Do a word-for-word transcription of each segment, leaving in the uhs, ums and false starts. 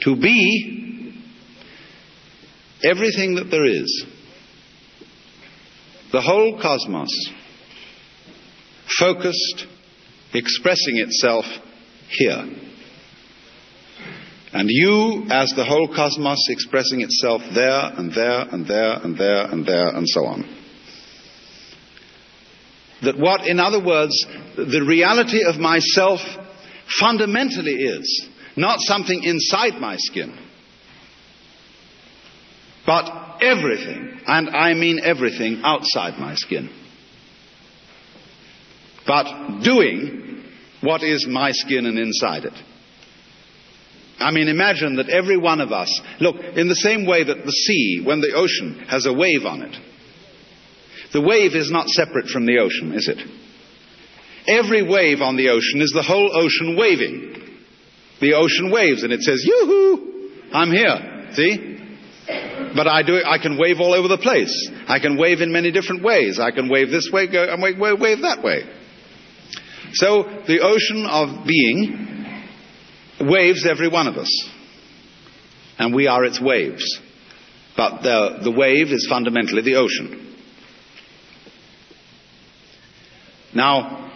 to be everything that there is, the whole cosmos, focused, expressing itself here. And you, as the whole cosmos, expressing itself there and there and there and there and there and so on. That what, in other words, the reality of myself fundamentally is not something inside my skin, but everything, and I mean everything outside my skin. But doing what is my skin and inside it. I mean, imagine that every one of us, look, in the same way that the sea, when the ocean has a wave on it, the wave is not separate from the ocean, is it? Every wave on the ocean is the whole ocean waving. The ocean waves and it says, yoo-hoo, I'm here, see? But I do. I can wave all over the place. I can wave in many different ways. I can wave this way, go, and wave, wave, wave that way. So the ocean of being waves every one of us. And we are its waves. But the, the wave is fundamentally the ocean. Now,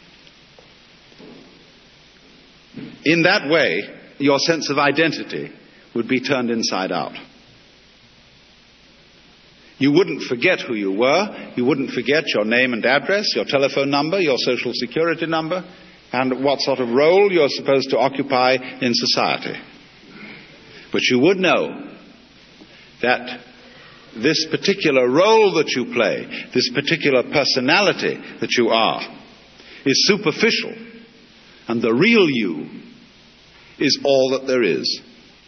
in that way, your sense of identity would be turned inside out. You wouldn't forget who you were. You wouldn't forget your name and address, your telephone number, your social security number, and what sort of role you're supposed to occupy in society. But you would know that this particular role that you play, this particular personality that you are, is superficial, and the real you is all that there is.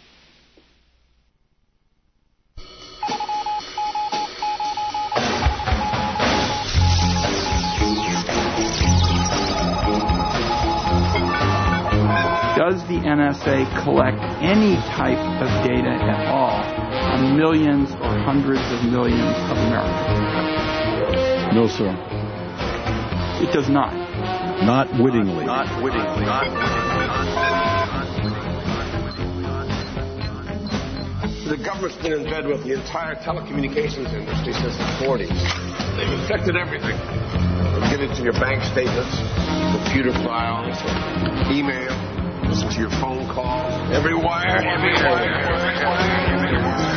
Does the N S A collect any type of data at all on millions or hundreds of millions of Americans? No, sir. It does not. Not wittingly. Not, not wittingly. Not The government's been in bed with the entire telecommunications industry since the forties. They've infected everything. They get into your bank statements, computer files, email, listen to your phone calls, every wire, every wire, every wire.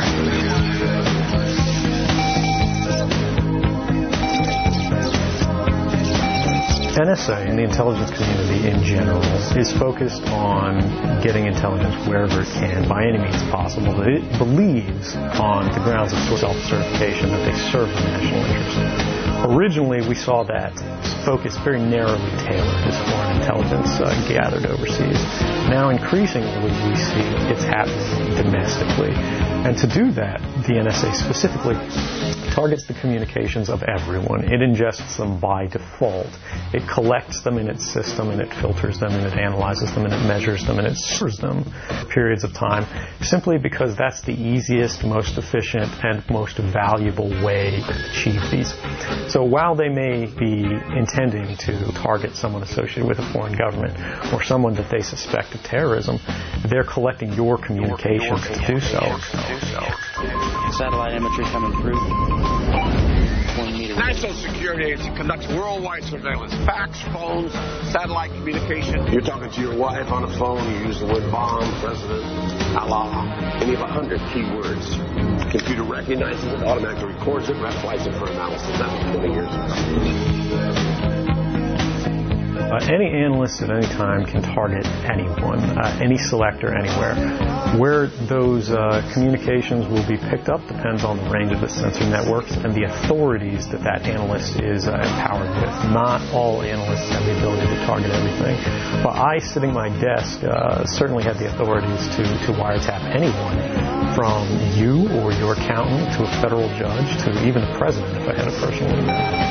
N S A and the intelligence community in general is focused on getting intelligence wherever it can by any means possible. But it believes on the grounds of self-certification that they serve the national interest. Originally, we saw that focus very narrowly tailored as foreign intelligence uh, gathered overseas. Now, increasingly, we see it's happening domestically. And to do that, the N S A specifically targets the communications of everyone. It ingests them by default. It collects them in its system, and it filters them, and it analyzes them, and it measures them, and it serves them for periods of time, simply because that's the easiest, most efficient, and most valuable way to achieve these. So while they may be intending to target someone associated with a foreign government or someone that they suspect of terrorism, they're collecting your communications to do so. Satellite imagery coming through. National Security Agency conducts worldwide surveillance. Fax, phones, satellite communication. You're talking to your wife on a phone. You use the word bomb, president, Allah, any of a hundred keywords. Computer recognizes it, automatically records it, flights it for analysis. That's what twenty years ago. Uh, any analyst at any time can target anyone, uh, any selector, anywhere. Where those uh, communications will be picked up depends on the range of the sensor networks and the authorities that that analyst is uh, empowered with. Not all analysts have the ability to target everything. But I, sitting at my desk, uh, certainly had the authorities to, to wiretap anyone, from you or your accountant to a federal judge to even the president if I had a personal email.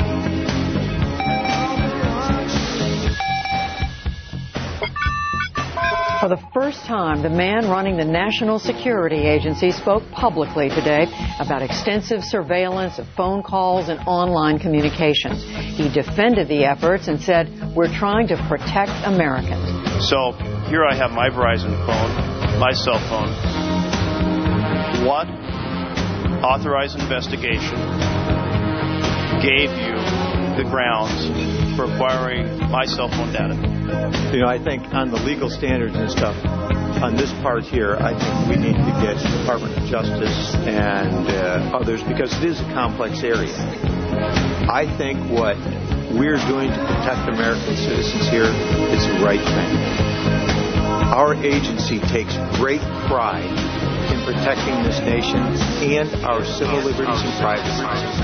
For the first time, the man running the National Security Agency spoke publicly today about extensive surveillance of phone calls and online communications. He defended the efforts and said, "We're trying to protect Americans." So here I have my Verizon phone. my cell phone. What authorized investigation gave you the grounds for acquiring my cell phone data? You know, I think on the legal standards and stuff, on this part here, I think we need to get the Department of Justice and uh, others, because it is a complex area. I think what we're doing to protect American citizens here is the right thing. Our agency takes great pride in protecting this nation and our civil liberties and privacy.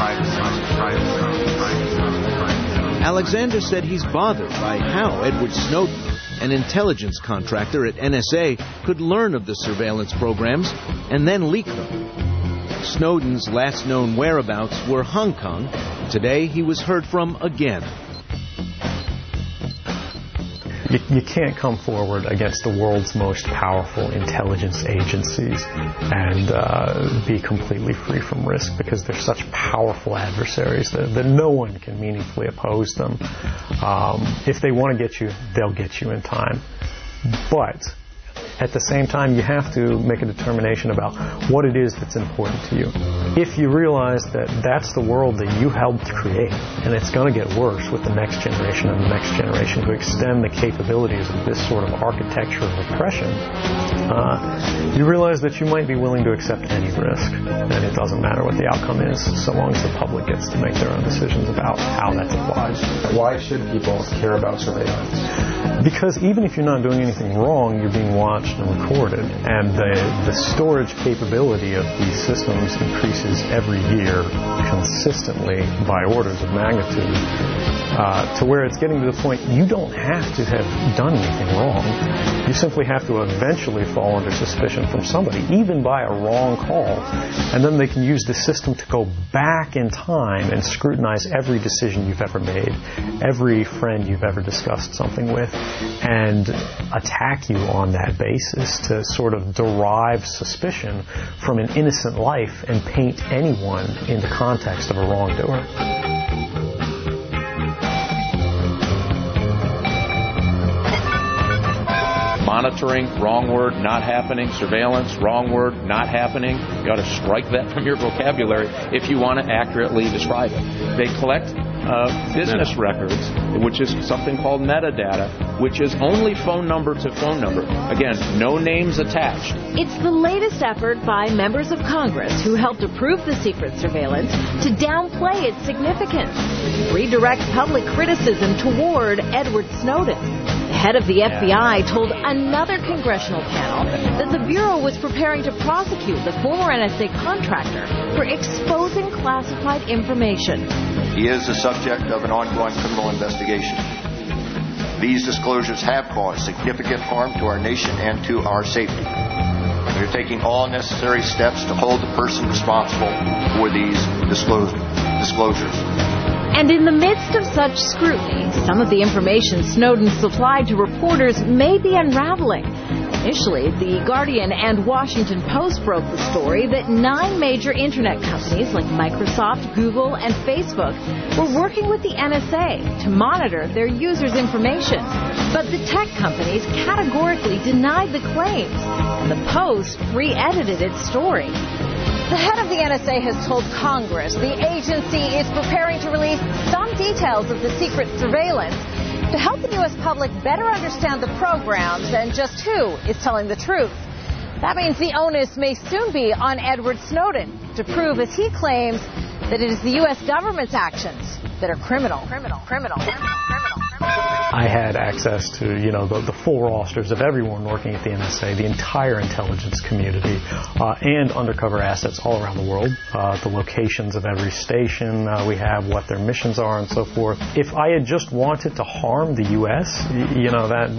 Alexander said he's bothered by how Edward Snowden, an intelligence contractor at N S A, could learn of the surveillance programs and then leak them. Snowden's last known whereabouts were Hong Kong. Today, he was heard from again. You, you can't come forward against the world's most powerful intelligence agencies and uh, be completely free from risk, because they're such powerful adversaries that, that no one can meaningfully oppose them. Um, if they want to get you, they'll get you in time. But at the same time, you have to make a determination about what it is that's important to you. If you realize that that's the world that you helped create, and it's going to get worse with the next generation and the next generation who extend the capabilities of this sort of architecture of oppression, uh, you realize that you might be willing to accept any risk, and it doesn't matter what the outcome is, so long as the public gets to make their own decisions about how that's applied. Why should people care about surveillance? Because even if you're not doing anything wrong, you're being watched and recorded, and the, the storage capability of these systems increases every year consistently by orders of magnitude, uh, to where it's getting to the point you don't have to have done anything wrong. You simply have to eventually fall under suspicion from somebody, even by a wrong call, and then they can use the system to go back in time and scrutinize every decision you've ever made, every friend you've ever discussed something with, and attack you on that basis to sort of derive suspicion from an innocent life and paint anyone in the context of a wrongdoer. Monitoring, wrong word, not happening. Surveillance, wrong word, not happening. You got to strike that from your vocabulary if you want to accurately describe it. They collect uh, business records, which is something called metadata, which is only phone number to phone number. Again, no names attached. It's the latest effort by members of Congress who helped approve the secret surveillance to downplay its significance, redirect public criticism toward Edward Snowden. The head of the F B I told another congressional panel that the Bureau was preparing to prosecute the former N S A contractor for exposing classified information. He is the subject of an ongoing criminal investigation. These disclosures have caused significant harm to our nation and to our safety. We are taking all necessary steps to hold the person responsible for these disclosures. And in the midst of such scrutiny, some of the information Snowden supplied to reporters may be unraveling. Initially, The Guardian and Washington Post broke the story that nine major internet companies like Microsoft, Google, and Facebook were working with the N S A to monitor their users' information. But the tech companies categorically denied the claims, and the Post re-edited its story. The head of the N S A has told Congress the agency is preparing to release some details of the secret surveillance to help the U S public better understand the programs and just who is telling the truth. That means the onus may soon be on Edward Snowden to prove, as he claims, that it is the U S government's actions that are criminal. Criminal, criminal, criminal, criminal. I had access to, you know, the, the full rosters of everyone working at the N S A, the entire intelligence community, uh, and undercover assets all around the world, uh, the locations of every station uh, we have, what their missions are, and so forth. If I had just wanted to harm the U S, you know, that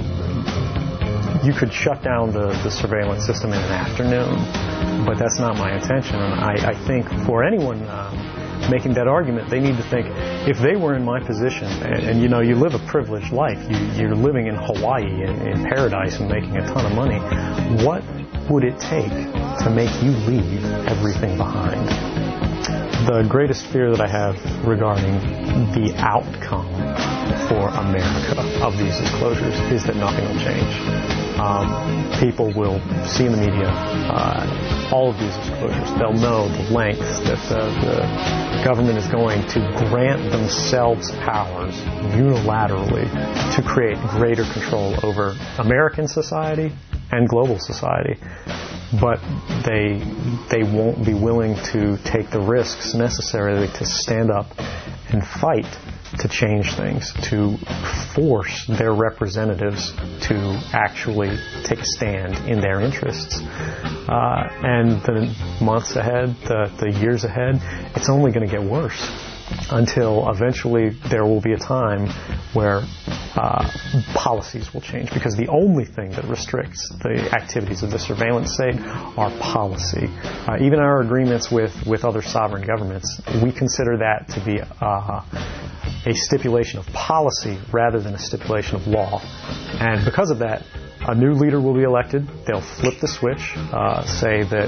you could shut down the, the surveillance system in an afternoon, but that's not my intention. And I, I think for anyone um, making that argument, they need to think, if they were in my position, and, and you know, you live a privileged life, you, you're living in Hawaii, in, in paradise, and making a ton of money, what would it take to make you leave everything behind? The greatest fear that I have regarding the outcome for America of these disclosures is that nothing will change. um, people will see in the media uh, all of these disclosures. They'll know the lengths that the, the government is going to grant themselves powers unilaterally to create greater control over American society and global society. But they they won't be willing to take the risks necessary to stand up and fight to change things, to force their representatives to actually take a stand in their interests. Uh, and the months ahead, the, the years ahead, it's only going to get worse until eventually there will be a time where uh, policies will change, because the only thing that restricts the activities of the surveillance state are policy. Uh, even our agreements with, with other sovereign governments, we consider that to be uh, a stipulation of policy rather than a stipulation of law. And because of that, a new leader will be elected. They'll flip the switch, uh, say that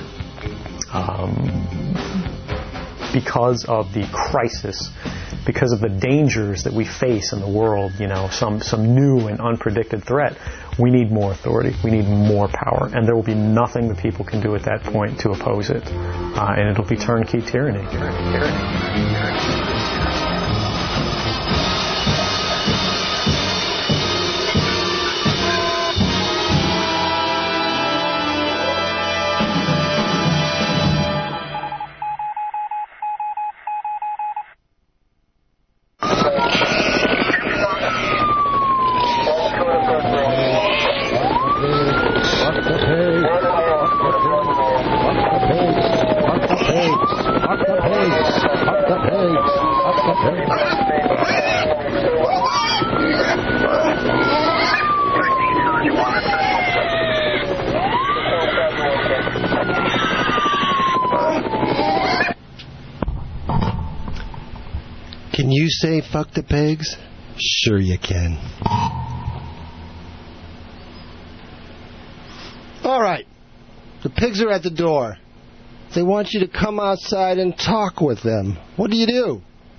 um, because of the crisis, because of the dangers that we face in the world, you know, some, some new and unpredicted threat, we need more authority. We need more power. And there will be nothing the people can do at that point to oppose it. Uh, and it'll be turnkey tyranny. Tyranny, tyranny, tyranny. Can you say fuck the pigs? Sure you can. All right. The pigs are at the door. They want you to come outside and talk with them. What do you do?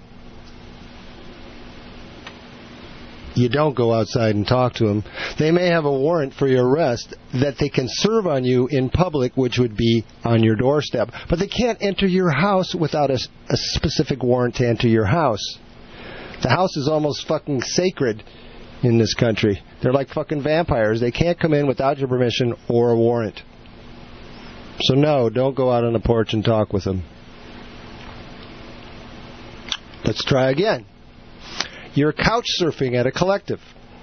You don't go outside and talk to them. They may have a warrant for your arrest that they can serve on you in public, which would be on your doorstep. But they can't enter your house without a, a specific warrant to enter your house. The house is almost fucking sacred in this country. They're like fucking vampires. They can't come in without your permission or a warrant. So no, don't go out on the porch and talk with them. Let's try again. You're couch surfing at a collective.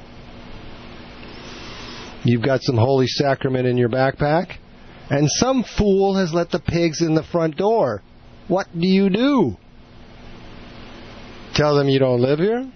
You've got some holy sacrament in your backpack, and some fool has let the pigs in the front door. What do you do? Tell them you don't live here?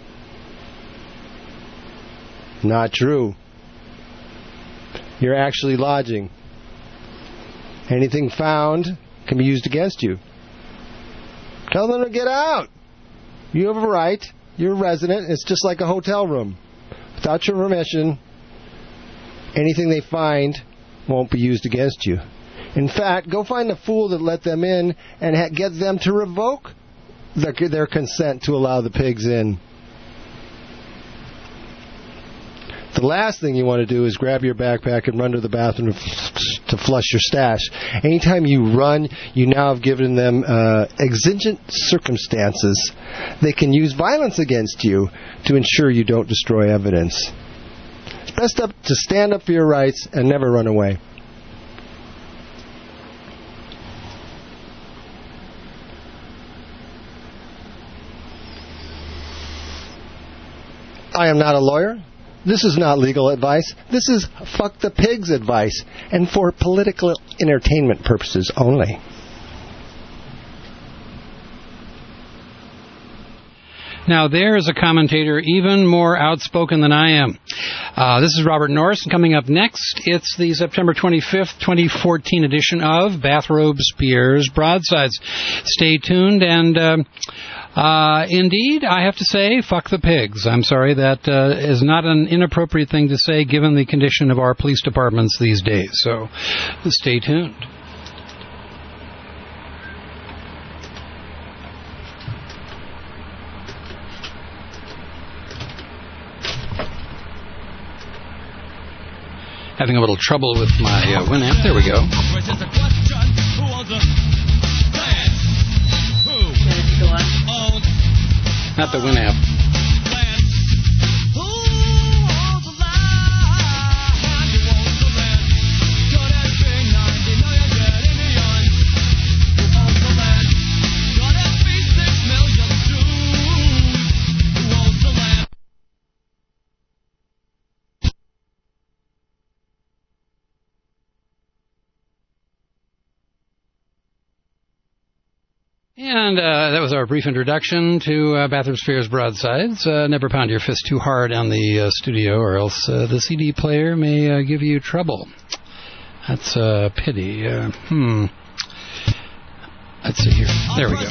Not true. You're actually lodging. Anything found can be used against you. Tell them to get out. You have a right. You're a resident. It's just like a hotel room. Without your permission, anything they find won't be used against you. In fact, go find the fool that let them in and ha- get them to revoke their, their consent to allow the pigs in. The last thing you want to do is grab your backpack and run to the bathroom to flush your stash. Anytime you run, you now have given them uh, exigent circumstances. They can use violence against you to ensure you don't destroy evidence. It's best up to stand up for your rights and never run away. I am not a lawyer. This is not legal advice. This is fuck the pigs advice, and for political entertainment purposes only. Now, there is a commentator even more outspoken than I am. Uh, this is Robert Norris, and coming up next, it's the September twenty-fifth, twenty fourteen edition of Bathrobes, Beers, Broadsides. Stay tuned, and uh, uh, indeed, I have to say, fuck the pigs. I'm sorry, that uh, is not an inappropriate thing to say given the condition of our police departments these days. So, stay tuned. having a little trouble with my uh, Winamp. There we go. Not the Winamp. And uh, that was our brief introduction to uh, Bathurst Fair's Broadsides. Uh, never pound your fist too hard on the uh, studio, or else uh, the C D player may uh, give you trouble. That's a pity. Uh, hmm. Let's see here. There we go.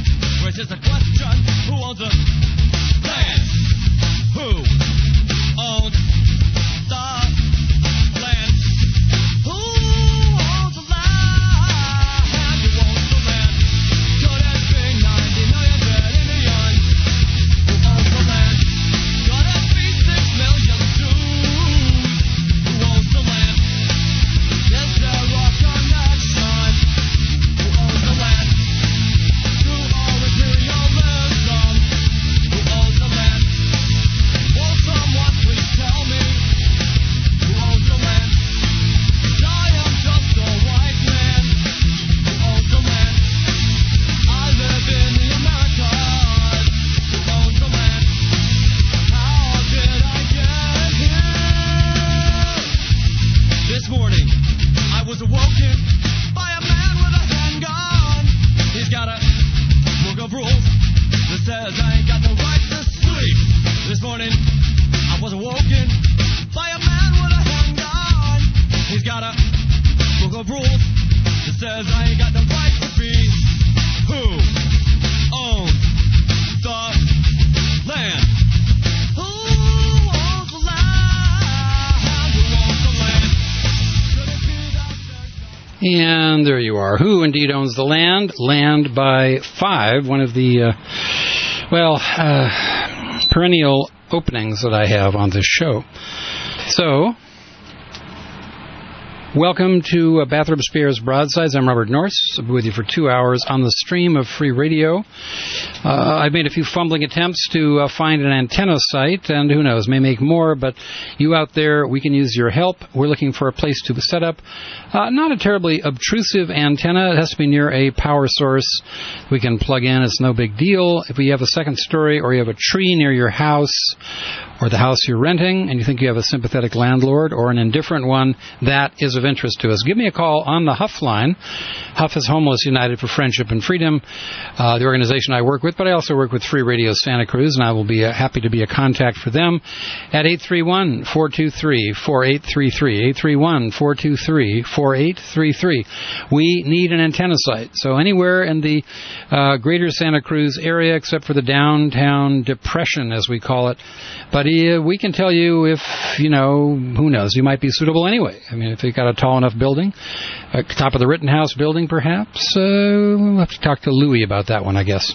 And there you are. Who indeed owns the land? Land by Five, one of the, uh, well, uh, perennial openings that I have on this show. So, welcome to uh, Bathurst Fair's Broadsides. I'm Robert Norris. I'll be with you for two hours on the stream of free radio. Uh, I've made a few fumbling attempts to uh, find an antenna site, and who knows, may make more, but you out there, we can use your help. We're looking for a place to set up uh, not a terribly obtrusive antenna. It has to be near a power source we can plug in. It's no big deal. If you have a second story or you have a tree near your house or the house you're renting and you think you have a sympathetic landlord or an indifferent one, that is of interest to us. Give me a call on the Huff line. Huff is Homeless United for Friendship and Freedom, uh, the organization I work with, but I also work with Free Radio Santa Cruz, and I will be uh, happy to be a contact for them at eight three one, four two three, four eight three three, eight three one, four two three, four eight three three. We need an antenna site, so anywhere in the uh, greater Santa Cruz area except for the downtown depression, as we call it. But uh, we can tell you if, you know, who knows, you might be suitable anyway. I mean, if you've got a tall enough building, uh, top of the Rittenhouse building perhaps, uh, we'll have to talk to Louie about that one, I guess.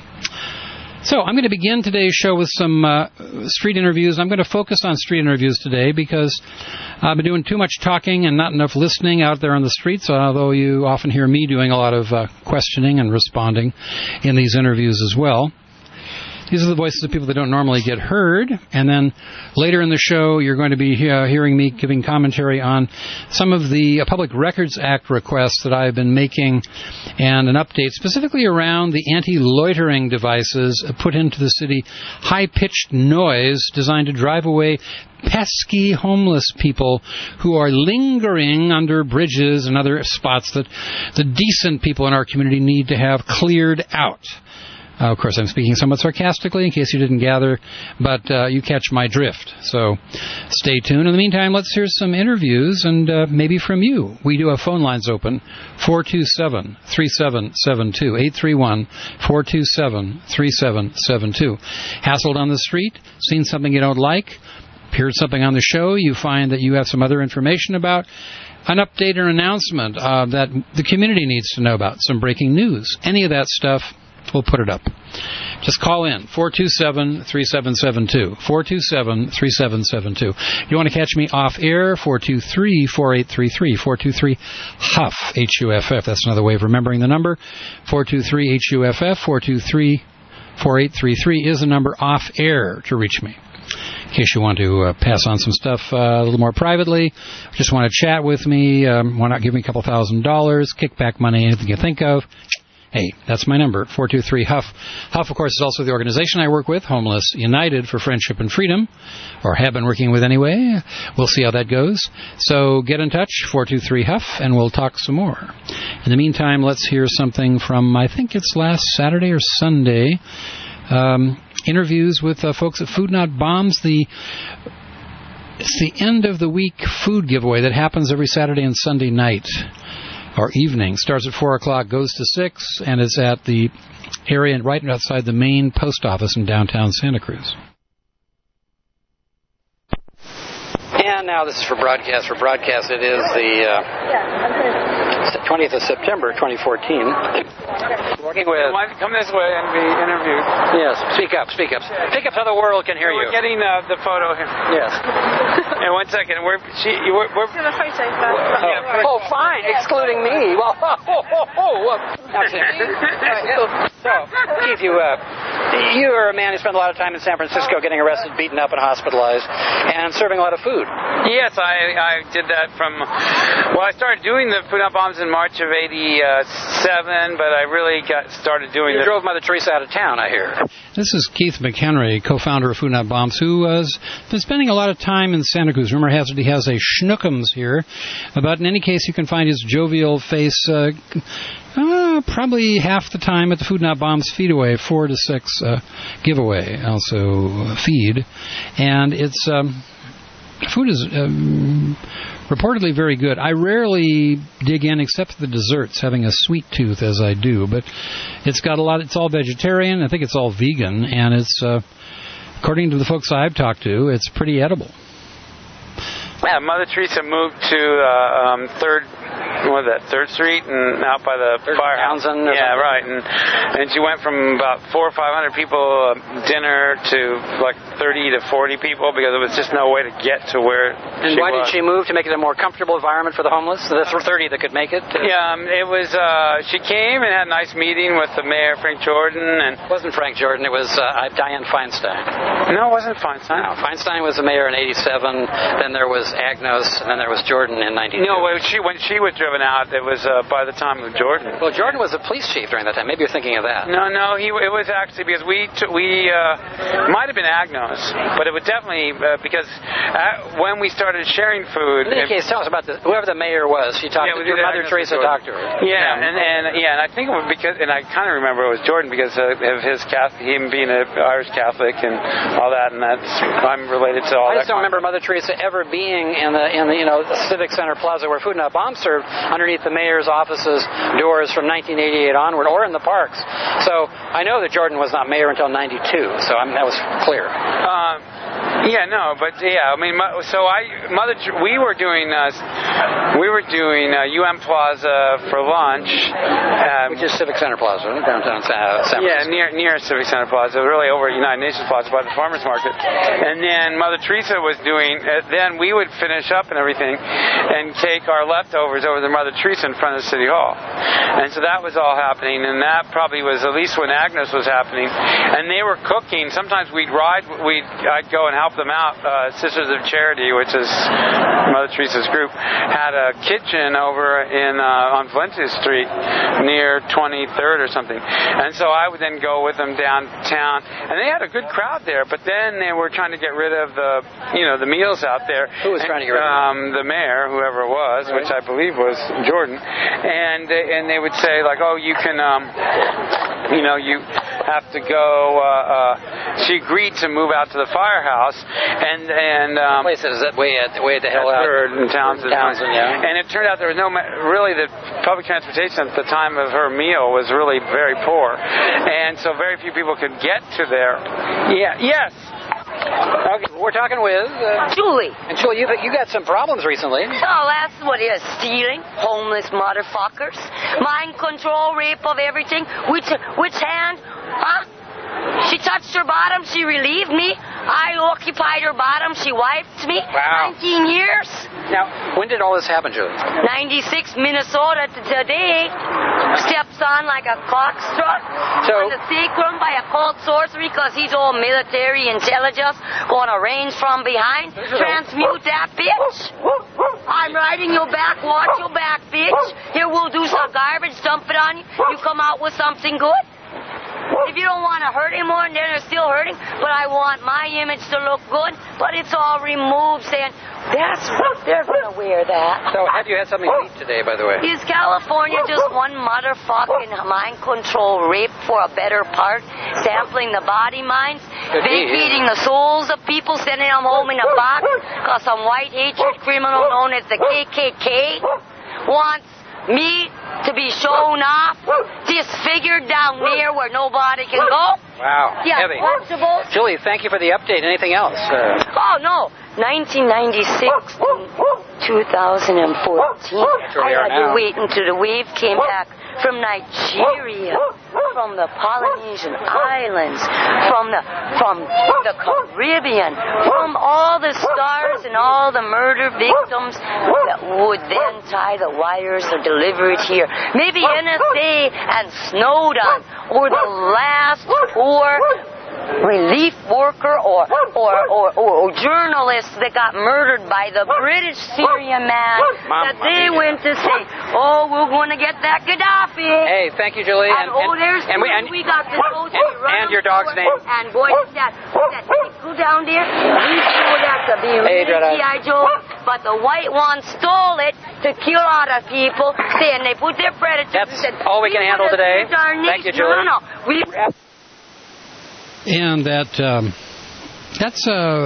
So I'm going to begin today's show with some uh, street interviews. I'm going to focus on street interviews today because I've been doing too much talking and not enough listening out there on the streets, although you often hear me doing a lot of uh, questioning and responding in these interviews as well. These are the voices of people that don't normally get heard. And then later in the show, you're going to be uh, hearing me giving commentary on some of the uh, Public Records Act requests that I've been making and an update specifically around the anti-loitering devices put into the city, high-pitched noise designed to drive away pesky homeless people who are lingering under bridges and other spots that the decent people in our community need to have cleared out. Uh, of course, I'm speaking somewhat sarcastically in case you didn't gather, but uh, you catch my drift. So stay tuned. In the meantime, let's hear some interviews and uh, maybe from you. We do have phone lines open, four two seven, three seven seven two, eight three one, four two seven, three seven seven two. Hassled on the street, seen something you don't like, heard something on the show you find that you have some other information about, an update or announcement uh, that the community needs to know about, some breaking news, any of that stuff. We'll put it up. Just call in, four two seven, three seven seven two, four two seven, three seven seven two. If you want to catch me off air, four two three, four eight three three, four two three, H U F F, H U F F. That's another way of remembering the number, four two three, H U F F, four two three, four eight three three is the number off air to reach me. In case you want to uh, pass on some stuff uh, a little more privately, just want to chat with me, um, want to give me a couple thousand dollars, kickback money, anything you think of. Hey, that's my number, four two three H U F F. H U F F, of course, is also the organization I work with, Homeless United for Friendship and Freedom, or have been working with anyway. We'll see how that goes. So get in touch, four two three H U F F, and we'll talk some more. In the meantime, let's hear something from, I think it's last Saturday or Sunday, um, interviews with uh, folks at Food Not Bombs, the it's the end of the week food giveaway that happens every Saturday and Sunday night. Or evening. Starts at four o'clock, goes to six, and it's at the area right outside the main post office in downtown Santa Cruz. And now this is for broadcast. For broadcast, it is the uh, twentieth of September, twenty fourteen. Working with... Come this way and be interviewed. Yes, speak up, speak up. Speak up so the world can hear so you. We're getting uh, the photo here. Yes. And one second, we're... She, we're, we're oh, oh, fine, excluding me. Well, oh, oh, oh, oh. So, Keith, you, uh, you are a man who spent a lot of time in San Francisco getting arrested, beaten up, and hospitalized, and serving a lot of food. Yes, I, I did that from... Well, I started doing the Food Not Bombs in March of eighty-seven, but I really got started doing You the... drove Mother Teresa out of town, I hear. This is Keith McHenry, co-founder of Food Not Bombs, who has been spending a lot of time in Santa Cruz. Rumor has it he has a schnookums here, but in any case, you can find his jovial face uh, uh, probably half the time at the Food Not Bombs feed away, four to six uh, giveaway, also feed, and it's... Um, Food is um, reportedly very good. I rarely dig in except for the desserts, having a sweet tooth as I do. But it's got a lot. It's all vegetarian. I think it's all vegan, and it's uh, according to the folks I've talked to, it's pretty edible. Yeah, Mother Teresa moved to uh, um, Third, what was that? Third Street, and out by the Third firehouse. Townsend. Yeah, right. And and she went from about four or five hundred people uh, dinner to like thirty to forty people because there was just no way to get to where. And she why was. did she move? To make it a more comfortable environment for the homeless? The thirty that could make it. Yeah, um, it was. Uh, she came and had a nice meeting with the mayor, Frank Jordan, and it wasn't Frank Jordan. It was uh, Dianne Feinstein. No, it wasn't Feinstein. No, Feinstein was the mayor in eighty-seven. Then there was Agnos, and then there was Jordan in ninety-two. No, when she when she was driven out, it was uh, by the time of Jordan. Well, Jordan was the police chief during that time. Maybe you're thinking of that. No, no, he it was actually because we t- we uh, might have been Agnos, but it was definitely uh, because uh, when we started sharing food. In any case, tell us about this. Whoever the mayor was, she talked. Yeah, to your Mother Teresa talked to her. Yeah, yeah, and and yeah, and I think it was because, and I kind of remember it was Jordan because of his Catholic, him being an Irish Catholic and all that, and that's I'm related to all I that. just don't remember Mother Teresa ever being in the in the you know the Civic Center Plaza where Food Not Bombs served underneath the mayor's office's doors from nineteen eighty-eight onward, or in the parks. So I know that Jordan was not mayor until ninety-two. So I mean, that was clear. Um, yeah, no, but yeah, I mean, so I Mother we were doing uh, we were doing uh, U M Plaza for lunch, um, which is Civic Center Plaza, downtown San Francisco. Yeah, near near Civic Center Plaza, really over United Nations Plaza by the farmers market. And then Mother Teresa was doing. Uh, then we would finish up and everything, and take our leftovers over to Mother Teresa in front of City Hall. And so that was all happening, and that probably was at least when Agnes was happening. And they were cooking. Sometimes we'd ride. We'd I'd go and help them out. Uh, Sisters of Charity, which is Mother Teresa's group, had a kitchen over in uh, on Fuentes Street near twenty-third or something. And so I would then go with them downtown, and they had a good crowd there. But then they were trying to get rid of the, you know, the meals out there. Who was trying to get rid of them? Um, the mayor, whoever it was, which I believe was Jordan, and and they would say like, oh, you can, um, you know, you have to go. Uh, uh, she agreed to move out to the firehouse, and and um, place is that way at way at the hell out in Townsend. Townsend, yeah. And it turned out there was no really the public transportation at the time of her meal was really very poor, and so very few people could get to there. Yeah. Yes. Okay, we're talking with uh, Julie. And Julie, you you got some problems recently. Oh, that's what it is. Stealing, homeless motherfuckers. mind control, rape of everything. Which, which hand? Huh? She touched her bottom. She relieved me. I occupied her bottom. She wiped me. Wow. nineteen years. Now, when did all this happen, Julie? ninety-six, Minnesota to today. Steps on like a clock struck. So, on the sacrum by a cold sorcery because he's all military intelligence. Going to range from behind. Transmute that bitch. I'm riding your back. Watch your back, bitch. Here, we'll do some garbage. Dump it on you. You come out with something good. If you don't want to hurt anymore, and then they're still hurting, but I want my image to look good, but it's all removed, saying, that's what they're going to wear that. So have you had something to eat today, by the way? Is California just one motherfucking mind control rape for a better part? Sampling the body minds? Vacating the souls of people, sending them home in a box? Because some white hatred criminal known as the K K K wants me to be shown off, disfigured down there where nobody can go. Wow. Yeah, heavy. watchable. Julie, thank you for the update. Anything else? Uh, oh, no. nineteen ninety-six, two thousand fourteen. I had to wait until the wave came back from Nigeria, from the Polynesian Islands, from the from the Caribbean, from all the stars and all the murder victims that would then tie the wires or deliver it here. Maybe N S A and Snowden were the last poor relief worker or or, or, or journalist that got murdered by the British Syrian man Mama that they mia. went to say, oh, we're going to get that Gaddafi. Hey, thank you, Julie. And, And, oh, and, there's and we, and, we got to go to and, and your dog's name? And boy, that, that go down there, we showed that to be Hey, really G I. Joe, but the white one stole it to kill other people, saying they put their predators. That's and said, all we can handle today. Thank you, Julie. No, no, no. We... And that um, that's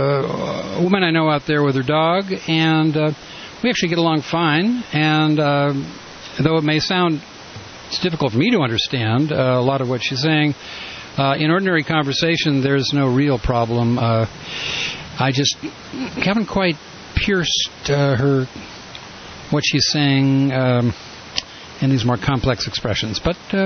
a woman I know out there with her dog, and uh, we actually get along fine. And uh, though it may sound it's difficult for me to understand uh, a lot of what she's saying, uh, in ordinary conversation, there's no real problem. Uh, I just haven't quite pierced uh, her what she's saying um, in these more complex expressions, but uh,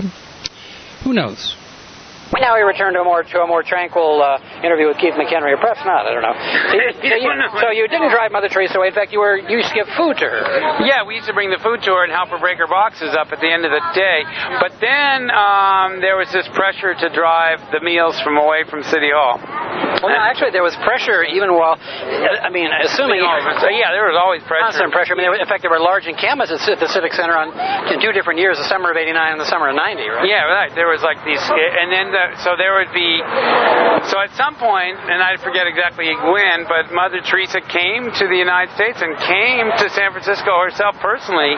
who knows? Now we return to a more to a more tranquil uh, interview with Keith McHenry, or perhaps not. I don't know. So you, so, you, so you didn't drive Mother Teresa away. In fact, you were you used to give food to her. Yeah, we used to bring the food to her and help her break her boxes up at the end of the day. But then um, there was this pressure to drive the meals from away from City Hall. Well, no, actually, there was pressure even while. I mean, assuming. So, yeah, there was always pressure. Constant pressure. I mean, in fact, there were large encampments at the Civic Center on in two different years: the summer of eighty-nine and the summer of ninety. Right? Yeah, right. There was like these, and then the, so there would be. So at some point, and I forget exactly when, but Mother Teresa came to the United States and came to San Francisco herself personally,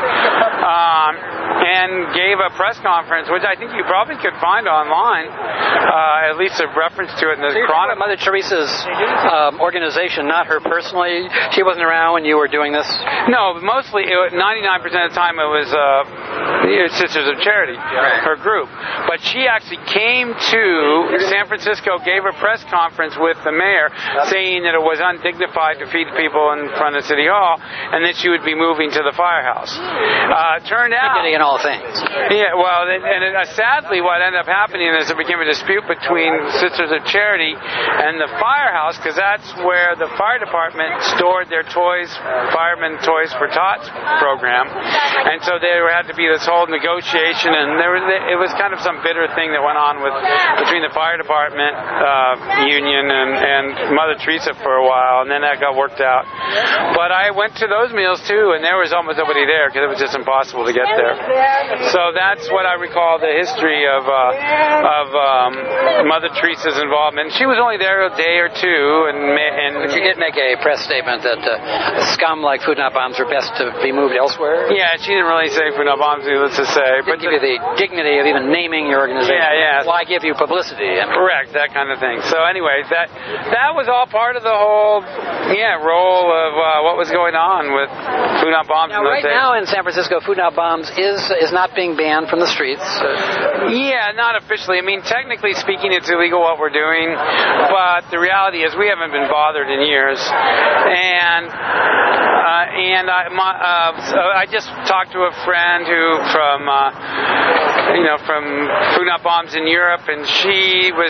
um, and gave a press conference, which I think you probably could find online, uh, at least a reference to it in the so Chronicle. Mother Teresa's um, organization, not her personally. She wasn't around when you were doing this. No, mostly, it was, ninety-nine percent of the time, it was uh, Sisters of Charity, right. Her group. But she actually came to San Francisco, gave a press conference with the mayor, saying that it was undignified to feed people in front of City Hall, and that she would be moving to the firehouse. Uh, turned out, in all things. Yeah, well, and, and uh, sadly, what ended up happening is it became a dispute between Sisters of Charity and the firehouse, because that's where the fire department stored their toys, Fireman Toys for Tots program, and so there had to be this whole negotiation, and there was it was kind of some bitter thing that went on with between the fire department uh, union and, and Mother Teresa for a while, and then that got worked out. But I went to those meals too, and there was almost nobody there because it was just impossible to get there. So that's what I recall the history of uh, of um, Mother Teresa's involvement. She was only there a day or two, and, and but she did make a press statement that uh, scum like Food Not Bombs are best to be moved elsewhere. Yeah, she didn't really say Food Not Bombs, let's just say. But give you the dignity of even naming your organization. Yeah, yeah. Why give you publicity? I mean, correct, that kind of thing. So anyway, that that was all part of the whole, yeah, role of uh, what was going on with Food Not Bombs. Now, right days. Now in San Francisco, Food Not Bombs is is not being banned from the streets. Uh, yeah, not officially. I mean, technically speaking, it's illegal what we're doing, but the reality is we haven't been bothered in years. And uh, and I, my, uh, so I just talked to a friend who too from, uh, you know, from Food Not Bombs in Europe, and she was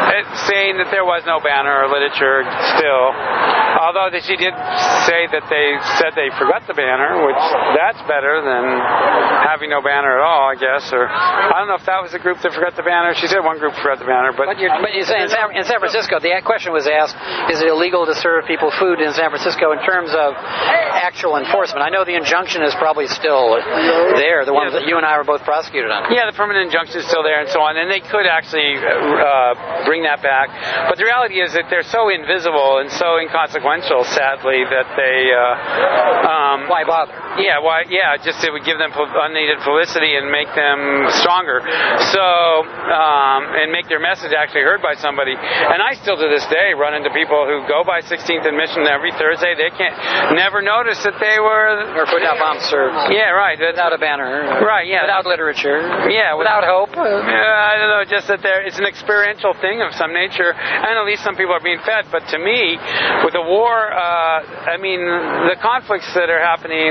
saying that there was no banner or literature still. Although she did say that they said they forgot the banner, which that's better than having no banner at all, I guess. Or I don't know if that was the group that forgot the banner. She said one group forgot the banner, but but, you're, but you say in San, in San Francisco, the question was asked: is it illegal to serve people food in San Francisco in terms of actual enforcement? I know the injunction is probably still there, the one yeah, that you and I were both prosecuted on. Yeah, the permanent injunction is still there, and so on, and they could actually uh, bring that back. But the reality is that they're so invisible and so inconsequential, sadly, that they uh, um, why bother? Yeah, why? Yeah, just it would give them unneeded publicity and make them stronger. So um, and make their message actually heard by somebody. And I still to this day run into people who go by sixteenth and Mission every Thursday. They can't never notice that they were or Food Not Bombs served. Yeah, right. Without a banner. Right. Yeah. Without literature. Yeah. Without hope. Uh, I don't know. Just that there, it's an experiential thing of some nature, and at least some people are being fed. But to me, with the war, uh, I mean, the conflicts that are happening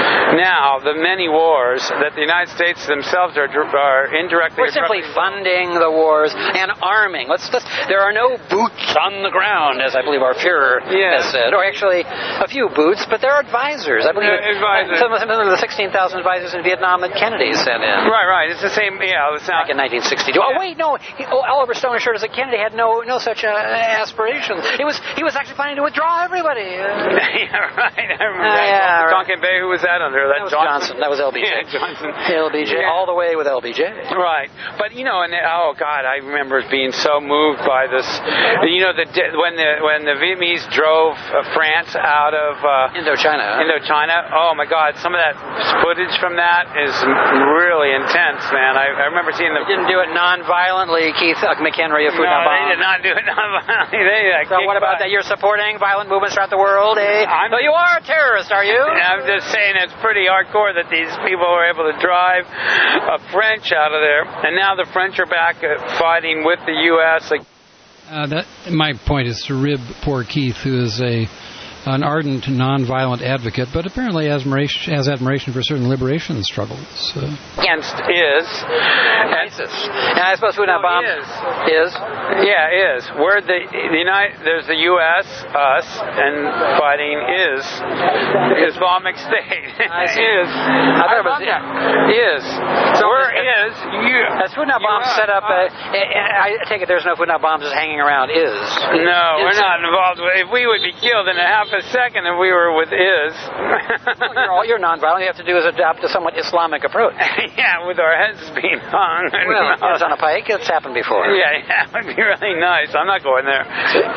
now, the many wars that the United States themselves are, are indirectly. We're simply funding the wars and arming. Let's, let's. There are no boots on the ground, as I believe our Fuhrer yeah. has said, or actually a few boots, but there are advisors. I believe uh, advisors. Some, some of the sixteen thousand advisors in Vietnam that Kennedy sent in. Right, right. It's the same. Yeah, it's not. Back in nineteen sixty-two. Yeah. Oh wait, no. He, oh, Oliver Stone assured us that Kennedy had no no such uh, aspirations. It was he was actually planning to withdraw everybody. yeah, right. I remember. Uh, yeah, right. Tonkin Bay. Who was that under? That, that was Johnson. Johnson. That was L B J. Yeah, Johnson. L B J. Yeah. All the way with L B J. Right. But you know, and oh God, I remember being so moved by this. You know, the when the when the Vietnamese drove uh, France out of uh, Indochina. Indochina. Oh my God, some of that footage from that is really intense, man. I, I remember seeing them. They didn't do it non-violently, Keith uh, McHenry of Food No, Not Bombs. they did not do it non-violently. They, uh, so what about that? You're supporting violent movements throughout the world, eh? I'm, so you are a terrorist, are you? I'm just saying it's pretty hardcore that these people were able to drive a French out of there, and now the French are back uh, fighting with the U S Like, uh, that my point is to rib poor Keith, who is a an ardent, non-violent advocate, but apparently has admiration, has admiration for certain liberation struggles. Uh. Against is ISIS, and I suppose Food Not Bombs is. is. Yeah, is. We're the, the United. There's the U S, us, and fighting is Islamic State. I see. is. I thought it was is. So we're is. You. Has Food Not Bombs set up? A, I take it there's no Food Not Bombs just hanging around. Is. No, is we're not involved. If we would be killed in a half a second if we were with is. Well, you're, all, you're non-violent. All you have to do is adopt a somewhat Islamic approach. Yeah, with our heads being hung. Well, it's on a pike. It's happened before. Yeah, yeah, it would be really nice. I'm not going there.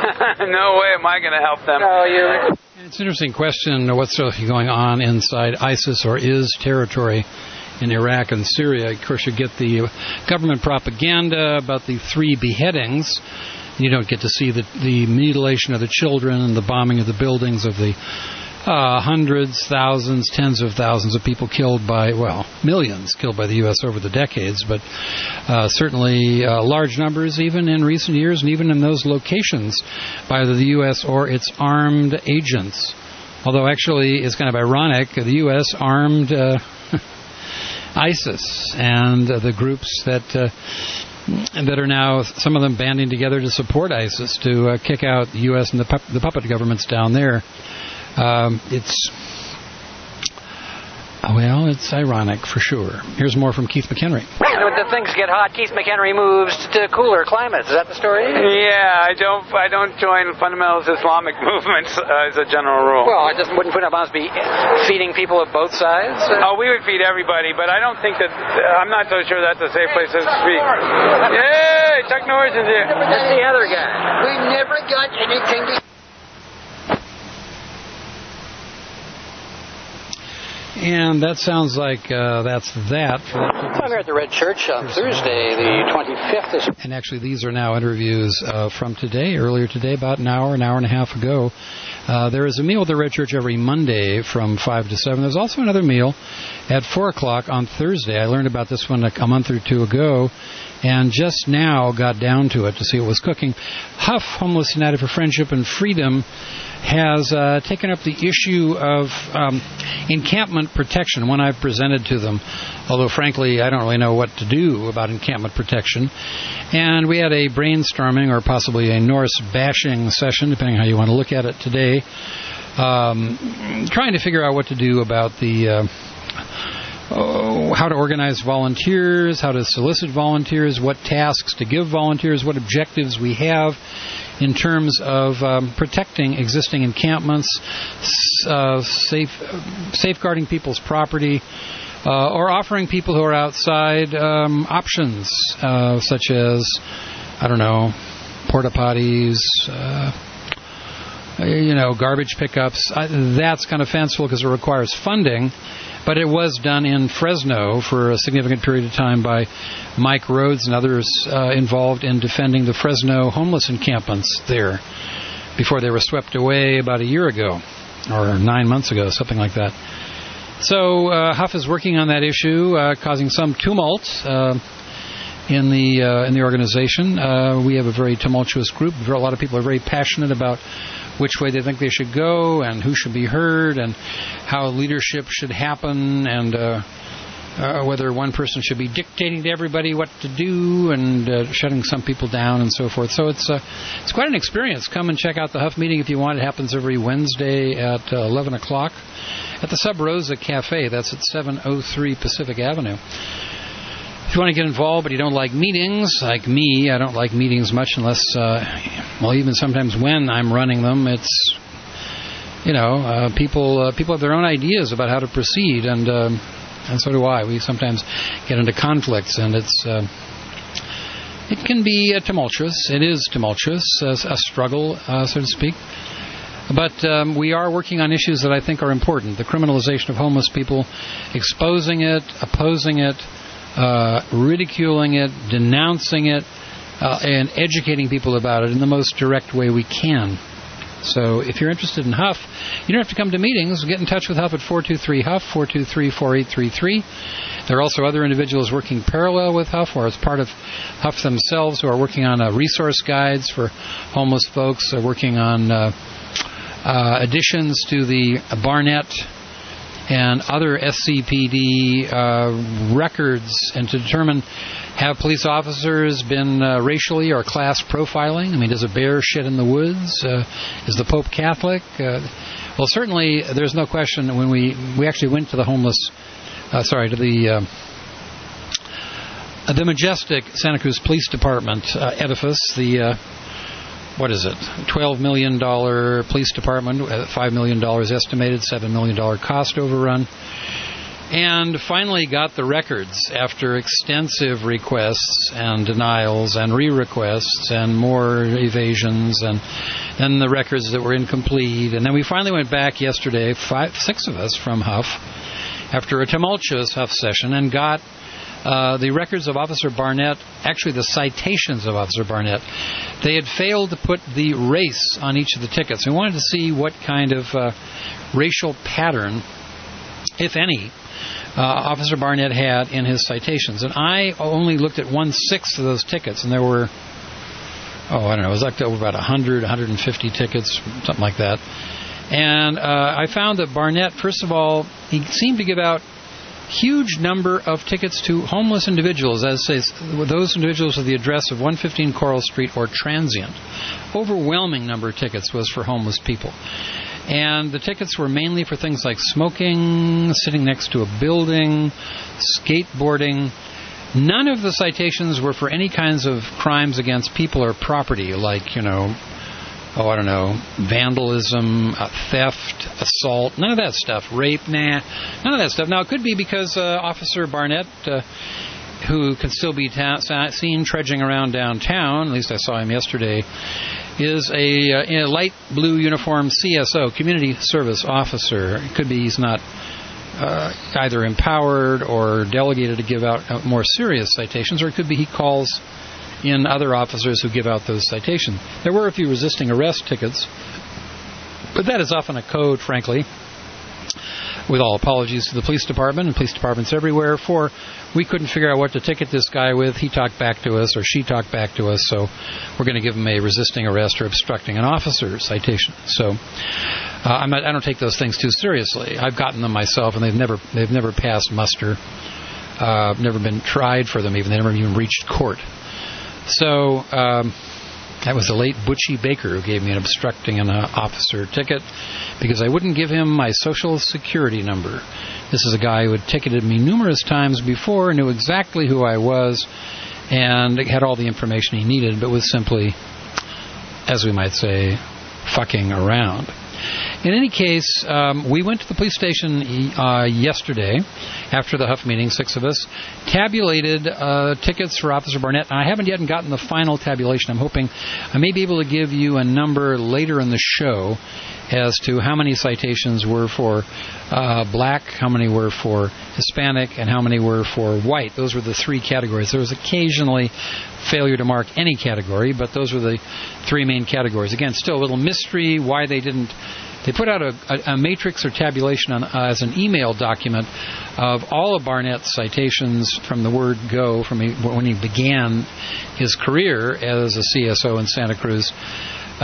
No way am I going to help them. No, you. It's an interesting question. What's going on inside ISIS or is territory in Iraq and Syria? Of course, you get the government propaganda about the three beheadings. You don't get to see the, the mutilation of the children and the bombing of the buildings of the uh, hundreds, thousands, tens of thousands of people killed by, well, millions killed by the U S over the decades, but uh, certainly uh, large numbers even in recent years, and even in those locations by either the U S or its armed agents. Although actually it's kind of ironic, the U S armed uh, ISIS and uh, the groups that... Uh, that are now, some of them banding together to support ISIS, to uh, kick out the U S and the, pu- the puppet governments down there. Um, it's, well, it's ironic for sure. Here's more from Keith McHenry. When the things get hot, Keith McHenry moves to cooler climates. Is that the story? Yeah, I don't I don't join fundamentalist Islamic movements uh, as a general rule. Well, I just wouldn't Food Not Bombs be feeding people of both sides? Oh, we would feed everybody, but I don't think that, I'm not so sure that's a safe place to speak. Hey, Chuck Norris is here. That's the other guy. We never got anything to... And that sounds like uh, that's that. For that I'm here at the Red Church on Thursday, the twenty-fifth. And actually, these are now interviews uh, from today, earlier today, about an hour, an hour and a half ago. Uh, there is a meal at the Red Church every Monday from five to seven. There's also another meal at four o'clock on Thursday. I learned about this one a month or two ago, and just now got down to it to see what was cooking. Huff, Homeless United for Friendship and Freedom, has uh, taken up the issue of um, encampment protection, one I've presented to them, although frankly I don't really know what to do about encampment protection. And we had a brainstorming or possibly a Norse bashing session, depending on how you want to look at it today, um, trying to figure out what to do about the uh, oh, how to organize volunteers, how to solicit volunteers, what tasks to give volunteers, what objectives we have in terms of um, protecting existing encampments, uh, safe, safeguarding people's property, uh, or offering people who are outside um, options, uh, such as, I don't know, porta potties, uh, you know, garbage pickups. Uh, that's kind of fanciful because it requires funding. But it was done in Fresno for a significant period of time by Mike Rhodes and others uh, involved in defending the Fresno homeless encampments there before they were swept away about a year ago or nine months ago, something like that. So uh, Huff is working on that issue, uh, causing some tumult uh, in the uh, in the organization. Uh, we have a very tumultuous group. A lot of people are very passionate about which way they think they should go and who should be heard and how leadership should happen and uh, uh, whether one person should be dictating to everybody what to do and uh, shutting some people down and so forth. So it's uh, it's quite an experience. Come and check out the Huff meeting if you want. It happens every Wednesday at uh, eleven o'clock at the Sub Rosa Cafe. That's at seven oh three Pacific Avenue. If you want to get involved but you don't like meetings, like me, I don't like meetings much unless, uh, well, even sometimes when I'm running them, it's, you know, uh, people uh, people have their own ideas about how to proceed, and uh, and so do I. We sometimes get into conflicts, and it's uh, it can be uh, tumultuous. It is tumultuous, uh, a struggle, uh, so to speak. But um, we are working on issues that I think are important. The criminalization of homeless people, exposing it, opposing it, Uh, ridiculing it, denouncing it, uh, and educating people about it in the most direct way we can. So if you're interested in Huff, you don't have to come to meetings. Get in touch with Huff at four two three Huff, four two three, four eight three three. There are also other individuals working parallel with Huff or as part of Huff themselves who are working on uh, resource guides for homeless folks, uh, working on uh, uh, additions to the Barnett and other S C P D uh, records, and to determine, have police officers been uh, racially or class profiling? I mean, does a bear shit in the woods? Uh, is the Pope Catholic? Uh, well, certainly there's no question when we, we actually went to the homeless, uh, sorry, to the uh, the majestic Santa Cruz Police Department uh, edifice, the uh, what is it, twelve million dollars police department, five million dollars estimated, seven million dollars cost overrun, and finally got the records after extensive requests and denials and re-requests and more evasions, and then the records that were incomplete. And then we finally went back yesterday, five, six of us from Huff, after a tumultuous Huff session, and got Uh, the records of Officer Barnett, actually the citations of Officer Barnett. They had failed to put the race on each of the tickets. We wanted to see what kind of uh, racial pattern, if any, uh, Officer Barnett had in his citations. And I only looked at one-sixth of those tickets, and there were, oh, I don't know, it was like over about one hundred, one hundred fifty tickets, something like that. And uh, I found that Barnett, first of all, he seemed to give out huge number of tickets to homeless individuals, as says those individuals with the address of one fifteen Coral Street or transient. Overwhelming number of tickets was for homeless people. And the tickets were mainly for things like smoking, sitting next to a building, skateboarding. None of the citations were for any kinds of crimes against people or property, like, you know, oh, I don't know, vandalism, uh, theft, assault, none of that stuff, rape, nah, none of that stuff. Now, it could be because uh, Officer Barnett, uh, who can still be ta- seen trudging around downtown, at least I saw him yesterday, is a, uh, in a light blue uniform C S O, Community Service Officer. It could be he's not uh, either empowered or delegated to give out uh, more serious citations, or it could be he calls in other officers who give out those citations. There were a few resisting arrest tickets, But that is often a code, frankly, with all apologies to the police department and police departments everywhere, for we couldn't figure out what to ticket this guy with. He talked back to us, or she talked back to us, so we're going to give him a resisting arrest or obstructing an officer citation. So uh, I'm not, I don't take those things too seriously. I've gotten them myself, and they've never they've never passed muster. Uh, never been tried for them, even. They never even reached court. So um, that was the late Butchie Baker who gave me an obstructing an uh, officer ticket because I wouldn't give him my social security number. This is a guy who had ticketed me numerous times before, knew exactly who I was, and had all the information he needed, but was simply, as we might say, fucking around. In any case, um, we went to the police station uh, yesterday after the Huff meeting, six of us, tabulated uh, tickets for Officer Barnett. And I haven't yet gotten the final tabulation. I'm hoping I may be able to give you a number later in the show as to how many citations were for uh, black, how many were for Hispanic, and how many were for white. Those were the three categories. There was occasionally failure to mark any category, but those were the three main categories. Again, still a little mystery why they didn't. They put out a, a, a matrix or tabulation on, uh, as an email document of all of Barnett's citations from the word go, from he, when he began his career as a C S O in Santa Cruz, uh,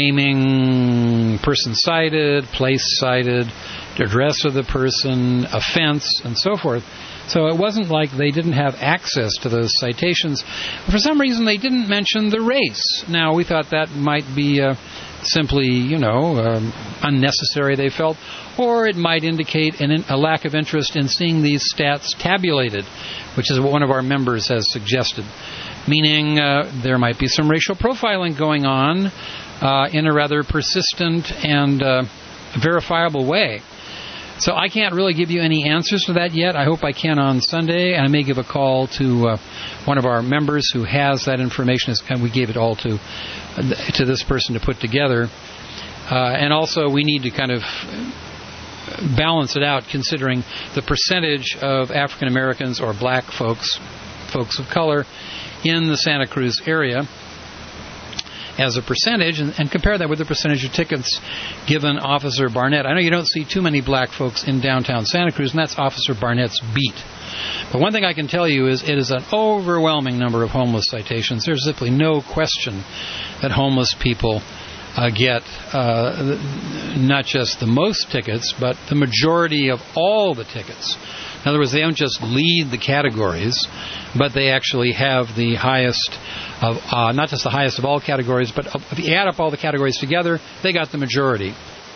naming person cited, place cited, address of the person, offense, and so forth. So it wasn't like they didn't have access to those citations. For some reason, they didn't mention the race. Now, we thought that might be uh, simply, you know, um, unnecessary, they felt, or it might indicate an, a lack of interest in seeing these stats tabulated, which is what one of our members has suggested, meaning uh, there might be some racial profiling going on uh, in a rather persistent and uh, verifiable way. So I can't really give you any answers to that yet. I hope I can on Sunday, and I may give a call to uh, one of our members who has that information, and we gave it all to uh, to this person to put together. Uh, and also, we need to kind of balance it out, considering the percentage of African Americans or black folks, folks of color, in the Santa Cruz area as a percentage, and, and compare that with the percentage of tickets given Officer Barnett. I know you don't see too many black folks in downtown Santa Cruz, and that's Officer Barnett's beat. But one thing I can tell you is it is an overwhelming number of homeless citations. There's simply no question that homeless people uh, get uh, not just the most tickets, but the majority of all the tickets. In other words, they don't just lead the categories, but they actually have the highest of, uh, not just the highest of all categories, but if you add up all the categories together, they got the majority.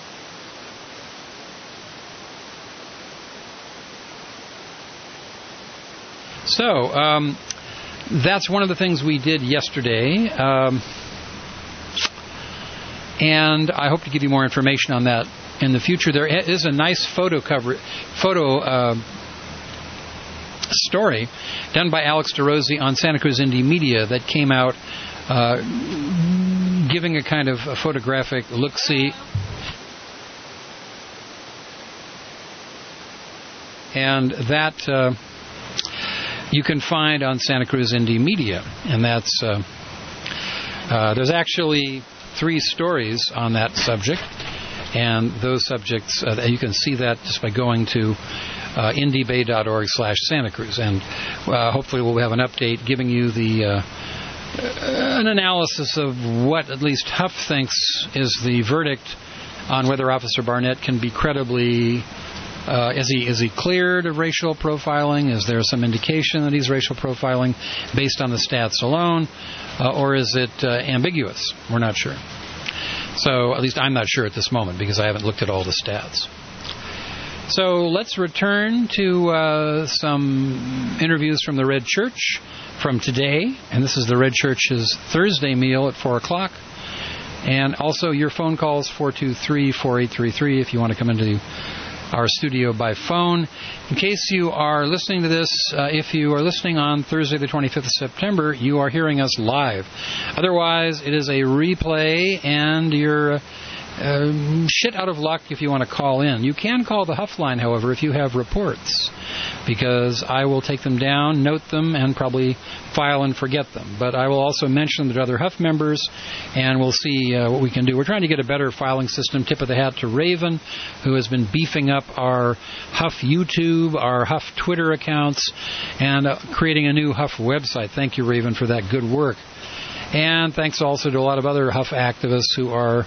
So, um, that's one of the things we did yesterday. Um, and I hope to give you more information on that in the future. There is a nice photo cover, photo uh, story done by Alex DeRosie on Santa Cruz Indie Media that came out uh, giving a kind of a photographic look-see. And that uh, you can find on Santa Cruz Indie Media. And that's uh, uh, there's actually three stories on that subject. And those subjects, uh, you can see that just by going to uh, indiebay.org slash Santa Cruz. And uh, hopefully we'll have an update giving you the uh, an analysis of what at least Huff thinks is the verdict on whether Officer Barnett can be credibly, uh, is he is he cleared of racial profiling? Is there some indication that he's racial profiling based on the stats alone? Uh, or is it uh, ambiguous? We're not sure. So at least I'm not sure at this moment because I haven't looked at all the stats. So let's return to uh, some interviews from the Red Church from today. And this is the Red Church's Thursday meal at four o'clock. And also your phone calls, four two three, four eight three three, if you want to come into our studio by phone. In case you are listening to this, uh, if you are listening on Thursday the twenty-fifth of September, you are hearing us live. Otherwise, it is a replay, and you're uh, shit out of luck if you want to call in. You can call the Huff line, however, if you have reports, because I will take them down, note them, and probably file and forget them. But I will also mention them to other Huff members, and we'll see uh, what we can do. We're trying to get a better filing system. Tip of the hat to Raven, who has been beefing up our Huff YouTube, our Huff Twitter accounts, and uh, creating a new Huff website. Thank you, Raven, for that good work. And thanks also to a lot of other Huff activists who are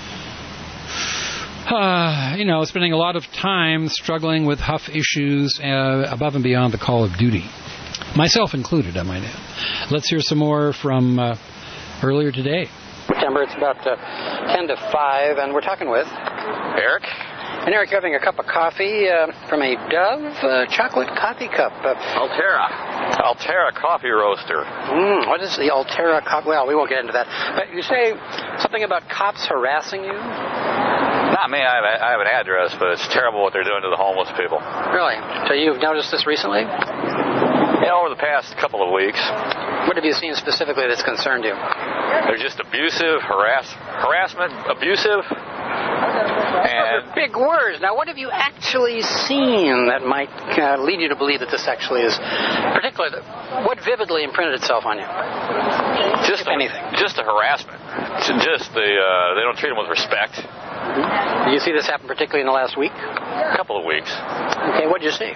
Uh, you know, spending a lot of time struggling with Huff issues uh, above and beyond the call of duty. Myself included, I might add. Let's hear some more from uh, earlier today. September, it's about uh, ten to five, and we're talking with Eric. And Eric, you're having a cup of coffee uh, from a Dove uh, chocolate coffee cup. Uh, Altera. Altera coffee roaster. Mm, what is the Altera coffee? Well, we won't get into that. But you say something about cops harassing you? Not me. I have, I have an address, but it's terrible what they're doing to the homeless people. Really? So you've noticed this recently? Yeah, over the past couple of weeks. What have you seen specifically that's concerned you? They're just abusive, harass, harassment, abusive. And those are big words. Now, what have you actually seen that might uh, lead you to believe that this actually is particularly, what vividly imprinted itself on you? Just anything. Just the harassment. Just the, uh, they don't treat them with respect. Mm-hmm. Did you see this happen particularly in the last week? A couple of weeks. Okay, what did you see?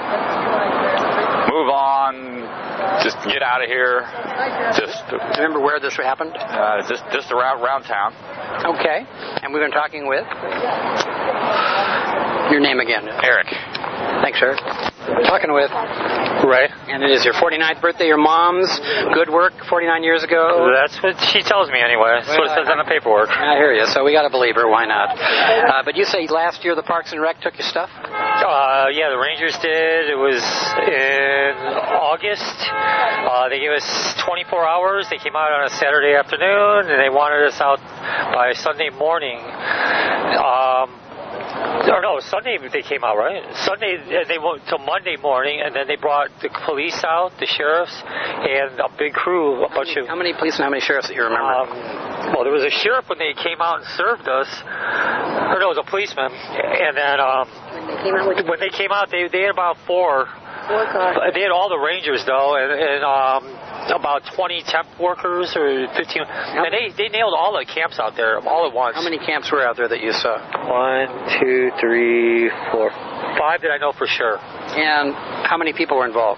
Move on. Just get out of here. Just. Do you remember where this happened? Uh, just, just around, around town. Okay. And we've been talking with? Your name again? Eric. Thanks, sir. Talking with? Ray. And it is your forty-ninth birthday, your mom's good work forty-nine years ago. That's what she tells me anyway. That's what it says on the paperwork. I hear you, so we got to believe her. Why not? Uh, but you say last year the Parks and Rec took your stuff? Uh, yeah, the Rangers did. It was in August. Uh, they gave us twenty-four hours. They came out on a Saturday afternoon, and they wanted us out by Sunday morning. Um, Or no, Sunday they came out, right? Sunday they went till Monday morning, and then they brought the police out, the sheriffs, and a big crew, a how bunch many, of... How many police and how many sheriffs that you remember? Um, well, there was a sheriff when they came out and served us. Or no, it was a policeman. And then um, when they came out, with when they came out, they, they had about four. Four cars. They had all the Rangers, though, and, and um, about twenty temp workers or fifteen. And they, they nailed all the camps out there all at once. How many camps were out there that you saw? One, two, three, four, five that I know for sure. And how many people were involved?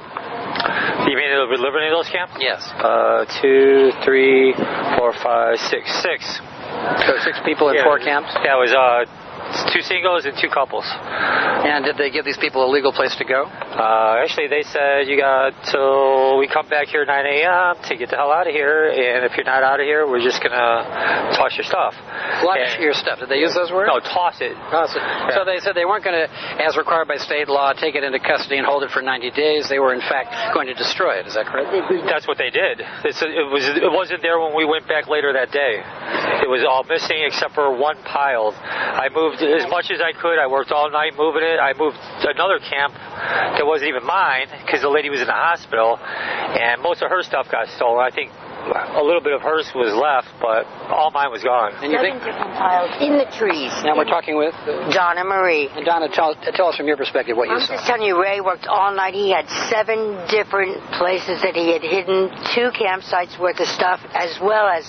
You mean the Liberty those camps? Yes. Uh, two, three, four, five, six, six. So six people in yeah. four camps? Yeah, it was uh, two singles and two couples. And did they give these people a legal place to go? Uh, actually, they said you got till we come back here at nine a.m. to get the hell out of here, and if you're not out of here, we're just going to toss your stuff. Flush your stuff. Did they use those words? No, toss it. Toss it. Yeah. So they said they weren't going to, as required by state law, take it into custody and hold it for ninety days. They were, in fact, going to destroy it. Is that correct? That's what they did. It's, it, was, it wasn't there when we went back later that day. It was all missing except for one pile. I moved as much as I could. I worked all night moving it. I moved to another camp that wasn't even mine because the lady was in the hospital, and most of her stuff got stolen. I think a little bit of hers was left, but all mine was gone. And you Seven think? different piles in the trees. Now we're talking with Donna Marie. And Donna, tell, tell us from your perspective what you I'm saw. just telling you, Ray worked all night. He had seven different places that he had hidden two campsites worth of stuff, as well as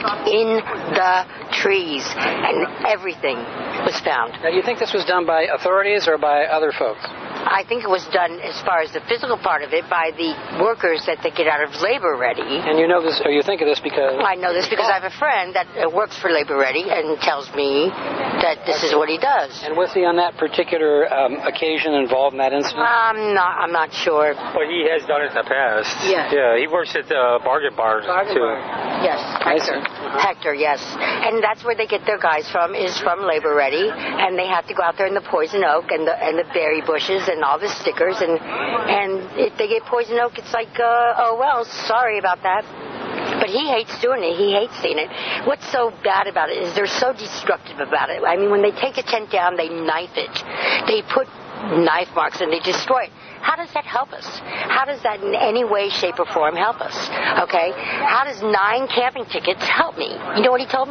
in the trees, and everything was found. Now, do you think this was done by authorities or by other folks? I think it was done, as far as the physical part of it, by the workers that they get out of Labor Ready. And you know this, or you think of this because? I know this because I have a friend that uh, works for Labor Ready and tells me that this is what he does. And was he on that particular um, occasion involved in that incident? I'm not. I'm not sure. But he has done it in the past. Yeah. Yeah. He works at the Bargain Barn Bargain too. Barn. Yes. Hector. Uh-huh. Hector. Yes. And that's where they get their guys from. Is from Labor Ready, and they have to go out there in the poison oak and the and the berry bushes and all the stickers, and and if they get poison oak, it's like, uh, oh well, sorry about that. But he hates doing it. He hates seeing it. What's so bad about it is they're so destructive about it. I mean, when they take a tent down, they knife it. They put knife marks and they destroy it. How does that help us? How does that in any way, shape, or form help us? Okay? How does nine camping tickets help me? You know what he told me?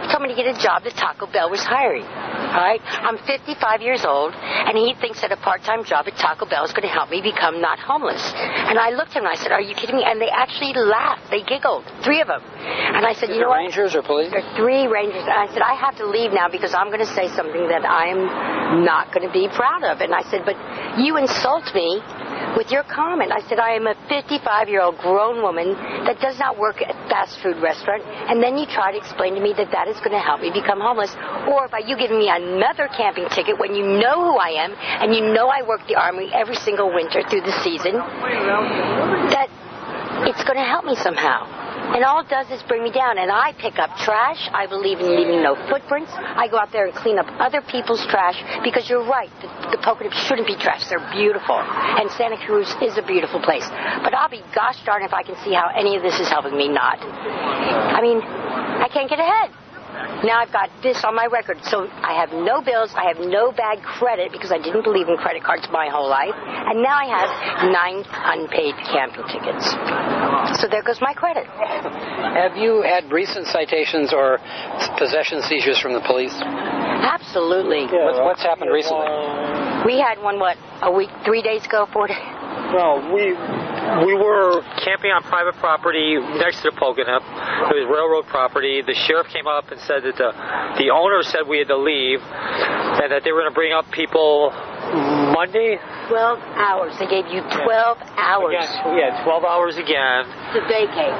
told me to get a job that Taco Bell was hiring. All right? I'm fifty-five years old, and he thinks that a part-time job at Taco Bell is going to help me become not homeless. And I looked at him and I said, are you kidding me? And they actually laughed. They giggled. Three of them. And I said, Is you know what? Rangers or police? There are three Rangers. And I said, I have to leave now because I'm going to say something that I'm not going to be proud of. And I said, but you insult me with your comment. I said, I am a fifty-five-year-old grown woman that does not work at a fast food restaurant, and then you try to explain to me that that is going to help me become homeless, or by you giving me another camping ticket when you know who I am, and you know I work the Army every single winter through the season, that it's going to help me somehow. And all it does is bring me down. And I pick up trash. I believe in leaving no footprints. I go out there and clean up other people's trash because you're right. The, the Poconos shouldn't be trash. They're beautiful. And Santa Cruz is a beautiful place. But I'll be gosh darn if I can see how any of this is helping me not. I mean, I can't get ahead. Now I've got this on my record, so I have no bills, I have no bad credit because I didn't believe in credit cards my whole life, and now I have nine unpaid camping tickets. So there goes my credit. Have you had recent citations or possession seizures from the police? Absolutely. Yeah, what's, what's happened recently? We had one, what, a week, three days ago, four days? No, we... We were camping on private property next to the Pocono. It was railroad property. The sheriff came up and said that the, the owner said we had to leave and that they were going to bring up people Monday. twelve hours. They gave you twelve hours. Again, yeah, twelve hours again. To vacate.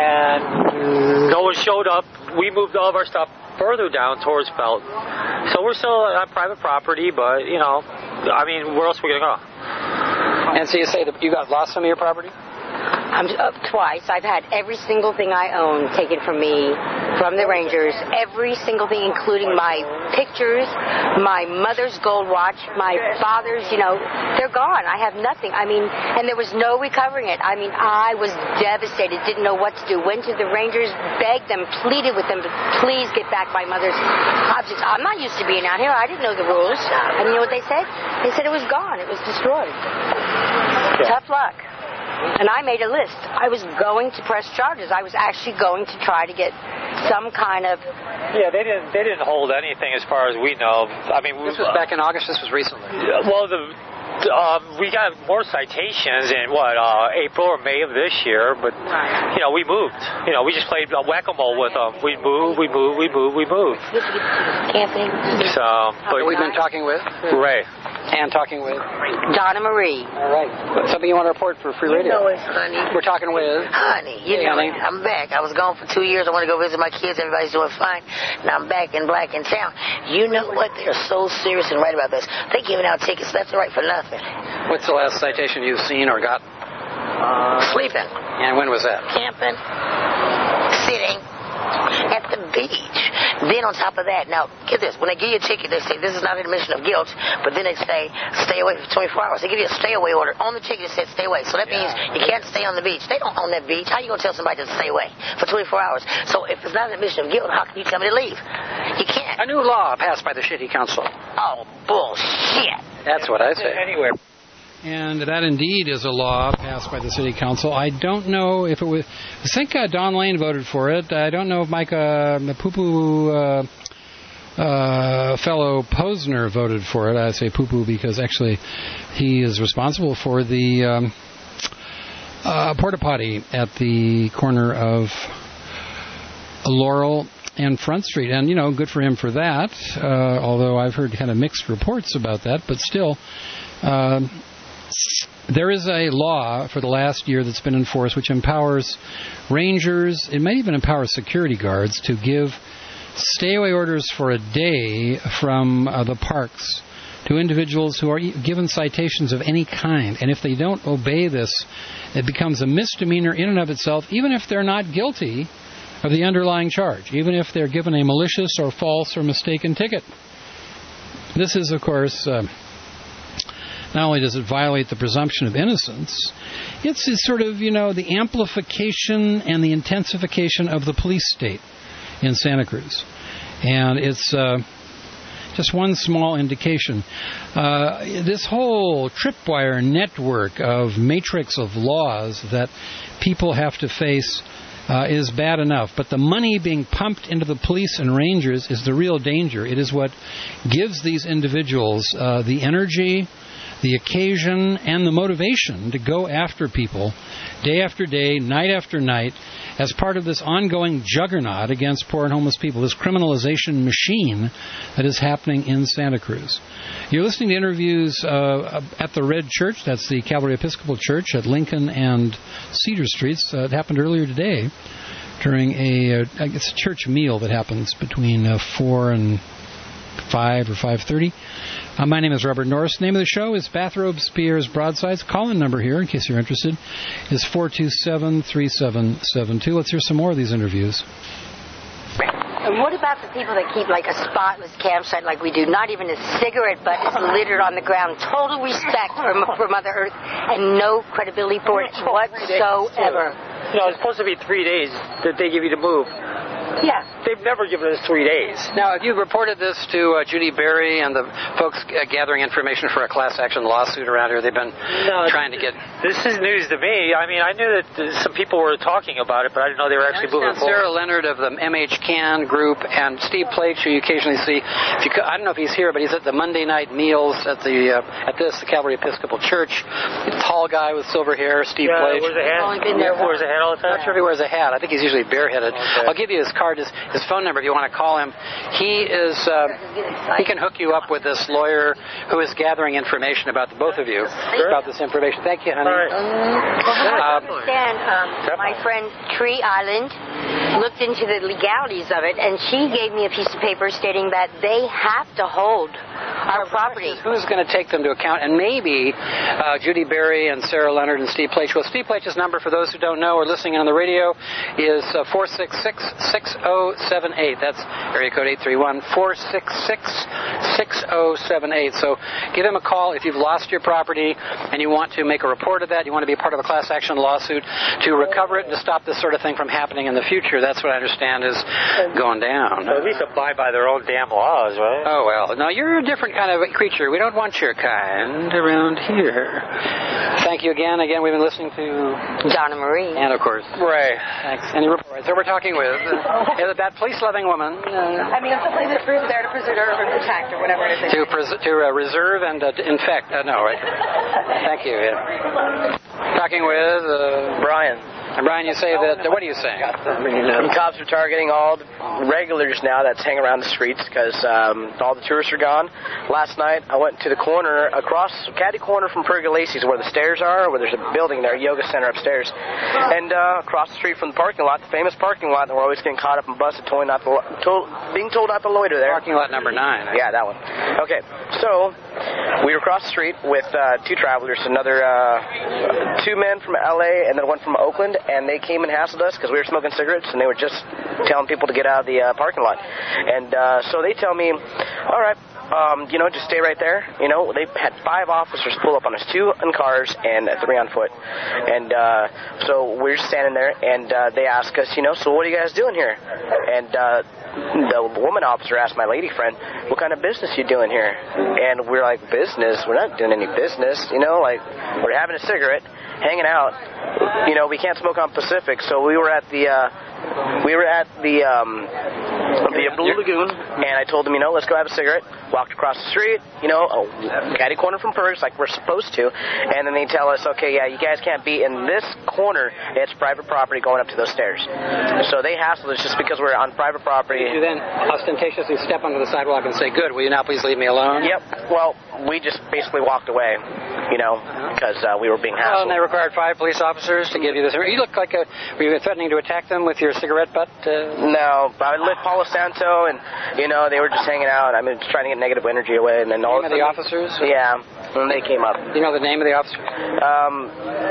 And no one showed up. We moved all of our stuff further down towards Belt. So we're still on private property, but, you know, I mean, where else are we going to go? And so you say that you got lost some of your property? I'm uh, twice. I've had every single thing I own taken from me, from the Rangers. Every single thing, including my pictures, my mother's gold watch, my father's, you know, they're gone. I have nothing. I mean, and there was no recovering it. I mean, I was devastated, didn't know what to do. Went to the Rangers, begged them, pleaded with them to please get back my mother's objects. I'm not used to being out here. I didn't know the rules. And you know what they said? They said it was gone. It was destroyed. Yeah. Tough luck. And I made a list. I was going to press charges. I was actually going to try to get some kind of... Yeah, they didn't They didn't hold anything as far as we know. I mean, This was back in August? This was recently? Well, the... Um, we got more citations in, what, uh, April or May of this year, but, you know, we moved. You know, we just played whack-a-mole with them. We moved, we moved, we moved, we moved. Camping. So, but we've been talking with? Ray. And talking with? Donna Marie. All right. Something you want to report for Free Radio? You know it, honey. We're talking with? Honey, you hey, know honey. it. I'm back. I was gone for two years. I want to go visit my kids. Everybody's doing fine. Now I'm back in black in town. You know what? They're so serious and right about this. They're giving out tickets left and right for nothing. What's the last citation you've seen or got? Uh, Sleeping. And when was that? Camping. Sitting. At the beach. Then on top of that, now, get this. When they give you a ticket, they say this is not an admission of guilt, but then they say stay away for twenty-four hours. They give you a stay away order. On the ticket it says stay away. So that Yeah. means you can't stay on the beach. They don't own that beach. How are you going to tell somebody to stay away for twenty-four hours? So if it's not an admission of guilt, how can you tell me to leave? You can't. A new law passed by the City Council. Oh, bullshit. That's what I say. Anywhere. And that indeed is a law passed by the City Council. I don't know if it was... I think uh, Don Lane voted for it. I don't know if Micah Pupu, uh, uh, fellow Posner, voted for it. I say Pupu because actually he is responsible for the um, uh, porta potty at the corner of Laurel and Front Street. And, you know, good for him for that, uh, although I've heard kind of mixed reports about that. But still... Um, There is a law for the last year that's been enforced which empowers rangers, it might even empower security guards, to give stay-away orders for a day from uh, the parks to individuals who are given citations of any kind. And if they don't obey this, it becomes a misdemeanor in and of itself, even if they're not guilty of the underlying charge, even if they're given a malicious or false or mistaken ticket. This is, of course... Uh, Not only does it violate the presumption of innocence, it's, it's sort of, you know, the amplification and the intensification of the police state in Santa Cruz. And it's uh, just one small indication. Uh, this whole tripwire network of matrix of laws that people have to face uh, is bad enough. But the money being pumped into the police and rangers is the real danger. It is what gives these individuals uh, the energy, the occasion, and the motivation to go after people day after day, night after night, as part of this ongoing juggernaut against poor and homeless people, this criminalization machine that is happening in Santa Cruz. You're listening to interviews uh, at the Red Church. That's the Calvary Episcopal Church at Lincoln and Cedar Streets. Uh, it happened earlier today during a, uh, it's a church meal that happens between uh, four and five or five thirty. Uh, my name is Robert Norris. The name of the show is Bathrobe Spears Broadsides. Call-in number here, in case you're interested, is four two seven, three seven seven two. Let's hear some more of these interviews. And what about the people that keep like a spotless campsite like we do? Not even a cigarette butt is littered on the ground. Total respect for, for Mother Earth and no credibility for it whatsoever. No, it's supposed to be three days that they give you to move. Yeah. They've never given us three days. Now, have you reported this to uh, Judy Berry and the folks uh, gathering information for a class action lawsuit around here? They've been no, trying to get... This is news to me. I mean, I knew that some people were talking about it, but I didn't know they were actually moving forward. Sarah Leonard of the M H Can group and Steve Plage, who you occasionally see. If you, I don't know if he's here, but he's at the Monday night meals at the uh, at this, the Calvary Episcopal Church. The tall guy with silver hair, Steve yeah, Plage. Wears a hat. Only been there wears a hat all the time? I'm not sure if he wears a hat. I think he's usually bareheaded. Okay. I'll give you his card, his, his phone number if you want to call him. He is uh, he can hook you up with this lawyer who is gathering information about the both of you sure. about this information. Thank you, honey. All right. I understand. Um, my friend Tree Island looked into the legalities of it, and she gave me a piece of paper stating that they have to hold our property. Who's going to take them to account? And maybe uh, Judy Berry and Sarah Leonard and Steve Plage. Well, Steve Plage's number, for those who don't know or listening on the radio, is uh, four six six, six zero seven eight. That's area code eight three one, four six six, six zero seven eight. So give him a call if you've lost your property and you want to make a report of that. You want to be a part of a class action lawsuit to recover it and to stop this sort of thing from happening in the future. That's what I understand is going down. Well, at least abide by their own damn laws, right? Oh, well. No, you're a different kind of creature. We don't want your kind around here. Thank you again. Again, we've been listening to Donna Marie. And, of course, Ray. Thanks. Any reports? So we're talking with uh, that police-loving woman. Uh, I mean, it's something that's there to preserve and protect or whatever it is. To, pres- to uh, reserve and uh, to infect. Uh, no, right. Thank you. Yeah. Talking with uh, Brian. And Brian, you say that, what are you saying? The cops are targeting all the regulars now that's hang around the streets because um, all the tourists are gone. Last night, I went to the corner across, caddy corner from Pergolacy's where the stairs are, where there's a building there, a yoga center upstairs. And uh, across the street from the parking lot, the famous parking lot, and we're always getting caught up and busted, told not to, told, being told not to loiter there. Parking lot number nine. Yeah, that one. Okay, so we were across the street with uh, two travelers, another uh, two men from L A and then one from Oakland. And they came and hassled us because we were smoking cigarettes, and they were just telling people to get out of the uh, parking lot. And uh, so they tell me, all right, um, you know, just stay right there. You know, they had five officers pull up on us, two in cars and three on foot. And uh, so we're just standing there, and uh, they ask us, you know, so what are you guys doing here? And uh, the woman officer asked my lady friend, what kind of business you doing here? And we're like, business? We're not doing any business. You know, like, we're having a cigarette, hanging out. You know, we can't smoke on Pacific, so we were at the uh, we were at the um, the Blue Lagoon, and I told them, you know, let's go have a cigarette. Walked across the street, you know, a caddy corner from Perks, like we're supposed to, and then they tell us, okay, yeah, you guys can't be in this corner. It's private property going up to those stairs. So they hassled us just because we're on private property. Did you then ostentatiously step onto the sidewalk and say, good, will you now please leave me alone? Yep. Well, we just basically walked away, you know, because uh, we were being hassled. Well, and they required five police officers to give you this. You look like a, were you threatening to attack them with your cigarette butt? Uh... No, I lit Palo Santo, and, you know, they were just hanging out. I mean, just trying to get negative energy away. And then all the name of the officers? Yeah, and they came up. Do you know the name of the officer? Um,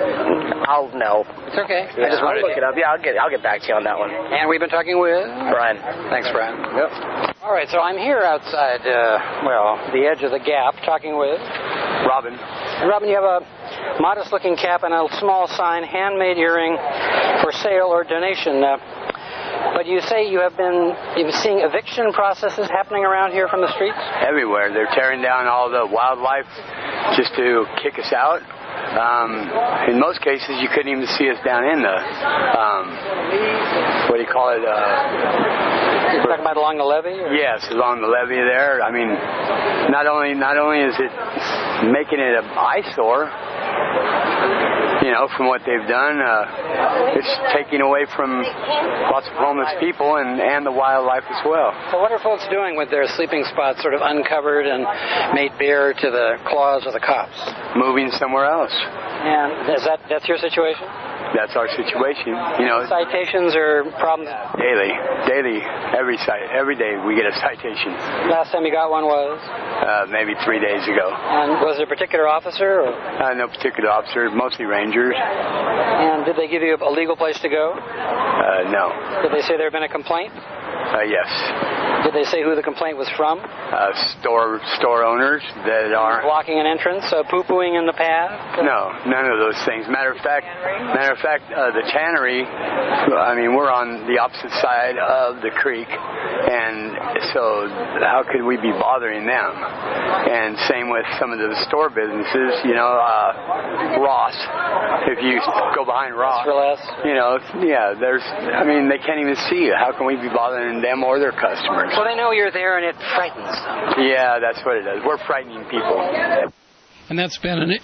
I'll know. It's okay. Yeah, I just wanted I'll look it up. Yeah, I'll get I'll get back to you on that one. And we've been talking with Brian. Thanks, Brian. Yep. All right, so I'm here outside, uh, well, the edge of the Gap, talking with Robin. And Robin, you have a modest-looking cap and a small sign, handmade earring for sale or donation. Uh, But you say you have been you've been seeing eviction processes happening around here from the streets? Everywhere. They're tearing down all the wildlife just to kick us out. Um, in most cases, you couldn't even see us down in the, um, what do you call it? Uh, You're talking about along the levee? Or? Yes, along the levee there. I mean, not only not only is it making it an eyesore, you know, from what they've done, uh, it's taking away from lots of homeless people and, and the wildlife as well. So what are folks doing with their sleeping spots sort of uncovered and made bare to the claws of the cops? Moving somewhere else. And is that that's your situation? That's our situation. You know, citations or problems? Daily, daily, every site, every day we get a citation. Last time you got one was? Uh, maybe three days ago. And was it a particular officer? Or? Uh, no particular officer, mostly rangers. And did they give you a legal place to go? Uh, no. Did they say there had been a complaint? Uh, yes. Did they say who the complaint was from? Uh, store store owners that are blocking an entrance, uh, poo-pooing in the path. No, none of those things. Matter of fact, matter of fact, uh, the tannery. I mean, we're on the opposite side of the creek, and so how could we be bothering them? And same with some of the store businesses. You know, uh, Ross. If you go behind Ross, for less. You know, yeah. There's. I mean, they can't even see you. How can we be bothering them or their customers? Well, they know you're there, and it frightens them. Yeah, that's what it is. We're frightening people. And that's been an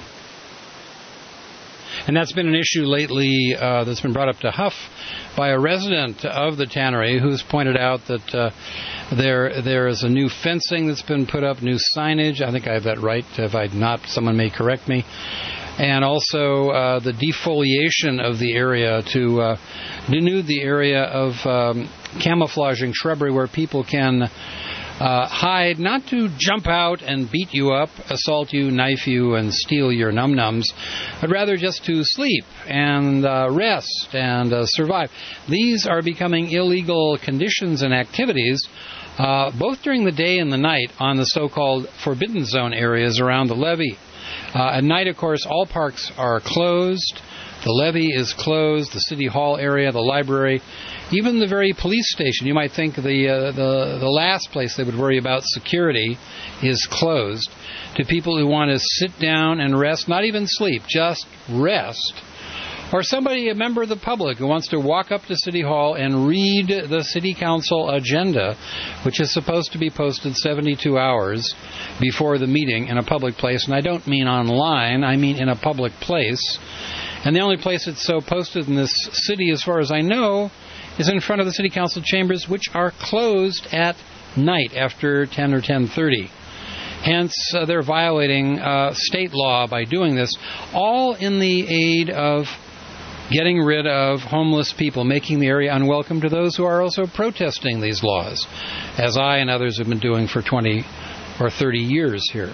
and that's been an issue lately uh, that's been brought up to Huff by a resident of the tannery who's pointed out that uh, there there is a new fencing that's been put up, new signage. I think I have that right. If I not, someone may correct me. And also uh, the defoliation of the area to uh, denude the area of um, camouflaging shrubbery where people can uh, hide, not to jump out and beat you up, assault you, knife you, and steal your num-nums, but rather just to sleep and uh, rest and uh, survive. These are becoming illegal conditions and activities uh, both during the day and the night on the so-called forbidden zone areas around the levee. Uh, at night, of course, all parks are closed. The levee is closed. The city hall area, the library, even the very police station. You might think the uh, the the last place they would worry about security is closed to people who want to sit down and rest, not even sleep, just rest. Or somebody, a member of the public, who wants to walk up to City Hall and read the City Council agenda, which is supposed to be posted seventy-two hours before the meeting in a public place. And I don't mean online, I mean in a public place. And the only place it's so posted in this city, as far as I know, is in front of the City Council chambers, which are closed at night after ten or ten thirty. Hence, uh, they're violating uh, state law by doing this, all in the aid of getting rid of homeless people, making the area unwelcome to those who are also protesting these laws, as I and others have been doing for twenty or thirty years here.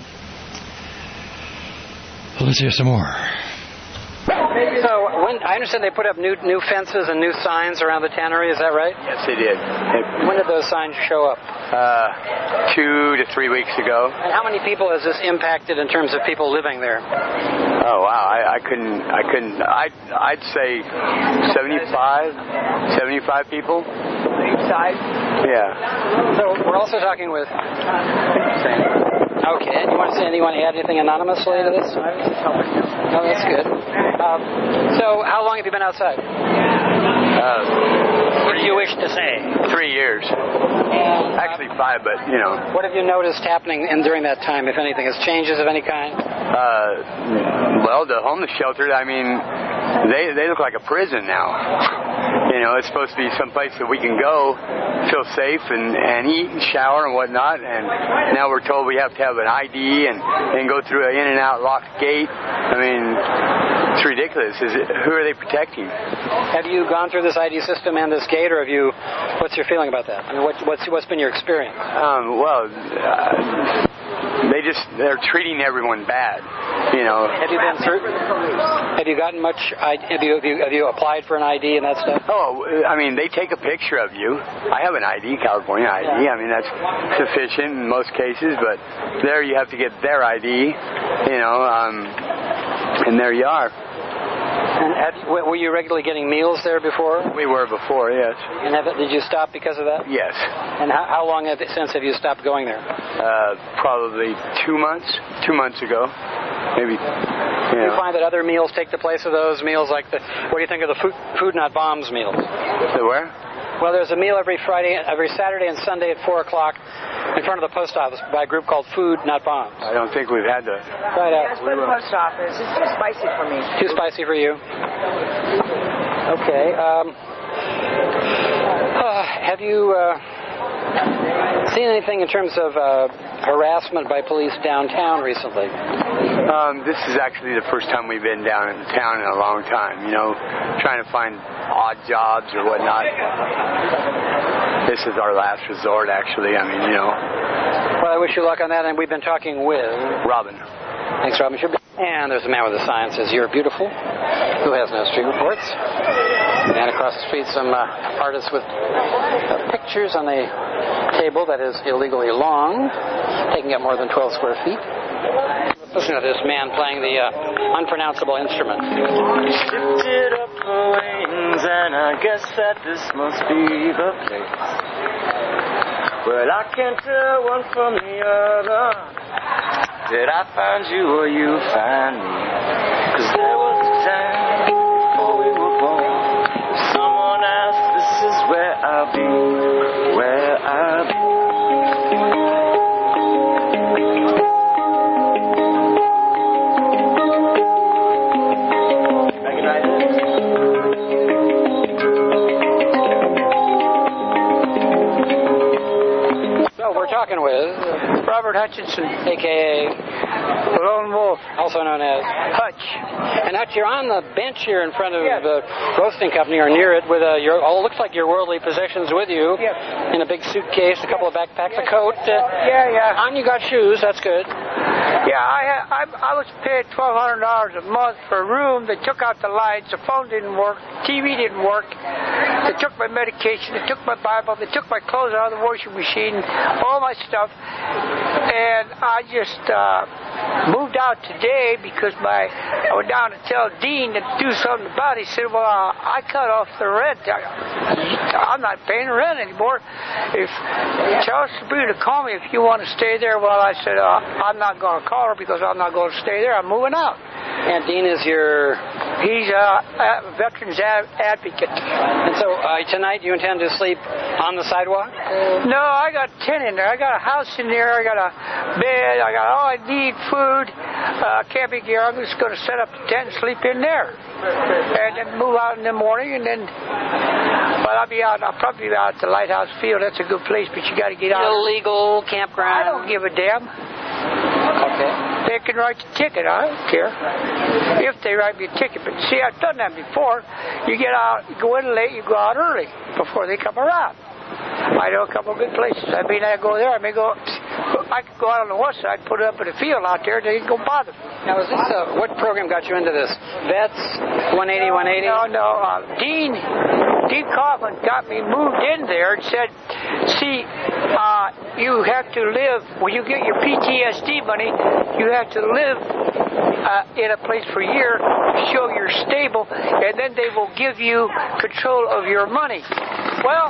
Let's hear some more. So, when, I understand they put up new new fences and new signs around the tannery, is that right? Yes, they did. It, when did those signs show up? Uh, two to three weeks ago. And how many people has this impacted in terms of people living there? Oh, wow. I, I couldn't, I couldn't, I'd, I'd say seventy-five, seventy-five people. Each side? Yeah. So, we're also talking with... Okay, and you want to say, you want to add anything anonymously to this? No, that's good. Um, so, how long have you been outside? Uh, what do you wish to say? Three years. And, Actually five, but, you know. What have you noticed happening in, during that time, if anything? Has changes of any kind? Uh, well, the homeless shelter, I mean, they they look like a prison now. You know, it's supposed to be someplace that we can go, feel safe, and, and eat and shower and whatnot, and now we're told we have to have an I D and, and go through an in and out locked gate. I mean, it's ridiculous. Is it, who are they protecting? Have you gone through this I D system and this gate, or have you, what's your feeling about that? I mean, what, what's, what's been your experience? Um, well, uh, they just, they're treating everyone bad, you know. Have you been through, have you gotten much, have you, have you, have you applied for an I D and that stuff? Oh, I mean, they take a picture of you. I have an I D, California I D. I mean, that's sufficient in most cases, but there you have to get their I D, you know, um, and there you are. And at, were you regularly getting meals there before? We were before, yes. And have, did you stop because of that? Yes. And how, how long have, since have you stopped going there? Uh, probably two months, two months ago, maybe Do you find that other meals take the place of those meals? Like the, what do you think of the food, food not bombs meals? The where? Well, there's a meal every Friday, every Saturday and Sunday at four o'clock in front of the post office by a group called Food Not Bombs. I don't think we've had that. Right out. Yes, but the post office. It's too spicy for me. Too spicy for you. Okay. Um, uh, have you uh, seen anything in terms of uh, harassment by police downtown recently? Um, this is actually the first time we've been down in town in a long time, you know, trying to find odd jobs or whatnot. This is our last resort, actually. I mean, you know. Well, I wish you luck on that, and we've been talking with Robin. Thanks, Robin. And there's a man with a sign that says, "You're beautiful," who has no street reports. And across the street, some uh, artists with uh, pictures on the table that is illegally long, taking up more than twelve square feet. Listen to this man playing the uh, unpronounceable instrument. Lifted up her wings, and I guess that this must be the place. Well, I can't tell one from the other. Did I find you or you find me? 'Cause there was a time before we were born. Someone asked, this is where I'll be, where I'll be. Talking with Robert Hutchinson, a k a. Lone Wolf, also known as Hutch. And Hutch, you're on the bench here in front of yes. the roasting company or near it with a, your, oh, looks like your worldly possessions with you. Yes. In a big suitcase, a couple of backpacks, yes. a coat. Uh, yeah, yeah. On you got shoes, that's good. Yeah, I, I I was paid twelve hundred dollars a month for a room. They took out the lights, the phone didn't work, T V didn't work. They took my medication, they took my Bible, they took my clothes out of the washing machine, all my stuff. And I just uh, moved out today because my I went down to tell Dean to do something about it. He said, well, uh, I cut off the rent. I, I'm not paying rent anymore. If tell Sabrina to call me if you want to stay there. Well, I said, uh, I'm not going to call her because I'm not going to stay there. I'm moving out. And Dean is your... He's a, a veterans ad- advocate. And so uh, tonight you intend to sleep on the sidewalk? No, I got a tent in there. I got a house in there. I got a bed. I got all I need, food, uh, camping gear. I'm just going to set up the tent and sleep in there. And then move out in the morning and then... Well, I'll be out. I'll probably be out at the Lighthouse Field. That's a good place, but you got to get out. Illegal campground. I don't give a damn. Okay. They can write the ticket. I don't care if they write me a ticket. But see, I've done that before. You get out, you go in late, you go out early before they come around. I know a couple of good places. I mean, I go there. I may go. I could go out on the west side, put it up in a field out there. They ain't gonna bother me. Now, is this uh, what program got you into this? Vets, one eighty, one eighty. No, no. Uh, Dean, Dean Kaufman got me moved in there and said, "See, uh, you have to live when you get your P T S D money. You have to live uh, in a place for a year to show you're stable, and then they will give you control of your money." Well,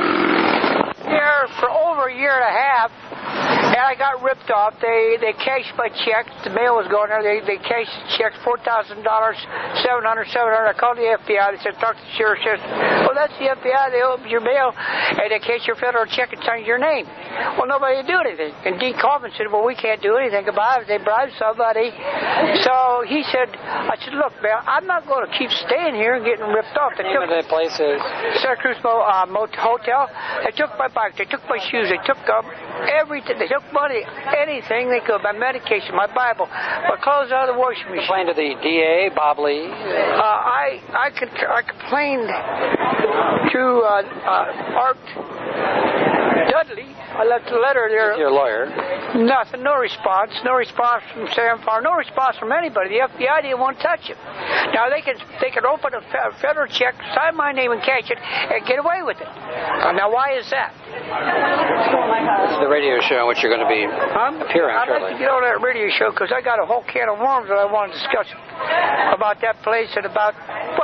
here for over a year and a half, and I got ripped off. They they cashed my checks. The mail was going there. They they cashed the checks, four thousand dollars, seven hundred, seven hundred. I called the F B I. They said, talk to the sheriff. Says, well, that's the F B I. They opened your mail and they cashed your federal check and signed your name. Well, nobody would do anything. And Dean Kaufman said, well, we can't do anything about it. They bribed somebody. So he said, I said, look, man, I'm not going to keep staying here and getting ripped off. The name of the place is Santa Cruz uh, Hotel. They took my bike. They took my shoes. They took um, everything. They took money, anything they could. My medication, my Bible, my clothes out of the washing machine. Complained to the D A, Bob Lee. Uh, I I could I complained to uh, uh, Art Dudley. I left a letter there. Your lawyer. Nothing. No response. No response from Sam Farr. No response from anybody. The F B I didn't want to touch it. Now they can they can open a federal check, sign my name and cash it, and get away with it. Uh, now why is that? This is the radio show in which you're going to be um, appearing I'd shortly. like to get on that radio show because I got a whole can of worms that I want to discuss about that place and about, well,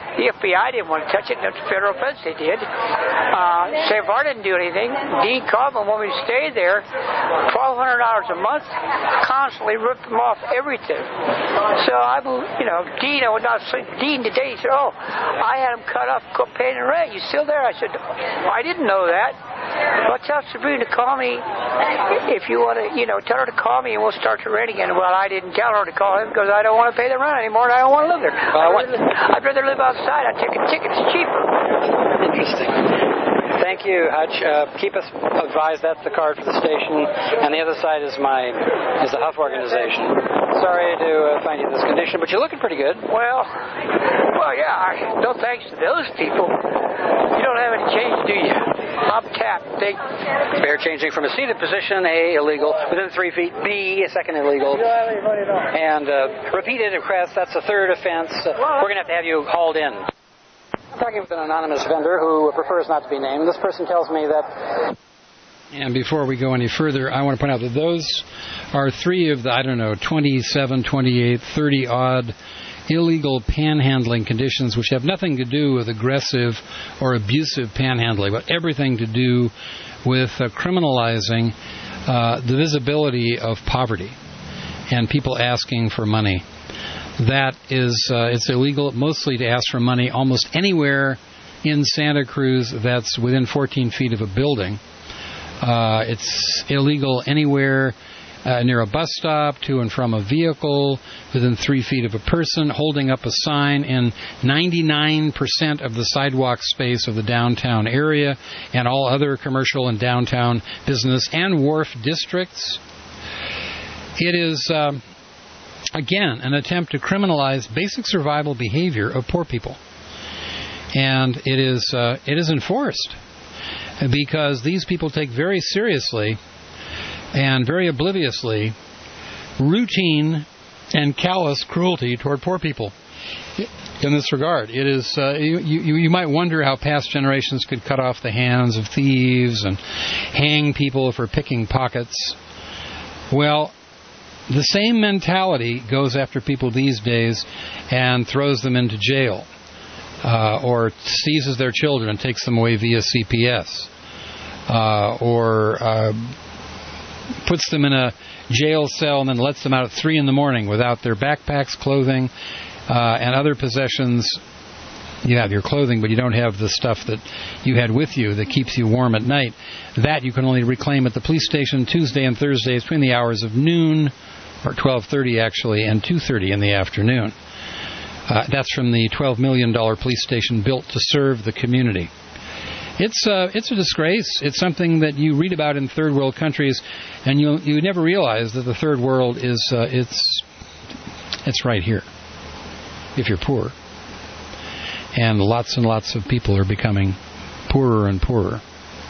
The F B I didn't want to touch it, and the federal feds they did. Uh, Savar didn't do anything. Dean Kaufman wanted me to stay there, twelve hundred dollars a month, constantly ripped them off everything. So I moved, you know, Dean, I would not sleep. Dean today, he said, oh, I had him cut off, paying the rent. You still there? I said, I didn't know that. Well, tell Sabrina to call me if you want to, you know, tell her to call me and we'll start to rent again. Well, I didn't tell her to call him because I don't want to pay the rent anymore and I don't want to live there. I'd rather, I'd rather live outside. I'd take a ticket. It's cheaper. Interesting. Thank you, Hutch. Uh, keep us advised. That's the card for the station, and the other side is my is the Huff organization. Sorry to uh, find you in this condition, but you're looking pretty good. Well, well, yeah. I, no thanks to those people. You don't have any change, do you? I'm tapped. They Bear changing from a seated position, A, illegal, within three feet, B, a second illegal, and uh, repeated request. That's a third offense. Uh, we're going to have to have you hauled in. I'm talking with an anonymous vendor who prefers not to be named. This person tells me that... And before we go any further, I want to point out that those are three of the, I don't know, twenty-seven, twenty-eight, thirty-odd illegal panhandling conditions which have nothing to do with aggressive or abusive panhandling, but everything to do with uh, criminalizing uh, the visibility of poverty and people asking for money. That is, uh, it's illegal mostly to ask for money almost anywhere in Santa Cruz that's within fourteen feet of a building. Uh, it's illegal anywhere uh, near a bus stop, to and from a vehicle, within three feet of a person, holding up a sign in ninety-nine percent of the sidewalk space of the downtown area and all other commercial and downtown business and wharf districts. It is... Um, Again, an attempt to criminalize basic survival behavior of poor people. And it is uh, it is enforced because these people take very seriously and very obliviously routine and callous cruelty toward poor people in this regard. It is uh, you, you, you might wonder how past generations could cut off the hands of thieves and hang people for picking pockets. Well, the same mentality goes after people these days and throws them into jail uh, or seizes their children and takes them away via C P S uh, or uh, puts them in a jail cell and then lets them out at three in the morning without their backpacks, clothing, uh, and other possessions. You have your clothing, but you don't have the stuff that you had with you that keeps you warm at night. That you can only reclaim at the police station Tuesday and Thursdays between the hours of noon, or twelve thirty actually, and two thirty in the afternoon. Uh, that's from the twelve million dollars police station built to serve the community. It's uh, it's a disgrace. It's something that you read about in third world countries, and you you never realize that the third world is uh, it's it's right here. If you're poor, and lots and lots of people are becoming poorer and poorer.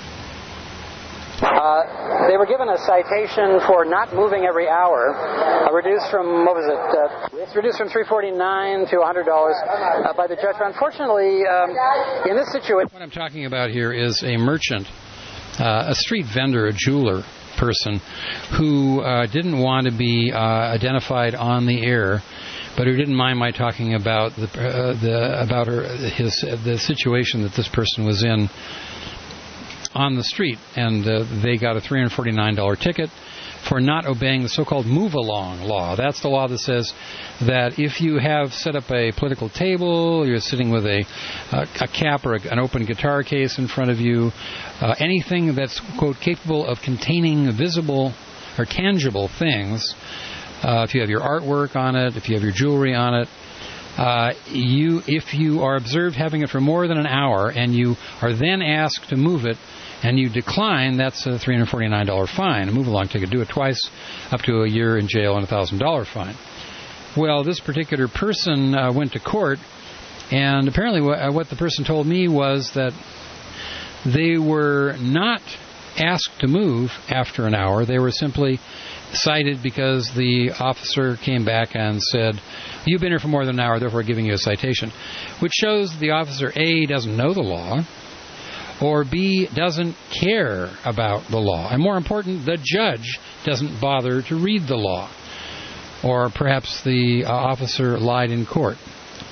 Uh, they were given a citation for not moving every hour, uh, reduced from, what was it, uh, it's reduced from three forty-nine to one hundred dollars uh, by the judge. But unfortunately, um, in this situation... What I'm talking about here is a merchant, uh, a street vendor, a jeweler person, who uh, didn't want to be uh, identified on the air, but who didn't mind my talking about the, uh, the about her his the situation that this person was in on the street, and uh, they got a three hundred forty-nine dollars ticket for not obeying the so-called move-along law. That's the law that says that if you have set up a political table, you're sitting with a uh, a cap or a, an open guitar case in front of you, uh, anything that's, quote, capable of containing visible or tangible things, uh, if you have your artwork on it, if you have your jewelry on it, Uh, you, if you are observed having it for more than an hour and you are then asked to move it and you decline, that's a three hundred forty-nine dollars fine. A move-along ticket, do it twice, up to a year in jail and a one thousand dollars fine. Well, this particular person uh, went to court, and apparently what, what the person told me was that they were not asked to move after an hour. They were simply cited because the officer came back and said, you've been here for more than an hour, therefore giving you a citation, which shows the officer, A, doesn't know the law, or B, doesn't care about the law. And more important, the judge doesn't bother to read the law. Or perhaps the uh, officer lied in court.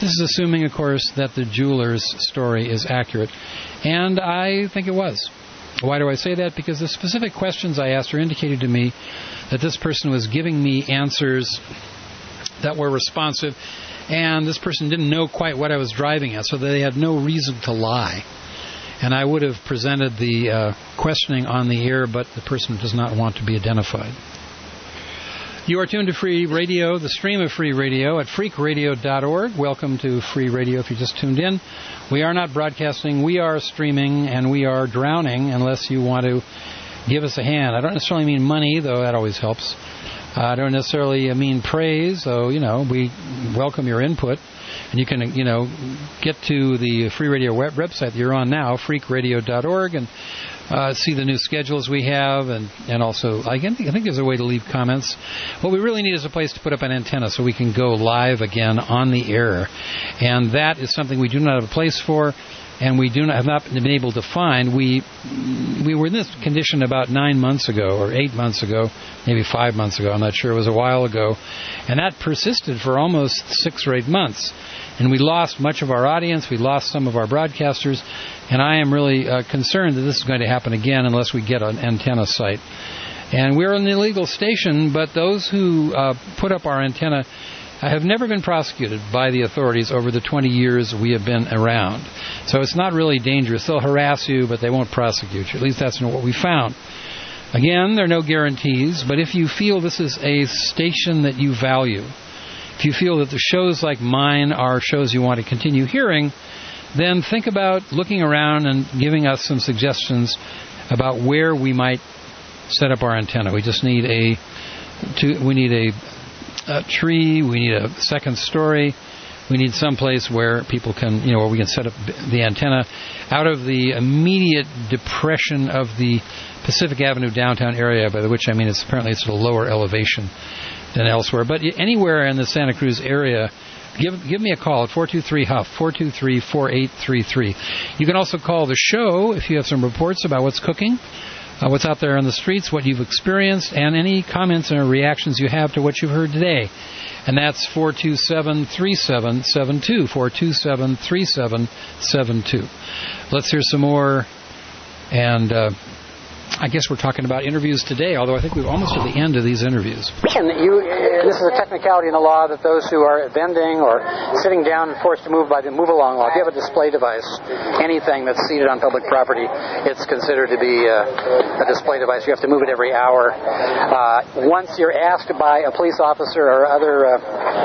This is assuming, of course, that the jeweler's story is accurate. And I think it was. Why do I say that? Because the specific questions I asked her indicated to me that this person was giving me answers that were responsive, and this person didn't know quite what I was driving at, so they had no reason to lie. And I would have presented the uh, questioning on the air, but the person does not want to be identified. You are tuned to Free Radio, the stream of Free Radio at freak radio dot org. Welcome to Free Radio if you just tuned in. We are not broadcasting, we are streaming, and we are drowning unless you want to give us a hand. I don't necessarily mean money, though that always helps. I don't necessarily mean praise, though, you know, we welcome your input. And you can, you know, get to the Free Radio web website that you're on now, freak radio dot org, and uh, see the new schedules we have, and, and also, I think, I think there's a way to leave comments. What we really need is a place to put up an antenna so we can go live again on the air. And that is something we do not have a place for, and we do not have not been able to find. We we were in this condition about nine months ago, or eight months ago, maybe five months ago. I'm not sure. It was a while ago. And that persisted for almost six or eight months. And we lost much of our audience. We lost some of our broadcasters. And I am really uh, concerned that this is going to happen again unless we get an antenna site. And we're an illegal station, but those who uh, put up our antenna have never been prosecuted by the authorities over the twenty years we have been around. So it's not really dangerous. They'll harass you, but they won't prosecute you. At least that's what we found. Again, there are no guarantees, but if you feel this is a station that you value, if you feel that the shows like mine are shows you want to continue hearing, then think about looking around and giving us some suggestions about where we might set up our antenna. We just need a, to, we need a, a tree, we need a second story, we need some place where people can, you know, where we can set up the antenna out of the immediate depression of the Pacific Avenue downtown area, by which I mean it's apparently it's at a lower elevation than elsewhere. But anywhere in the Santa Cruz area, give give me a call at four two three H U F, four two three, four eight three three. You can also call the show if you have some reports about what's cooking, uh, what's out there on the streets, what you've experienced, and any comments or reactions you have to what you've heard today. And that's four two seven, three seven seven two, four two seven, three seven seven two. Let's hear some more, and uh, I guess we're talking about interviews today, although I think we're almost at the end of these interviews. And you, uh, this is a technicality in the law that those who are vending or sitting down and forced to move by the move-along law, if you have a display device, anything that's seated on public property, it's considered to be uh, a display device. You have to move it every hour. Uh, once you're asked by a police officer or other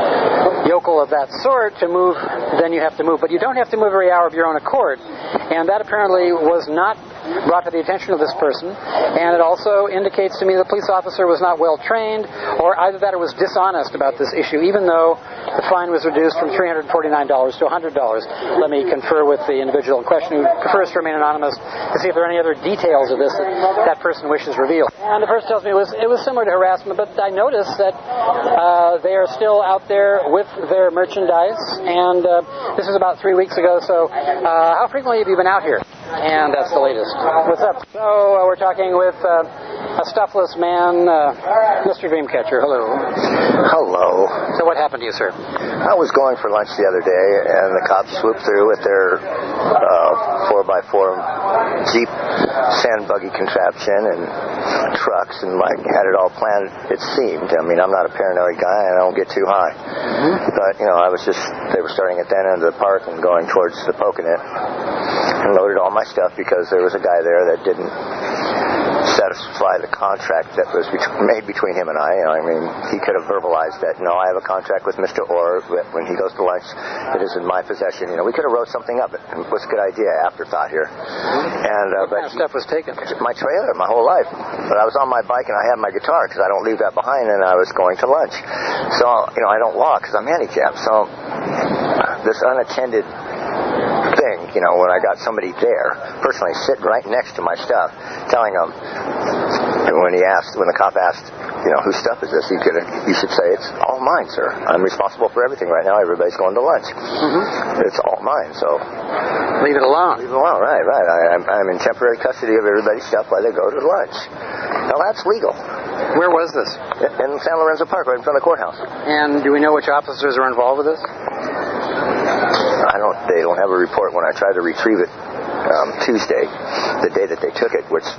uh, yokel of that sort to move, then you have to move. But you don't have to move every hour of your own accord. And that apparently was not brought to the attention of this person, and it also indicates to me the police officer was not well trained, or either that or was dishonest about this issue, even though the fine was reduced from three hundred forty-nine dollars to one hundred dollars. Let me confer with the individual in question who prefers to remain anonymous to see if there are any other details of this that that person wishes revealed. And the person tells me it was, it was similar to harassment, but I noticed that uh, they are still out there with their merchandise, and uh, this is about three weeks ago, so uh, how frequently have you been out here? And that's the latest. What's up? So uh, we're talking with uh, a stuffless man, uh, Mister Dreamcatcher. Hello. Hello. So what happened to you, sir? I was going for lunch the other day, and the cops swooped through with their uh, four by four Jeep sand buggy contraption and trucks, and like had it all planned, it seemed. I mean, I'm not a paranoid guy, and I don't get too high. Mm-hmm. But, you know, I was just, they were starting at that end of the park and going towards the Poconet, and loaded all my stuff because there was a guy there that didn't satisfy the contract that was bet- made between him and I. You know, I mean, he could have verbalized that, no, I have a contract with Mister Orr. When he goes to lunch, it is in my possession. You know, we could have wrote something up. It was a good idea, afterthought here. And uh, what but kind of stuff was taken? My trailer, my whole life. But I was on my bike and I had my guitar because I don't leave that behind, and I was going to lunch. So, you know, I don't walk because I'm handicapped. So this unattended thing, you know, when I got somebody there, personally sitting right next to my stuff, telling them, and when he asked, when the cop asked, you know, whose stuff is this, you could, you should say, it's all mine, sir. I'm responsible for everything right now. Everybody's going to lunch. Mm-hmm. It's all mine, so leave it alone. Leave it alone, right, right. I, I'm, I'm in temporary custody of everybody's stuff while they go to lunch. Now, that's legal. Where was this? In San Lorenzo Park, right in front of the courthouse. And do we know which officers are involved with this? I don't. They don't have a report. When I tried to retrieve it um, Tuesday, the day that they took it, which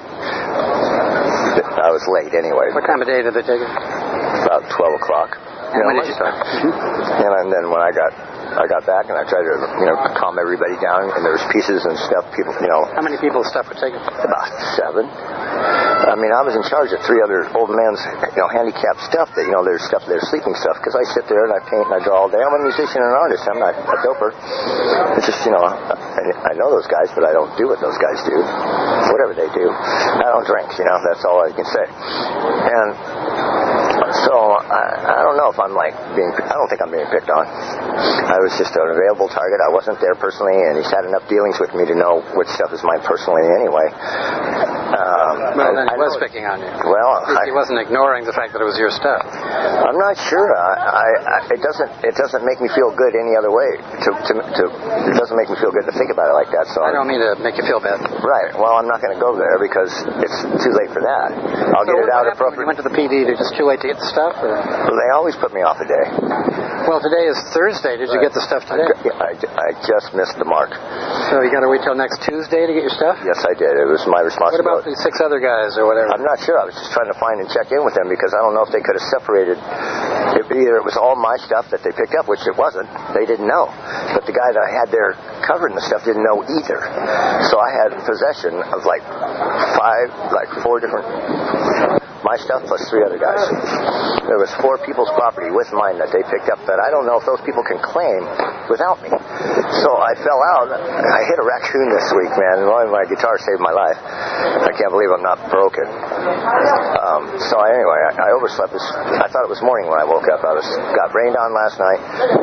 I was late anyway. What time of day did they take it? About twelve o'clock. And when did you start? Mm-hmm. And then when I got I got back and I tried to, you know, calm everybody down, and there was pieces and stuff. People, you know. How many people's stuff were taken? About seven. I mean, I was in charge of three other old men's, you know, handicapped stuff that, you know, their stuff, their sleeping stuff, because I sit there and I paint and I draw all day. I'm a musician and an artist. I'm not a doper. It's just, you know, I, I know those guys, but I don't do what those guys do. Whatever they do. I don't drink, you know, that's all I can say. And so, I, I don't know if I'm like being, I don't think I'm being picked on. I was just an available target. I wasn't there personally, and he's had enough dealings with me to know which stuff is mine personally anyway. Um, well, then I, he I was picking on you. Well, he, he wasn't ignoring the fact that it was your stuff. I'm not sure. I, I, I, it doesn't. It doesn't make me feel good any other way. To, to, to, it doesn't make me feel good to think about it like that. So I don't mean to make you feel bad. Right. Well, I'm not going to go there because it's too late for that. I'll so get it out When appropriately. you went to the P D, it was too late to get the stuff? Or? Well, they always put me off a day. Well, today is Thursday. Did right. you get the stuff today? I, I, I just missed the mark. So you got to wait till next Tuesday to get your stuff? Yes, I did. It was my responsibility. What about the six other guys or whatever? I'm not sure. I was just trying to find and check in with them because I don't know if they could have separated. If either it was all my stuff that they picked up, which it wasn't. They didn't know. But the guy that I had there covering the stuff didn't know either. So I had possession of like five, like four different... my stuff plus three other guys. There was four people's property with mine that they picked up that I don't know if those people can claim without me. So I fell out. I hit a raccoon this week, man. And my guitar saved my life. I can't believe I'm not broken. Um, so I, anyway, I, I overslept. This, I thought it was morning when I woke up. I was got rained on last night.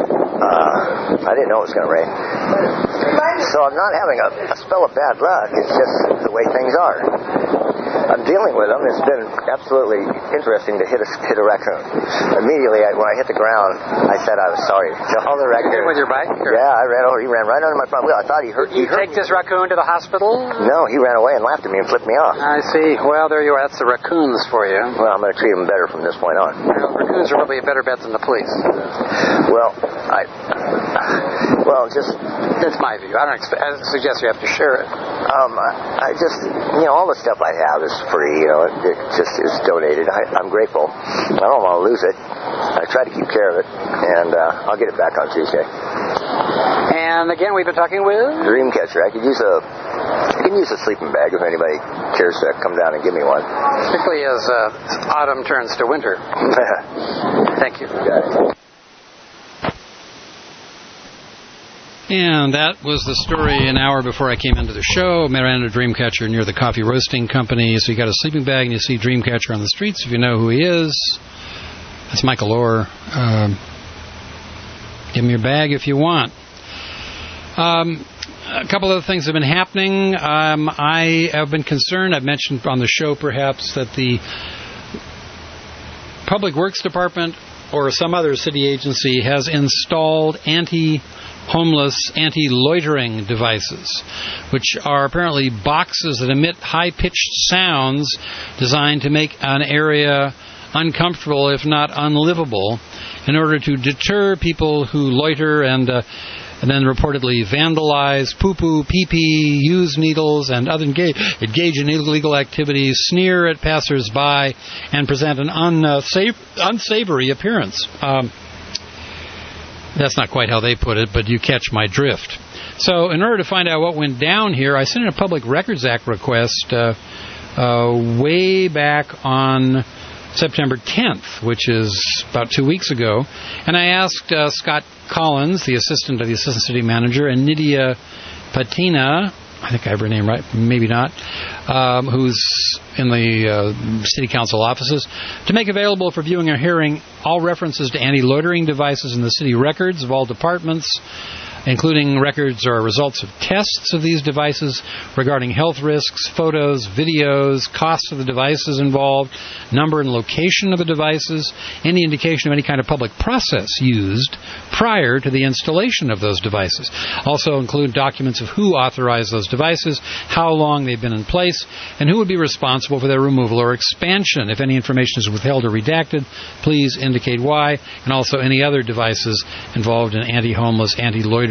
Uh, I didn't know it was going to rain. So I'm not having a, a spell of bad luck. It's just the way things are. I'm dealing with them. It's been absolutely interesting to hit a, hit a raccoon. Immediately, I, when I hit the ground, I said I was sorry to all the raccoons. You did with your bike? Or? Yeah, I ran over. He ran right under my front wheel. I thought he hurt. Did you he hurt take me. this raccoon to the hospital? No, he ran away and laughed at me and flipped me off. I see. Well, there you are. That's the raccoons for you. Well, I'm going to treat them better from this point on. Well, raccoons are probably a better bet than the police. Well, I... Well, just... That's my view. I don't expect, I suggest you have to share it. Um, I, I just... You know, all the stuff I have is free, you know. It, it just is donated. I, I'm grateful. I don't want to lose it. I try to keep care of it, and uh, I'll get it back on Tuesday. And again, we've been talking with... Dreamcatcher. I could use a... I can use a sleeping bag if anybody cares to come down and give me one. Particularly as uh, autumn turns to winter. Thank you. Got it. And that was the story an hour before I came into the show. Miranda Dreamcatcher near the coffee roasting company. So you got a sleeping bag and you see Dreamcatcher on the streets. If you know who he is, that's Michael Orr. Um, give him your bag if you want. Um, a couple of other things have been happening. Um, I have been concerned. I've mentioned on the show perhaps that the Public Works Department or some other city agency has installed anti homeless anti-loitering devices, which are apparently boxes that emit high-pitched sounds designed to make an area uncomfortable, if not unlivable, in order to deter people who loiter and uh, and then reportedly vandalize, poo-poo, pee-pee, use needles, and other engage, engage in illegal activities, sneer at passers-by, and present an unsafe, unsavory appearance. Um, That's not quite how they put it, but you catch my drift. So in order to find out what went down here, I sent in a Public Records Act request uh, uh, way back on September tenth, which is about two weeks ago. And I asked uh, Scott Collins, the assistant of the assistant city manager, and Nydia Patina, I think I have her name right, maybe not, um, who's in the uh, city council offices, to make available for viewing or hearing all references to anti-loitering devices in the city records of all departments, including records or results of tests of these devices regarding health risks, photos, videos, costs of the devices involved, number and location of the devices, any indication of any kind of public process used prior to the installation of those devices. Also include documents of who authorized those devices, how long they've been in place, and who would be responsible for their removal or expansion. If any information is withheld or redacted, please indicate why, and also any other devices involved in anti-homeless, anti-loitering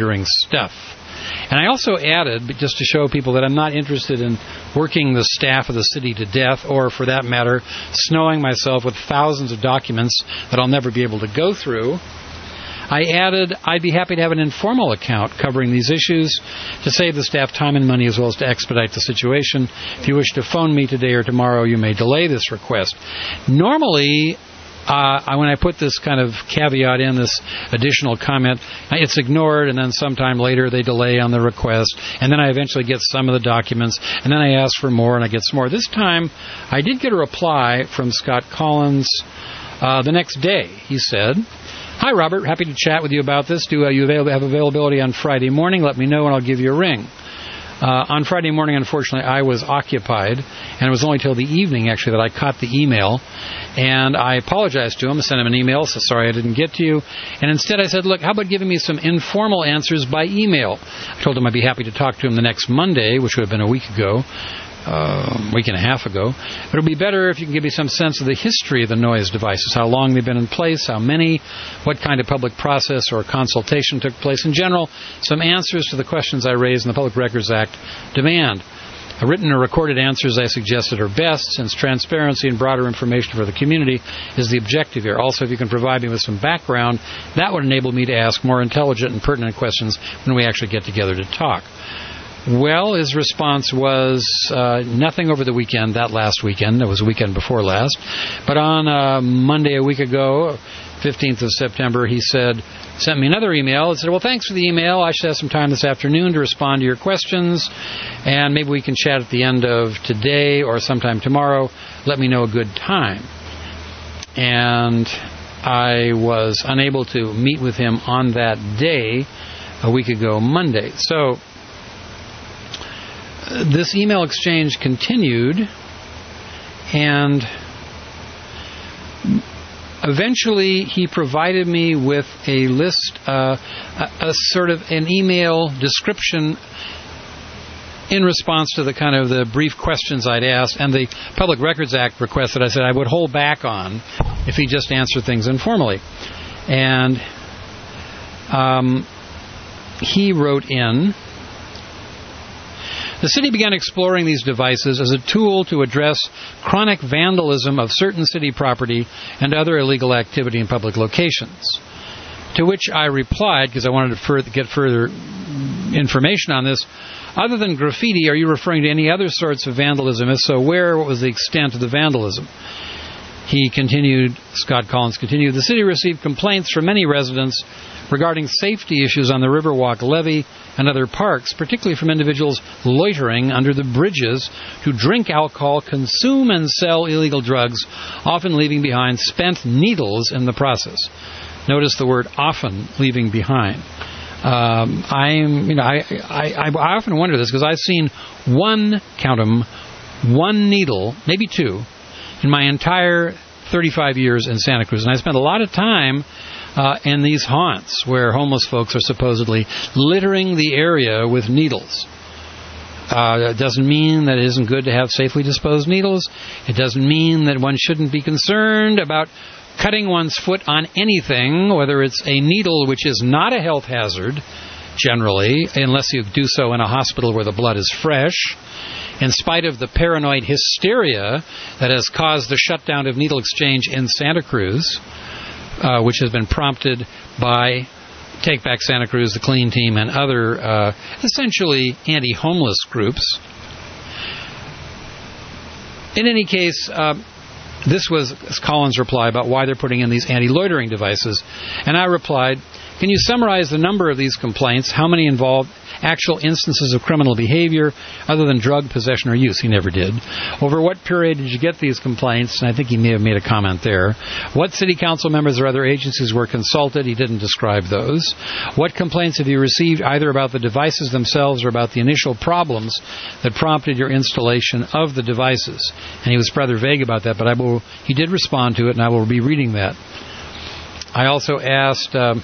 loitering stuff. And I also added, just to show people that I'm not interested in working the staff of the city to death, or for that matter, snowing myself with thousands of documents that I'll never be able to go through, I added, I'd be happy to have an informal account covering these issues to save the staff time and money as well as to expedite the situation. If you wish to phone me today or tomorrow, you may delay this request. Normally, Uh, I, when I put this kind of caveat in, this additional comment, it's ignored, and then sometime later they delay on the request, and then I eventually get some of the documents, and then I ask for more, and I get some more. This time, I did get a reply from Scott Collins uh, the next day. He said, "Hi, Robert. Happy to chat with you about this. Do uh, you avail- have availability on Friday morning? Let me know, and I'll give you a ring." Uh, on Friday morning, unfortunately, I was occupied, and it was only till the evening, actually, that I caught the email. And I apologized to him. I sent him an email, so sorry I didn't get to you. And instead I said, look, how about giving me some informal answers by email? I told him I'd be happy to talk to him the next Monday, which would have been a week ago, uh, a week and a half ago. But it would be better if you can give me some sense of the history of the noise devices, how long they've been in place, how many, what kind of public process or consultation took place. In general, some answers to the questions I raised in the Public Records Act demand. Written or recorded answers, I suggested, are best, since transparency and broader information for the community is the objective here. Also, if you can provide me with some background, that would enable me to ask more intelligent and pertinent questions when we actually get together to talk. Well, his response was uh, nothing over the weekend, that last weekend. It was the weekend before last. But on uh, Monday a week ago, fifteenth of September, he said, sent me another email. He said, well, thanks for the email. I should have some time this afternoon to respond to your questions, and maybe we can chat at the end of today or sometime tomorrow. Let me know a good time. And I was unable to meet with him on that day, a week ago Monday. So this email exchange continued, and eventually he provided me with a list, uh, a, a sort of an email description in response to the kind of the brief questions I'd asked and the Public Records Act request that I said I would hold back on if he just answered things informally. And um, he wrote in, the city began exploring these devices as a tool to address chronic vandalism of certain city property and other illegal activity in public locations. To which I replied, because I wanted to further, get further information on this, other than graffiti, are you referring to any other sorts of vandalism? If so, where? What was the extent of the vandalism? He continued, Scott Collins continued, the city received complaints from many residents regarding safety issues on the Riverwalk levee and other parks, particularly from individuals loitering under the bridges who drink alcohol, consume and sell illegal drugs, often leaving behind spent needles in the process. Notice the word often leaving behind. Um, I'm, you know, I, I, I often wonder this because I've seen one, count 'em, one needle, maybe two, in my entire thirty-five years in Santa Cruz. And I spent a lot of time uh, in these haunts where homeless folks are supposedly littering the area with needles. Uh, it doesn't mean that it isn't good to have safely disposed needles. It doesn't mean that one shouldn't be concerned about cutting one's foot on anything, whether it's a needle, which is not a health hazard, generally, unless you do so in a hospital where the blood is fresh, in spite of the paranoid hysteria that has caused the shutdown of needle exchange in Santa Cruz, uh, which has been prompted by Take Back Santa Cruz, the Clean Team, and other uh, essentially anti-homeless groups. In any case, uh, this was Collins' reply about why they're putting in these anti-loitering devices. And I replied, can you summarize the number of these complaints? How many involved actual instances of criminal behavior other than drug possession or use? He never did. Over what period did you get these complaints? And I think he may have made a comment there. What city council members or other agencies were consulted? He didn't describe those. What complaints have you received either about the devices themselves or about the initial problems that prompted your installation of the devices? And he was rather vague about that, but I will, he did respond to it, and I will be reading that. I also asked Uh,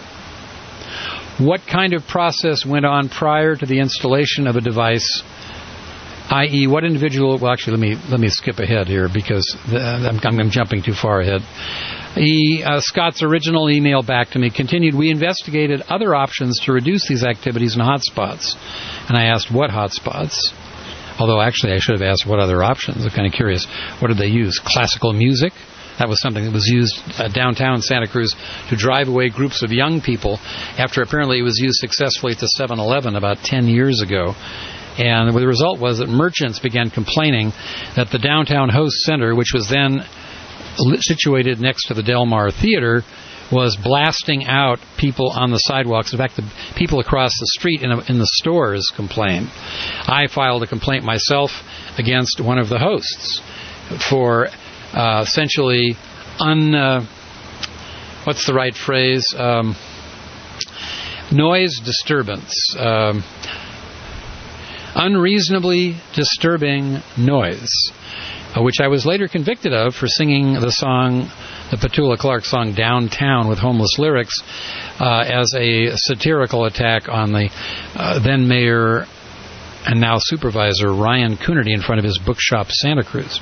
what kind of process went on prior to the installation of a device, that is, what individual... Well, actually, let me let me skip ahead here because the, I'm, I'm jumping too far ahead. He, uh, Scott's original email back to me continued, we investigated other options to reduce these activities in hotspots. And I asked, what hotspots? Although, actually, I should have asked what other options. I'm kind of curious. What did they use? Classical music? That was something that was used uh, downtown Santa Cruz to drive away groups of young people after apparently it was used successfully at the seven eleven about ten years ago. And the result was that merchants began complaining that the downtown Host Center, which was then situated next to the Del Mar Theater, was blasting out people on the sidewalks. In fact, the people across the street in, a, in the stores complained. I filed a complaint myself against one of the hosts for uh, essentially un... Uh, what's the right phrase? Um, noise disturbance. Um, unreasonably disturbing noise, uh, which I was later convicted of for singing the song, the Petula Clark song, Downtown, with homeless lyrics, uh, as a satirical attack on the uh, then mayor and now supervisor Ryan Coonerty in front of his bookshop Santa Cruz.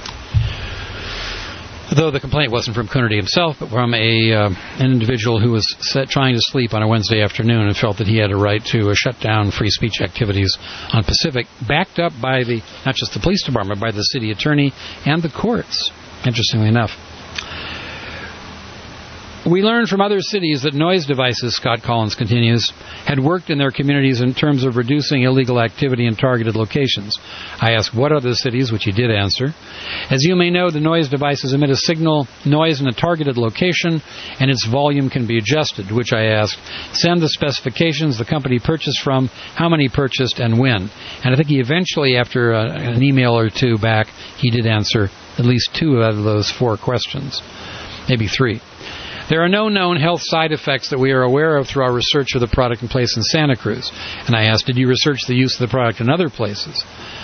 Though the complaint wasn't from Coonerty himself, but from a uh, an individual who was set, trying to sleep on a Wednesday afternoon and felt that he had a right to uh, shut down free speech activities on Pacific, backed up by the not just the police department, by the city attorney and the courts, interestingly enough. We learned from other cities that noise devices, Scott Collins continues, had worked in their communities in terms of reducing illegal activity in targeted locations. I asked what other cities, which he did answer. As you may know, the noise devices emit a signal noise in a targeted location, and its volume can be adjusted, which I asked, send the specifications the company purchased from, how many purchased, and when. And I think he eventually, after uh, an email or two back, he did answer at least two out of those four questions, maybe three. There are no known health side effects that we are aware of through our research of the product in place in Santa Cruz. And I asked, did you research the use of the product in other places?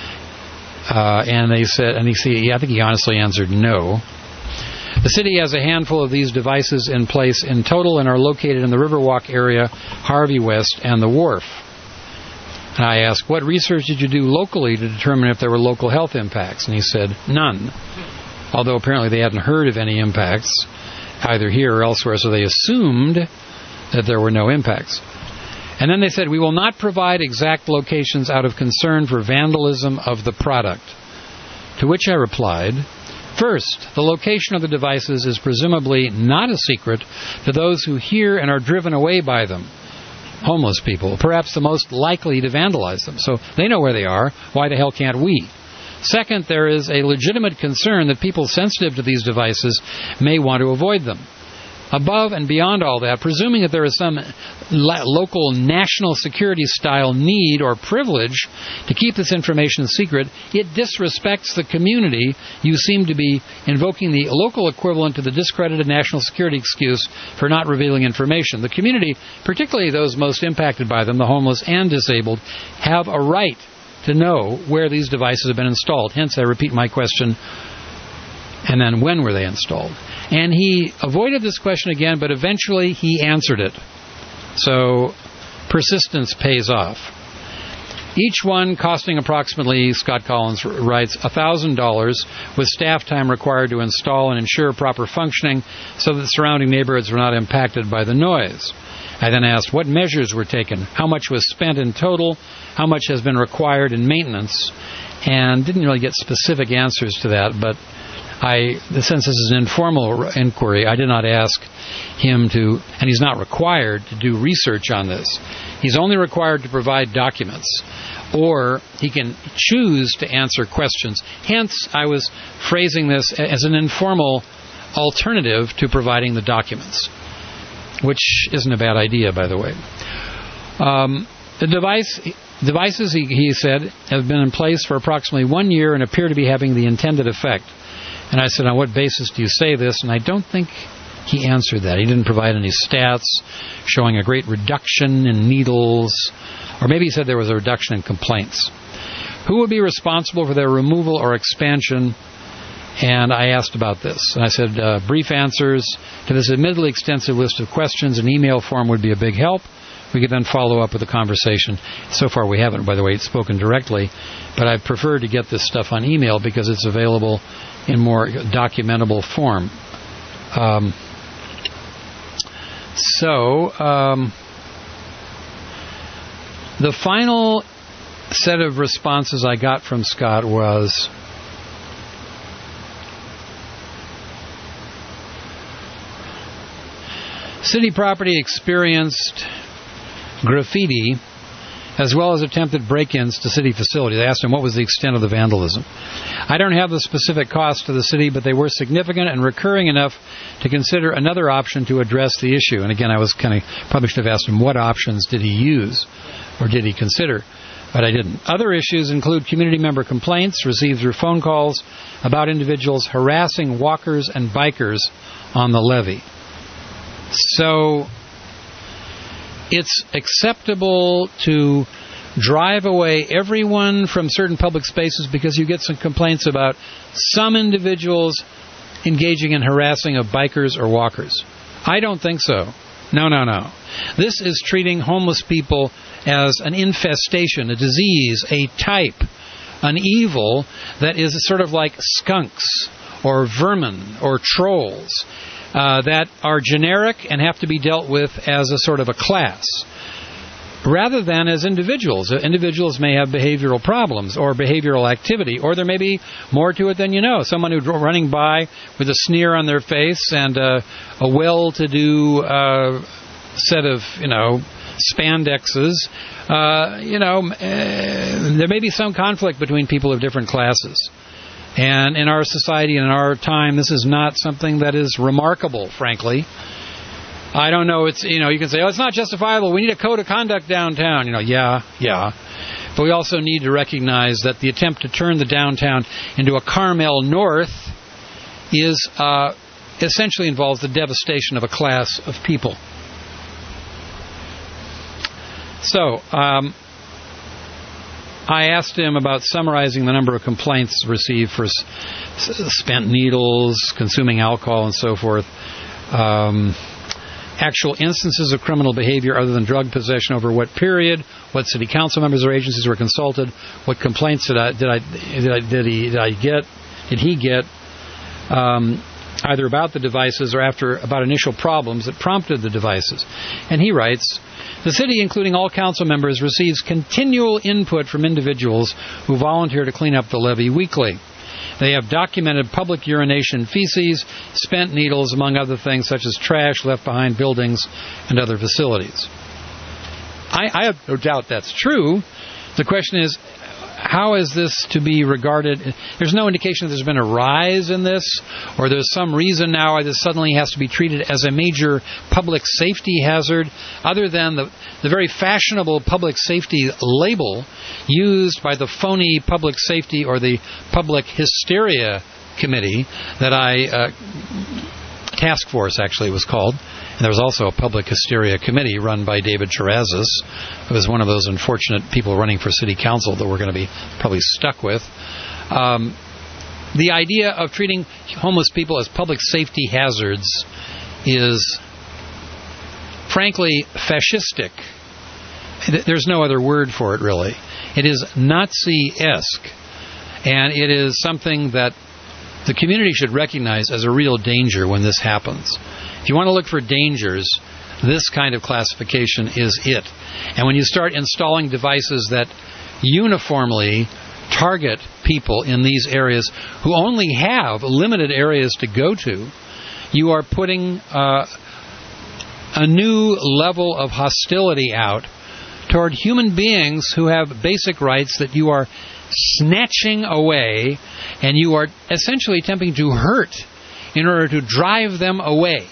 Uh, and they said, and he said, I think he honestly answered no. The city has a handful of these devices in place in total and are located in the Riverwalk area, Harvey West, and the Wharf. And I asked, what research did you do locally to determine if there were local health impacts? And he said, none. Although apparently they hadn't heard of any impacts, either here or elsewhere, so they assumed that there were no impacts. And then they said, we will not provide exact locations out of concern for vandalism of the product. To which I replied, first, the location of the devices is presumably not a secret to those who hear and are driven away by them. Homeless people, perhaps the most likely to vandalize them. So they know where they are. Why the hell can't we? Second, there is a legitimate concern that people sensitive to these devices may want to avoid them. Above and beyond all that, presuming that there is some la- local national security style need or privilege to keep this information secret, it disrespects the community. You seem to be invoking the local equivalent to the discredited national security excuse for not revealing information. The community, particularly those most impacted by them, the homeless and disabled, have a right to know where these devices have been installed. Hence, I repeat my question, and then when were they installed? And he avoided this question again, but eventually he answered it. So, persistence pays off. Each one costing approximately, Scott Collins writes, one thousand dollars, with staff time required to install and ensure proper functioning so that the surrounding neighborhoods were not impacted by the noise. I then asked what measures were taken, how much was spent in total, how much has been required in maintenance, and didn't really get specific answers to that, but I, since this is an informal inquiry, I did not ask him to, and he's not required to do research on this. He's only required to provide documents, or he can choose to answer questions. Hence, I was phrasing this as an informal alternative to providing the documents, which isn't a bad idea, by the way. Um, the device... Devices, he, he said, have been in place for approximately one year and appear to be having the intended effect. And I said, on what basis do you say this? And I don't think he answered that. He didn't provide any stats showing a great reduction in needles, or maybe he said there was a reduction in complaints. Who would be responsible for their removal or expansion? And I asked about this. And I said, uh, brief answers to this admittedly extensive list of questions. An email form would be a big help. We could then follow up with a conversation. So far we haven't, by the way, spoken directly, but I prefer to get this stuff on email because it's available in more documentable form. Um, so, um, the final set of responses I got from Scott was, city property experienced graffiti as well as attempted break-ins to city facilities. I asked him what was the extent of the vandalism. I don't have the specific costs to the city, but they were significant and recurring enough to consider another option to address the issue. And again, I was kind of probably should have asked him what options did he use or did he consider, but I didn't. Other issues include community member complaints received through phone calls about individuals harassing walkers and bikers on the levee. So it's acceptable to drive away everyone from certain public spaces because you get some complaints about some individuals engaging in harassing of bikers or walkers. I don't think so. No, no, no. This is treating homeless people as an infestation, a disease, a type, an evil that is sort of like skunks or vermin or trolls. Uh, that are generic and have to be dealt with as a sort of a class, rather than as individuals. Individuals may have behavioral problems or behavioral activity, or there may be more to it than you know. Someone who's running by with a sneer on their face and uh, a well-to-do uh, set of, you know, spandexes. Uh, you know, uh, there may be some conflict between people of different classes. And in our society and in our time, this is not something that is remarkable, frankly. I don't know, it's, you know, you can say, oh, it's not justifiable, we need a code of conduct downtown. You know, yeah, yeah. But we also need to recognize that the attempt to turn the downtown into a Carmel North is, uh, essentially involves the devastation of a class of people. So, um... I asked him about summarizing the number of complaints received for s- spent needles, consuming alcohol, and so forth. Um, actual instances of criminal behavior other than drug possession over what period, what city council members or agencies were consulted, what complaints did I did I did I did he did I get did he get um, either about the devices or after about initial problems that prompted the devices. And he writes, the city, including all council members, receives continual input from individuals who volunteer to clean up the levee weekly. They have documented public urination, feces, spent needles, among other things, such as trash left behind buildings and other facilities. I, I have no doubt that's true. The question is, how is this to be regarded? There's no indication that there's been a rise in this, or there's some reason now why this suddenly has to be treated as a major public safety hazard, other than the, the very fashionable public safety label used by the phony public safety or the public hysteria committee that I, uh, task force actually was called. And there was also a public hysteria committee run by David Chirazis, who was one of those unfortunate people running for city council that we're going to be probably stuck with. Um, the idea of treating homeless people as public safety hazards is, frankly, fascistic. There's no other word for it, really. It is Nazi-esque, and it is something that the community should recognize as a real danger when this happens. If you want to look for dangers, this kind of classification is it. And when you start installing devices that uniformly target people in these areas who only have limited areas to go to, you are putting uh, a new level of hostility out toward human beings who have basic rights that you are snatching away, and you are essentially attempting to hurt in order to drive them away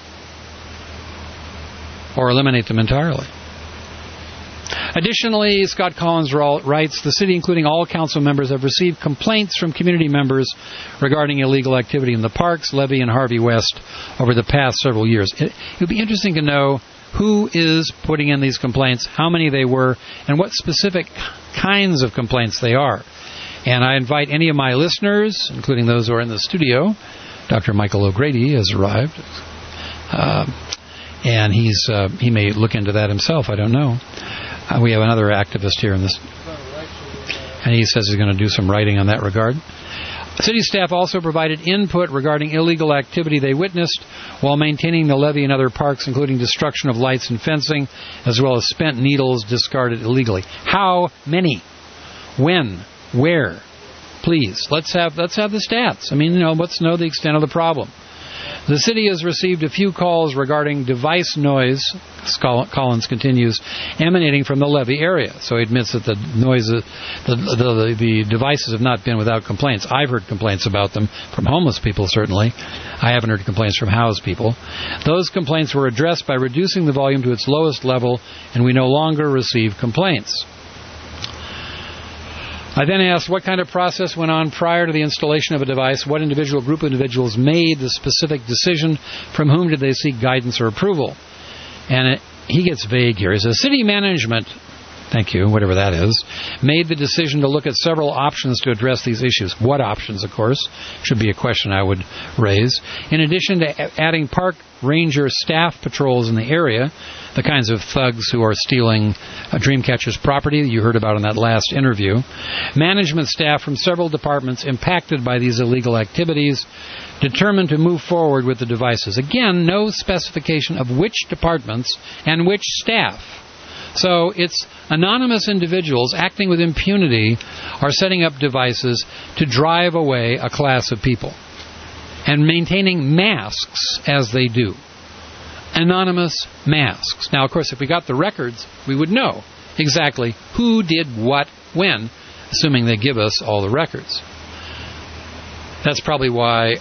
or eliminate them entirely. Additionally, Scott Collins writes, the city, including all council members, have received complaints from community members regarding illegal activity in the parks, Levee, and Harvey West over the past several years. It would be interesting to know who is putting in these complaints, how many they were, and what specific kinds of complaints they are. And I invite any of my listeners, including those who are in the studio. Doctor Michael O'Grady has arrived. Uh, and he's uh, he may look into that himself, I don't know. Uh, we have another activist here in this, and he says he's going to do some writing on that regard. City staff also provided input regarding illegal activity they witnessed while maintaining the levee and other parks, including destruction of lights and fencing, as well as spent needles discarded illegally. How many? When? Where? Please, let's have let's have the stats. I mean, you know, let's know the extent of the problem. The city has received a few calls regarding device noise, Collins continues, emanating from the levee area. So he admits that the noise, the, the, the devices have not been without complaints. I've heard complaints about them from homeless people, certainly. I haven't heard complaints from housed people. Those complaints were addressed by reducing the volume to its lowest level, and we no longer receive complaints. I then asked what kind of process went on prior to the installation of a device, what individual group of individuals made the specific decision, from whom did they seek guidance or approval. And it, he gets vague here. He says, city management, thank you, whatever that is, made the decision to look at several options to address these issues. What options, of course, should be a question I would raise. In addition to adding park ranger staff patrols in the area, the kinds of thugs who are stealing a Dreamcatcher's property that you heard about in that last interview, management staff from several departments impacted by these illegal activities determined to move forward with the devices. Again, no specification of which departments and which staff. So it's anonymous individuals acting with impunity are setting up devices to drive away a class of people and maintaining masks as they do. Anonymous masks. Now, of course, if we got the records, we would know exactly who did what when, assuming they give us all the records. That's probably why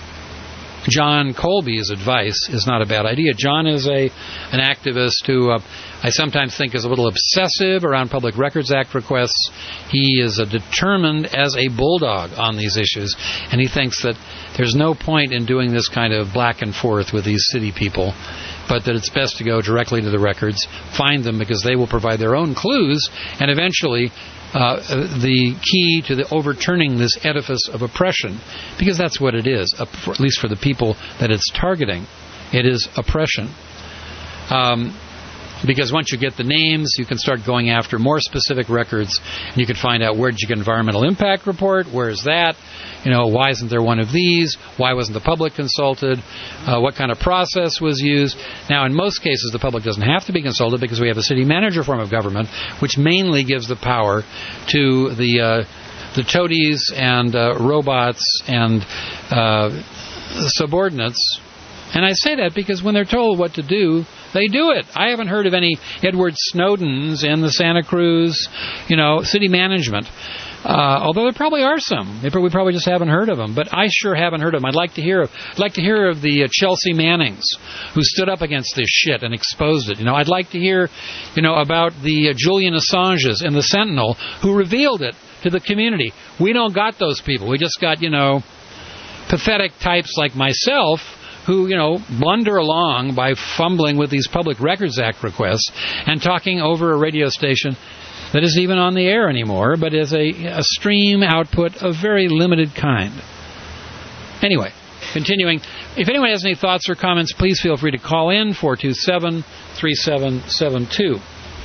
John Colby's advice is not a bad idea. John is a an activist who uh, I sometimes think is a little obsessive around Public Records Act requests. He is a determined as a bulldog on these issues, and he thinks that there's no point in doing this kind of back and forth with these city people, but that it's best to go directly to the records, find them because they will provide their own clues, and eventually Uh, the key to the overturning this edifice of oppression, because that's what it is, at least for the people that it's targeting. It is oppression. Um, because once you get the names, you can start going after more specific records, and you can find out where did you get environmental impact report, where is that, you know, why isn't there one of these, why wasn't the public consulted, uh, what kind of process was used. Now, in most cases, the public doesn't have to be consulted because we have a city manager form of government, which mainly gives the power to the uh, the toadies and uh, robots and uh, subordinates. And I say that because when they're told what to do, they do it. I haven't heard of any Edward Snowdens in the Santa Cruz, you know, city management. Uh, although there probably are some. We probably just haven't heard of them. But I sure haven't heard of them. I'd like to hear of, I'd like to hear of the uh, Chelsea Mannings who stood up against this shit and exposed it. You know, I'd like to hear, you know, about the uh, Julian Assanges in the Sentinel who revealed it to the community. We don't got those people. We just got, you know, pathetic types like myself who, you know, blunder along by fumbling with these Public Records Act requests and talking over a radio station that isn't even on the air anymore, but is a, a stream output of very limited kind. Anyway, continuing. If anyone has any thoughts or comments, please feel free to call in, four two seven, three seven seven two.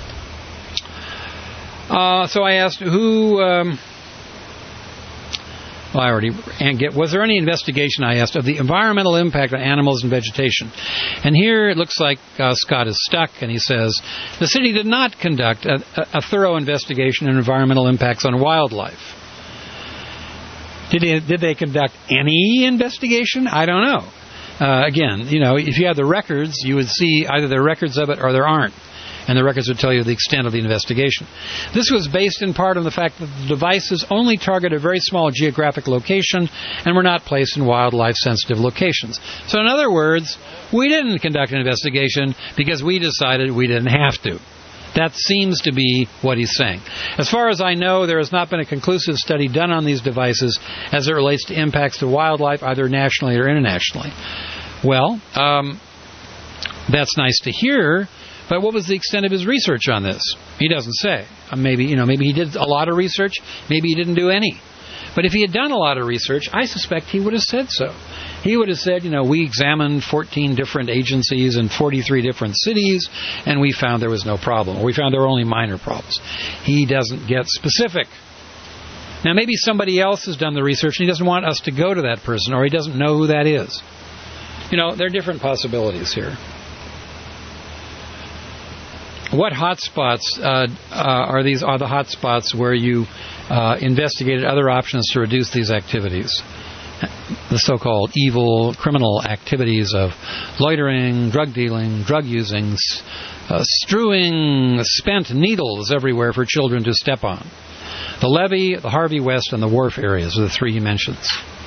Uh, so I asked who... Um, Well, I already and get. Was there any investigation, I asked, of the environmental impact on animals and vegetation? And here it looks like uh, Scott is stuck, and he says, the city did not conduct a, a thorough investigation on environmental impacts on wildlife. Did they, did they conduct any investigation? I don't know. Uh, again, you know, if you have the records, you would see either there are records of it or there aren't. And the records would tell you the extent of the investigation. This was based in part on the fact that the devices only target a very small geographic location and were not placed in wildlife-sensitive locations. So in other words, we didn't conduct an investigation because we decided we didn't have to. That seems to be what he's saying. As far as I know, there has not been a conclusive study done on these devices as it relates to impacts to wildlife, either nationally or internationally. Well, um, that's nice to hear. But what was the extent of his research on this? He doesn't say. Uh, maybe, you know, maybe he did a lot of research. Maybe he didn't do any. But if he had done a lot of research, I suspect he would have said so. He would have said, you know, we examined fourteen different agencies in forty-three different cities, and we found there was no problem. Or we found there were only minor problems. He doesn't get specific. Now, maybe somebody else has done the research and he doesn't want us to go to that person, or he doesn't know who that is. You know, there are different possibilities here. What hotspots uh, uh, are these? Are the hotspots where you uh, investigated other options to reduce these activities? The so-called evil criminal activities of loitering, drug dealing, drug using, uh, strewing spent needles everywhere for children to step on. The Levee, the Harvey West, and the Wharf areas are the three he mentions.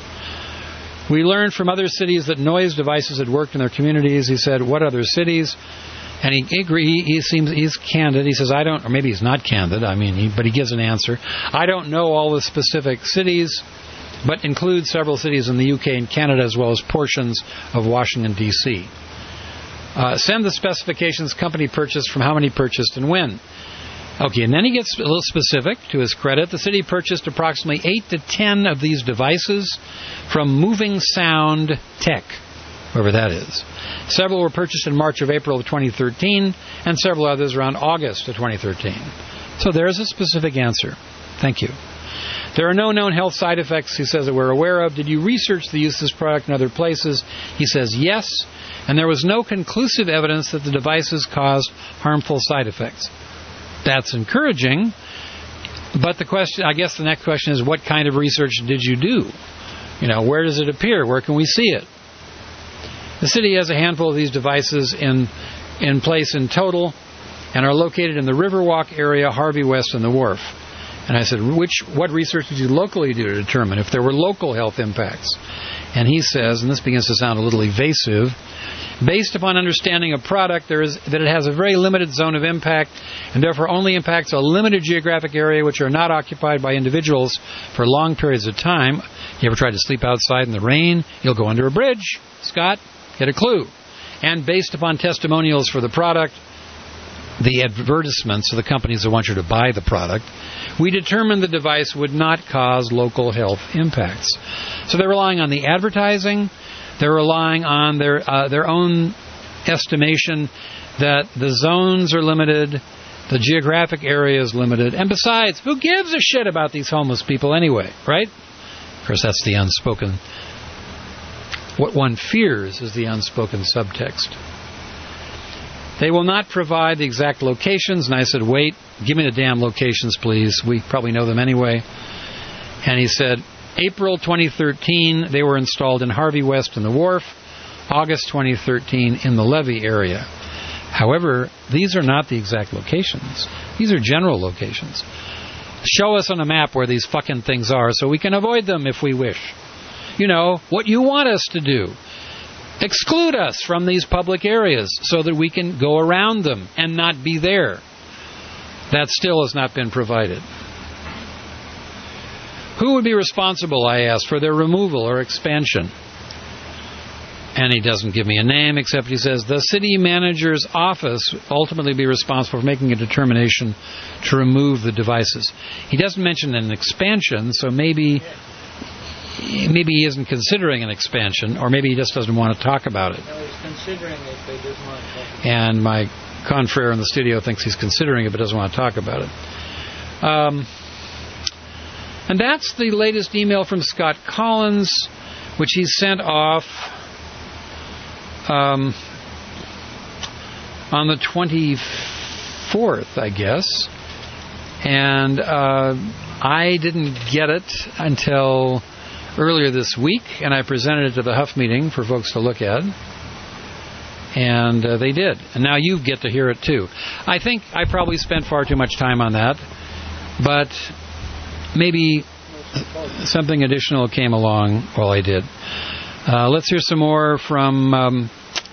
We learned from other cities that noise devices had worked in their communities. He said, what other cities? And he agree. He seems he's candid. He says, I don't, or maybe he's not candid. I mean, he, but he gives an answer. I don't know all the specific cities, but includes several cities in the U K and Canada, as well as portions of Washington, D C Uh, send the specifications company purchased, from how many purchased, and when. Okay, and then he gets a little specific. To his credit, the city purchased approximately eight to ten of these devices from Moving Sound Tech, whoever that is. Several were purchased in March or April of twenty thirteen, and several others around August of twenty thirteen. So there's a specific answer. Thank you. There are no known health side effects, he says, that we're aware of. Did you research the use of this product in other places? He says yes, and there was no conclusive evidence that the devices caused harmful side effects. That's encouraging, but the question, I guess the next question is, what kind of research did you do? You know, where does it appear? Where can we see it? The city has a handful of these devices in in place in total, and are located in the Riverwalk area, Harvey West, and the Wharf. And I said, which what research did you locally do to determine if there were local health impacts? And he says, and this begins to sound a little evasive, based upon understanding a product, there is that it has a very limited zone of impact, and therefore only impacts a limited geographic area which are not occupied by individuals for long periods of time. You ever tried to sleep outside in the rain? You'll go under a bridge. Scott, get a clue. And based upon testimonials for the product, the advertisements of the companies that want you to buy the product, we determined the device would not cause local health impacts. So they're relying on the advertising. They're relying on their uh, their own estimation that the zones are limited, the geographic area is limited, and besides, who gives a shit about these homeless people anyway, right? Of course, that's the unspoken. What one fears is the unspoken subtext. They will not provide the exact locations, and I said, wait, give me the damn locations, please. We probably know them anyway. And he said, April twenty thirteen, they were installed in Harvey West and the Wharf. August twenty thirteen, in the Levee area. However, these are not the exact locations. These are general locations. Show us on a map where these fucking things are so we can avoid them if we wish. You know, what you want us to do. Exclude us from these public areas so that we can go around them and not be there. That still has not been provided. Who would be responsible, I asked, for their removal or expansion? And he doesn't give me a name, except he says the city manager's office ultimately be responsible for making a determination to remove the devices. He doesn't mention an expansion, so maybe maybe he isn't considering an expansion, or maybe he just doesn't want to talk about it. No, he's considering it, but he doesn't want to talk about it. And my confrere in the studio thinks he's considering it, but doesn't want to talk about it. Um, and that's the latest email from Scott Collins, which he sent off um, on the twenty-fourth, I guess. And uh, I didn't get it until earlier this week, and I presented it to the Huff meeting for folks to look at. And uh, they did. And now you get to hear it too. I think I probably spent far too much time on that, but maybe something additional came along while I did. Uh, let's hear some more from um,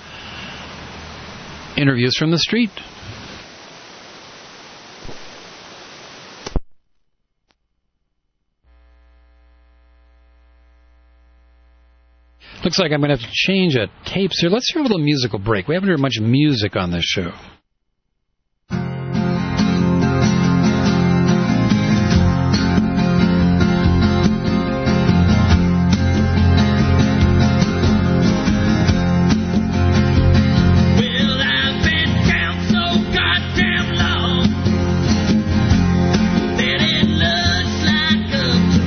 interviews from the street. Looks like I'm going to have to change a tapes here. Let's hear a little musical break. We haven't heard much music on this show. That it looks like a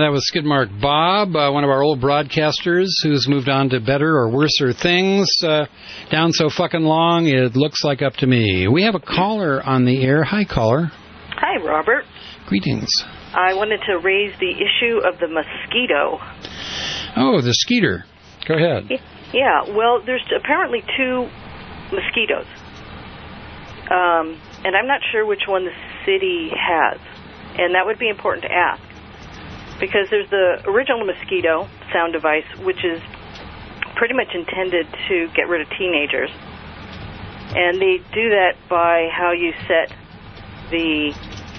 that was Skidmark Bob, uh, one of our old broadcasters who's moved on to better or worser things. Uh, down so fucking long, it looks like up to me. We have a caller on the air. Hi, caller. Hi, Robert. Greetings. I wanted to raise the issue of the mosquito. Oh, the skeeter. Go ahead. Yeah, well, there's apparently two mosquitoes. Um, and I'm not sure which one the city has. And that would be important to ask. Because there's the original mosquito sound device, which is pretty much intended to get rid of teenagers. And they do that by how you set the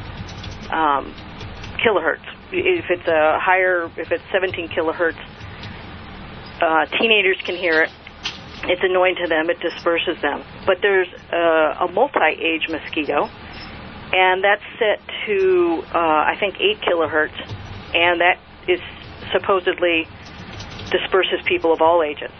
um, kilohertz. If it's a higher, if it's seventeen kilohertz, uh, teenagers can hear it. It's annoying to them. It disperses them. But there's uh, a multi-age mosquito, and that's set to, uh, I think, eight kilohertz, and that is supposedly disperses people of all ages.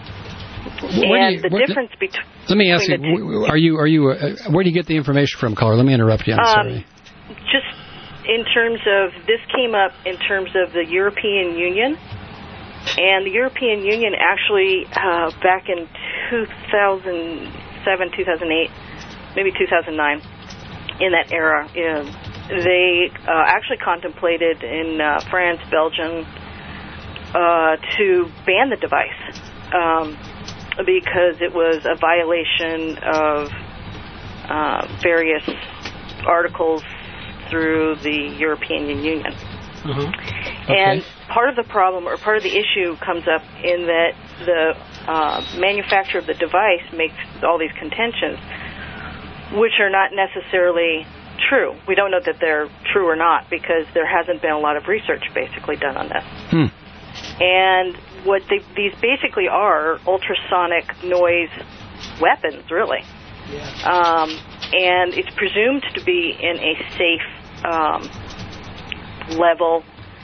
Where and you, the what, difference between let me ask you: Are you are you? Uh, where do you get the information from, caller? Let me interrupt you. I'm um, sorry. Just in terms of this came up in terms of the European Union. And the European Union actually, uh, back in two thousand seven, two thousand eight, maybe two thousand nine, in that era, you know, they uh, actually contemplated in uh, France, Belgium, uh, to ban the device um, because it was a violation of uh, various articles through the European Union. Uh-huh. Okay. And part of the problem, or part of the issue, comes up in that the uh, manufacturer of the device makes all these contentions, which are not necessarily true. We don't know that they're true or not because there hasn't been a lot of research basically done on this. Hmm. And what they, these basically are ultrasonic noise weapons, really. Yeah. Um, and it's presumed to be in a safe um, level,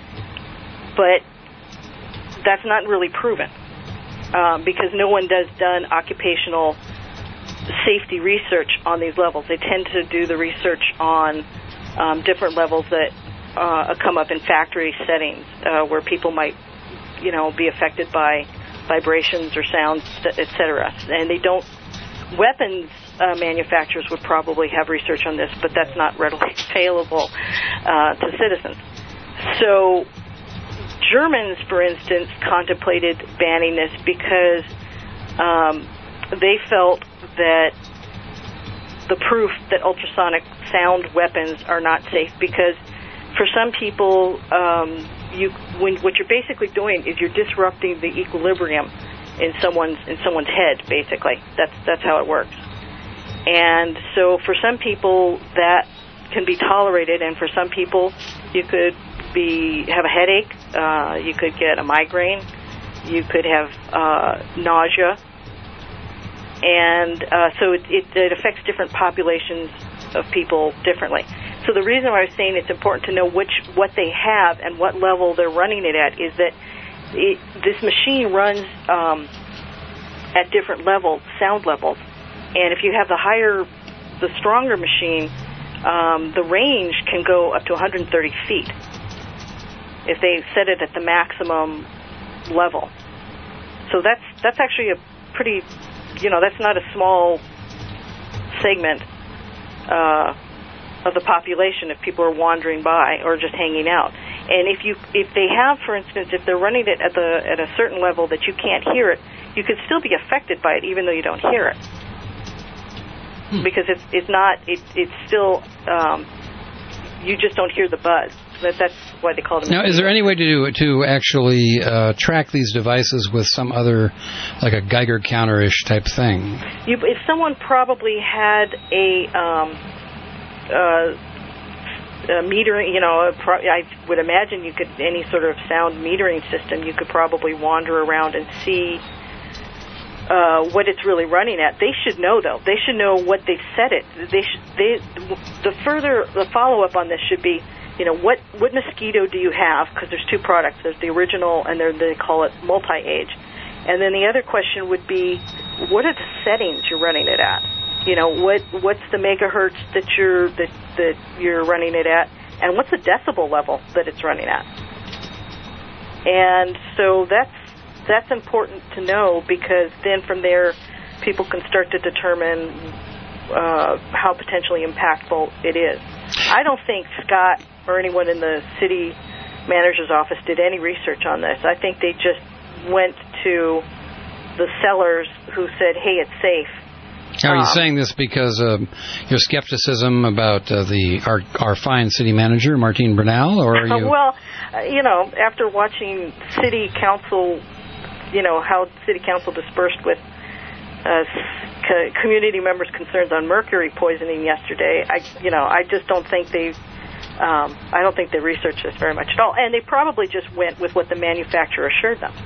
but that's not really proven um, because no one does done occupational safety research on these levels. They tend to do the research on um, different levels that uh, come up in factory settings uh, where people might, you know, be affected by vibrations or sounds, et cetera. And they don't. Weapons uh, manufacturers would probably have research on this, but that's not readily available uh, to citizens. So Germans, for instance, contemplated banning this because um, they felt that the proof that ultrasonic sound weapons are not safe, because for some people, um, you when what you're basically doing is you're disrupting the equilibrium in someone's in someone's head. Basically, that's that's how it works. And so, for some people, that can be tolerated, and for some people, you could be have a headache, uh, you could get a migraine, you could have uh, nausea, and uh, so it, it, it affects different populations of people differently. So the reason why I was saying it's important to know which what they have and what level they're running it at is that it, this machine runs um, at different levels, sound levels, and if you have the higher, the stronger machine, um, the range can go up to one hundred thirty feet if they set it at the maximum level. So that's that's actually a pretty, you know, that's not a small segment uh, of the population if people are wandering by or just hanging out. And if you if they have, for instance, if they're running it at the at a certain level that you can't hear it, you could still be affected by it even though you don't hear it. Hmm. Because it's it's not it it's still um, you just don't hear the buzz. That, that's why they call them. Now, is there any way to do, to actually uh, track these devices with some other, like a Geiger counter-ish type thing? You, if someone probably had a, um, uh, a metering, you know, a pro- I would imagine you could, any sort of sound metering system, you could probably wander around and see uh, what it's really running at. They should know, though. They should know what they set it. They should, they, the further, the follow-up on this should be, you know, what, what mosquito do you have? Because there's two products. There's the original, and they call it multi-age. And then the other question would be, what are the settings you're running it at? You know, what what's the megahertz that you're that that you're running it at, and what's the decibel level that it's running at? And so that's that's important to know, because then from there people can start to determine uh, how potentially impactful it is. I don't think Scott or anyone in the city manager's office did any research on this. I think they just went to the sellers who said, hey, it's safe. Are you um, saying this because of your skepticism about uh, the our, our fine city manager, Martine Bernal, or are you... Well, uh, you know, after watching city council, you know, how city council dispersed with uh, co- community members' concerns on mercury poisoning yesterday, I, you know, I just don't think they, um, I don't think they researched this very much at all. And they probably just went with what the manufacturer assured them.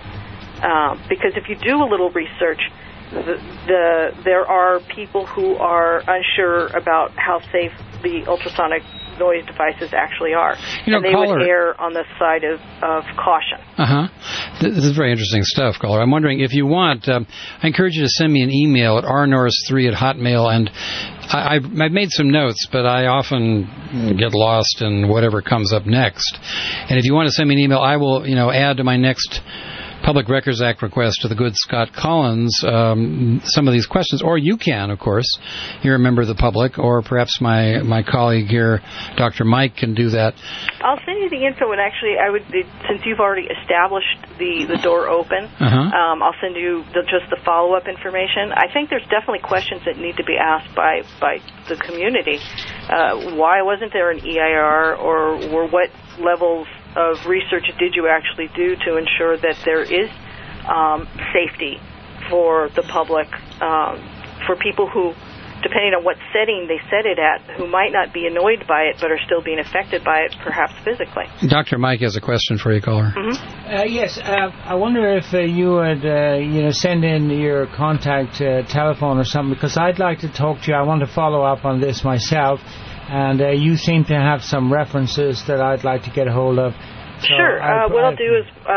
Um, because if you do a little research, the, the there are people who are unsure about how safe the ultrasonic noise devices actually are, you know, and they caller, would err on the side of, of caution. Uh-huh. This is very interesting stuff, caller. I'm wondering if you want, um, I encourage you to send me an email at r norris three at hotmail, and I, I've, I've made some notes, but I often get lost in whatever comes up next. And if you want to send me an email, I will, you know, add to my next Public Records Act request to the good Scott Collins um, some of these questions, or you can, of course. You're a member of the public, or perhaps my, my colleague here, Doctor Mike, can do that. I'll send you the info, and actually, I would, since you've already established the, the door open, uh-huh. um, I'll send you the, just the follow-up information. I think there's definitely questions that need to be asked by, by the community. Uh, why wasn't there an E I R, or, or what levels of research did you actually do to ensure that there is um, safety for the public, um, for people who, depending on what setting they set it at, who might not be annoyed by it but are still being affected by it, perhaps physically. Doctor Mike has a question for you, caller. Mm-hmm. Uh, yes, uh, I wonder if uh, you would, uh, you know, send in your contact uh, telephone or something, because I'd like to talk to you. I want to follow up on this myself. And uh, you seem to have some references that I'd like to get a hold of. So sure. I, uh, what I, I'll do is uh,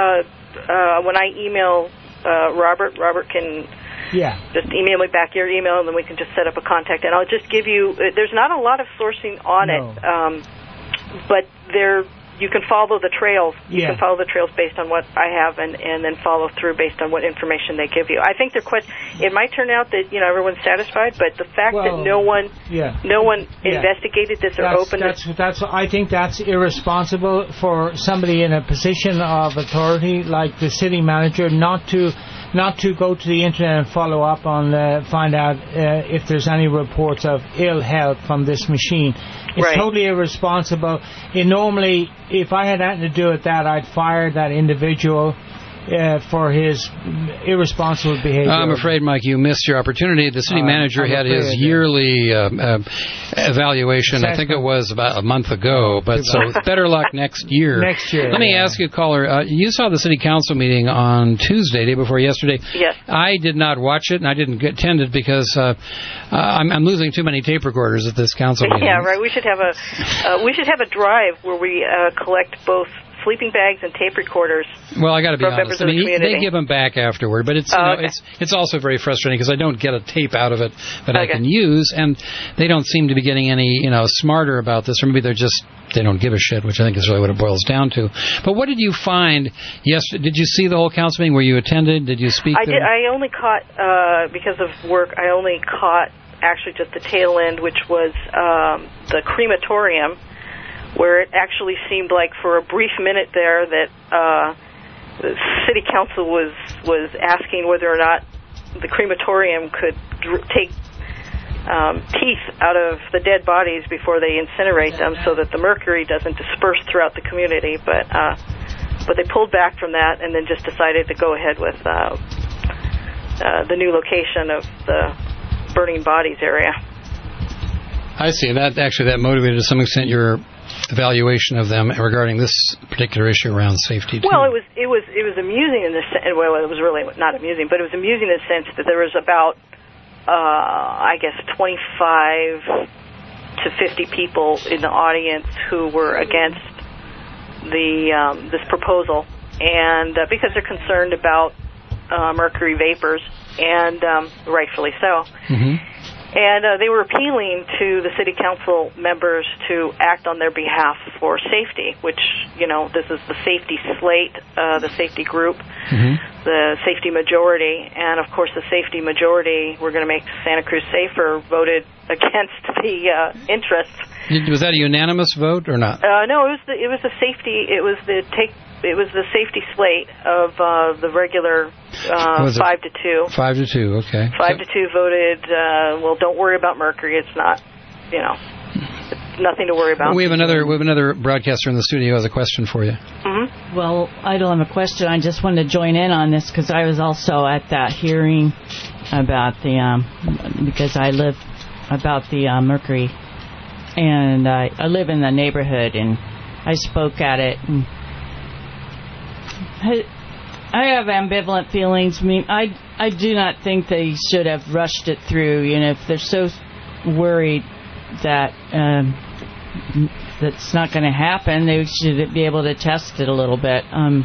uh, when I email uh, Robert, Robert can yeah. just email me back your email, and then we can just set up a contact. And I'll just give you, uh, there's not a lot of sourcing on no. it, um, but there you can follow the trails. You yeah. can follow the trails based on what I have, and, and then follow through based on what information they give you. I think they're quite, it might turn out that, you know, everyone's satisfied, but the fact well, that no one yeah. no one yeah. investigated this or that's, opened that's, it. That's, I think that's irresponsible for somebody in a position of authority like the city manager not to not to go to the internet and follow up on, uh, find out uh, if there's any reports of ill health from this machine. It's right. totally irresponsible. It normally, if I had anything to do with that, I'd fire that individual uh, for his irresponsible behavior. I'm afraid, Mike, you missed your opportunity. The city uh, manager had his yearly uh, uh, evaluation. I think it was about a month ago, but so better luck next year. Next year. Let me yeah. ask you, caller, uh, you saw the city council meeting on Tuesday, day before yesterday. Yes. I did not watch it, and I didn't attend it because uh, uh, I'm, I'm losing too many tape recorders at this council meeting. Yeah, right. We should have a uh, we should have a drive where we uh, collect both sleeping bags and tape recorders. Well, I got to be honest. I mean, the they give them back afterward, but it's you oh, know, okay. it's it's also very frustrating because I don't get a tape out of it that okay. I can use, and they don't seem to be getting any you know smarter about this, or maybe they're just they don't give a shit, which I think is really what it boils down to. But what did you find? Yes, did you see the whole council meeting? Were you attended? Did you speak? I to did. I only caught uh, because of work. I only caught actually just the tail end, which was um, the crematorium, where it actually seemed like for a brief minute there that uh, the city council was was asking whether or not the crematorium could dr- take um, teeth out of the dead bodies before they incinerate them, so that the mercury doesn't disperse throughout the community. But uh, but they pulled back from that and then just decided to go ahead with uh, uh, the new location of the burning bodies area. I see. That actually that motivated to some extent your evaluation of them regarding this particular issue around safety too. Well, it was it was it was amusing in the sense. Well, it was really not amusing, but it was amusing in the sense that there was about uh, I guess twenty-five to fifty people in the audience who were against the um, this proposal, and uh, because they're concerned about uh, mercury vapors, and um, rightfully so. Mm-hmm. And uh, they were appealing to the city council members to act on their behalf for safety, which, you know, this is the safety slate, uh, the safety group, mm-hmm. the safety majority, and, of course, the safety majority, we're going to make Santa Cruz safer, voted against the uh, interests. Was that a unanimous vote or not? Uh, no, it was the, it was the safety, it was the take, it was the safety slate of uh, the regular uh, five to two. Five to two, okay. Five so, to two voted. Uh, well, don't worry about mercury. It's not, you know, it's nothing to worry about. We have another. We have another broadcaster in the studio who has a question for you. Mm-hmm. Well, I don't have a question. I just wanted to join in on this because I was also at that hearing about the um, because I live about the uh, mercury, and uh, I live in the neighborhood, and I spoke at it. And I, I have ambivalent feelings. I mean, I, I do not think they should have rushed it through. You know, if they're so worried that um, that's not going to happen, they should be able to test it a little bit. Um,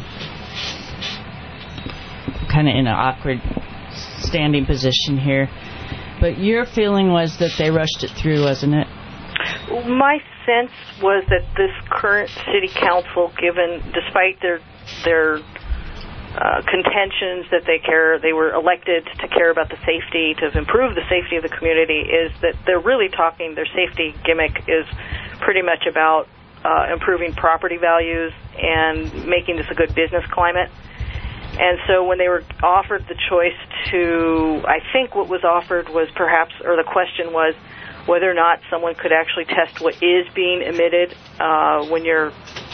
kind of in an awkward standing position here. But your feeling was that they rushed it through, wasn't it? My sense was that this current city council, given, despite their their uh, contentions that they care, they were elected to care about the safety, to improve the safety of the community, is that they're really talking, their safety gimmick is pretty much about uh, improving property values and making this a good business climate. And so when they were offered the choice to, I think what was offered was perhaps, or the question was, whether or not someone could actually test what is being emitted uh, when you're,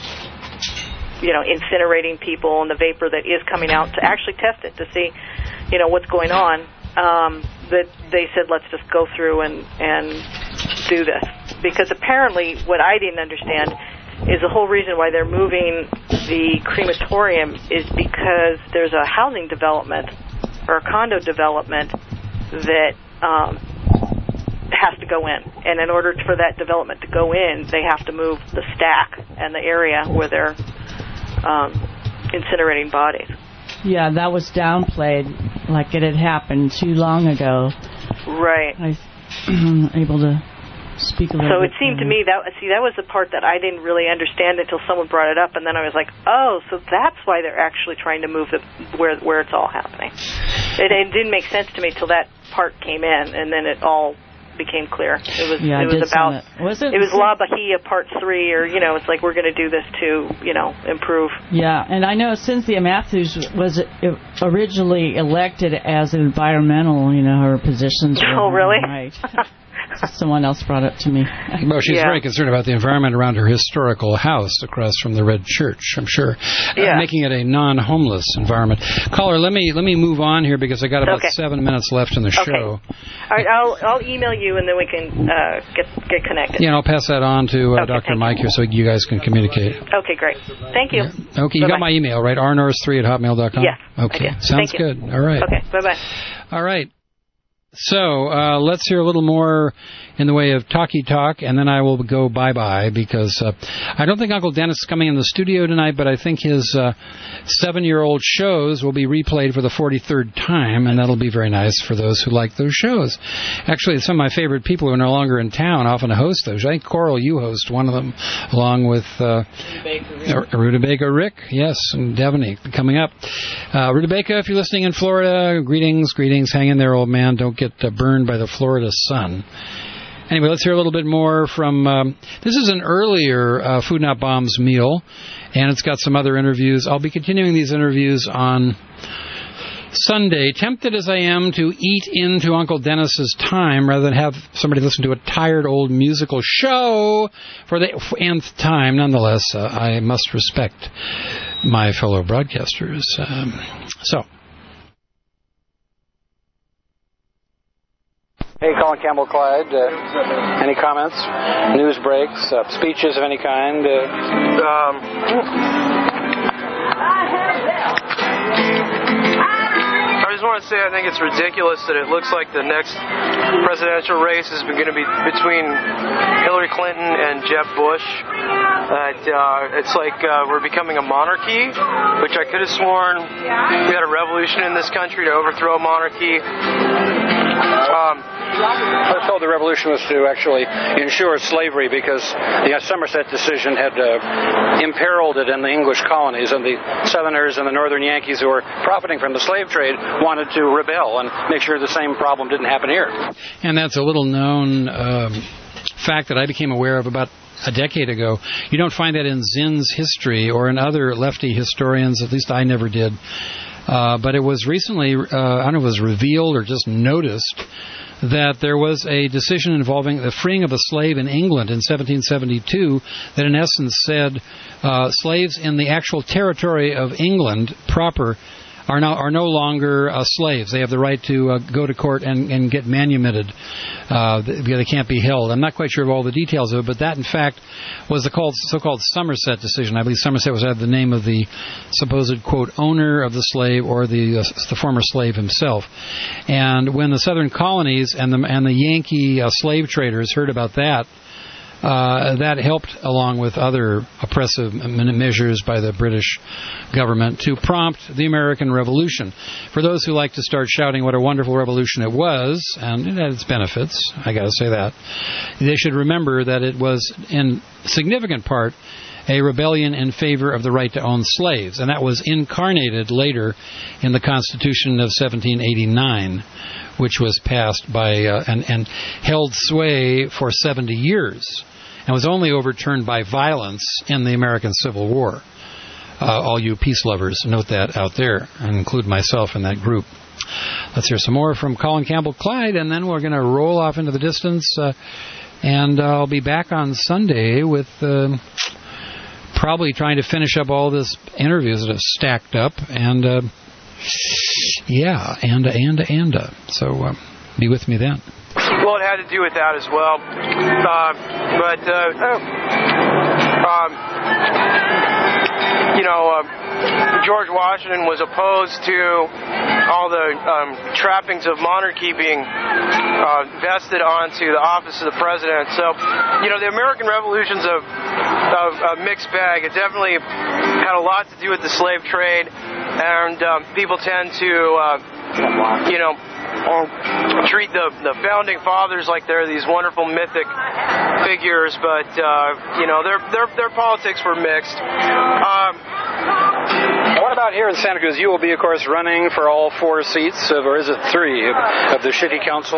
you know, incinerating people and the vapor that is coming out, to actually test it to see, you know, what's going on. Um, that they said, let's just go through and, and do this. Because apparently what I didn't understand is the whole reason why they're moving the crematorium is because there's a housing development or a condo development that um, has to go in. And in order for that development to go in, they have to move the stack and the area where they're um, incinerating bodies. Yeah, that was downplayed like it had happened too long ago. Right. I was able to speak a little so bit. So it seemed to me that, see, that was the part that I didn't really understand until someone brought it up, and then I was like, oh, so that's why they're actually trying to move it where where it's all happening. It, it didn't make sense to me till that part came in, and then it all became clear. It was yeah, it was about it. Was it, it was La Bahia Part Three, or you know, it's like we're going to do this to you know improve. Yeah, and I know Cynthia Matthews was originally elected as an environmental, you know, her positions. Oh, really? Right. Someone else brought it to me. Well, she's yeah. very concerned about the environment around her historical house across from the Red Church, I'm sure, yeah. uh, making it a non-homeless environment. Caller, let me let me move on here because I got about okay. seven minutes left in the okay. show. All right, I'll I'll email you and then we can uh, get get connected. Yeah, and I'll pass that on to uh, okay, Doctor Mike here so you guys can communicate. Okay, great. Thank you. Yeah. Okay, you Bye-bye. got my email, right? r norris three at hotmail dot com? Yes. Okay, I did. sounds Thank you. good. All right. Okay, bye-bye. All right. So uh, let's hear a little more in the way of talky talk, and then I will go bye-bye because uh, I don't think Uncle Dennis is coming in the studio tonight, but I think his uh, seven-year-old shows will be replayed for the forty-third time, and that'll be very nice for those who like those shows. Actually, some of my favorite people who are no longer in town often host those. I think, Coral, you host one of them, along with uh, Rutabaga Rick, yes, and Devaney coming up. Uh, Rutabaga, if you're listening in Florida, greetings, greetings. Hang in there, old man. Don't get uh, burned by the Florida sun. Anyway, let's hear a little bit more from, um, this is an earlier uh, Food Not Bombs meal, and it's got some other interviews. I'll be continuing these interviews on Sunday, tempted as I am to eat into Uncle Dennis's time rather than have somebody listen to a tired old musical show for the nth time. Nonetheless, uh, I must respect my fellow broadcasters. Um, so... Hey, Colin Campbell Clyde. Uh, any comments? News breaks? Uh, speeches of any kind? Uh, um, I just want to say I think it's ridiculous that it looks like the next presidential race is going to be between Hillary Clinton and Jeb Bush. Uh, uh, it's like uh, we're becoming a monarchy, which I could have sworn we had a revolution in this country to overthrow a monarchy. Um, I was told the revolution was to actually ensure slavery because the Somerset decision had uh, imperiled it in the English colonies, and the Southerners and the Northern Yankees who were profiting from the slave trade wanted to rebel and make sure the same problem didn't happen here. And that's a little known um, fact that I became aware of about a decade ago. You don't find that in Zinn's history or in other lefty historians, at least I never did. Uh, but it was recently, uh, I don't know if it was revealed or just noticed, that there was a decision involving the freeing of a slave in England in seventeen seventy-two that in essence said uh, slaves in the actual territory of England proper are now are no longer uh, slaves. They have the right to uh, go to court and, and get manumitted. Uh, they, they can't be held. I'm not quite sure of all the details of it, but that, in fact, was the called, so-called Somerset decision. I believe Somerset was either the name of the supposed, quote, owner of the slave or the uh, the former slave himself. And when the southern colonies and the, and the Yankee uh, slave traders heard about that, Uh, that helped, along with other oppressive measures by the British government, to prompt the American Revolution. For those who like to start shouting what a wonderful revolution it was, and it had its benefits, I got to say that, they should remember that it was in significant part a rebellion in favor of the right to own slaves, and that was incarnated later in the Constitution of seventeen eighty-nine, which was passed by uh, and, and held sway for seventy years. And was only overturned by violence in the American Civil War. Uh, all you peace lovers, note that out there, and include myself in that group. Let's hear some more from Colin Campbell Clyde, and then we're going to roll off into the distance. Uh, and uh, I'll be back on Sunday with uh, probably trying to finish up all this interviews that have stacked up. And, uh, yeah, and, and, and. Uh, so uh, be with me then. Well, it had to do with that as well. Uh, but, uh, oh, um, you know, uh, George Washington was opposed to all the um, trappings of monarchy being uh, vested onto the office of the president. So, you know, the American Revolution's a, a, a mixed bag. It definitely had a lot to do with the slave trade, and um, people tend to, uh, you know, treat the, the founding fathers like they're these wonderful mythic figures, but uh, you know their their their politics were mixed. Um, what about here in Santa Cruz? You will be, of course, running for all four seats, of, or is it three, of, of the City Council?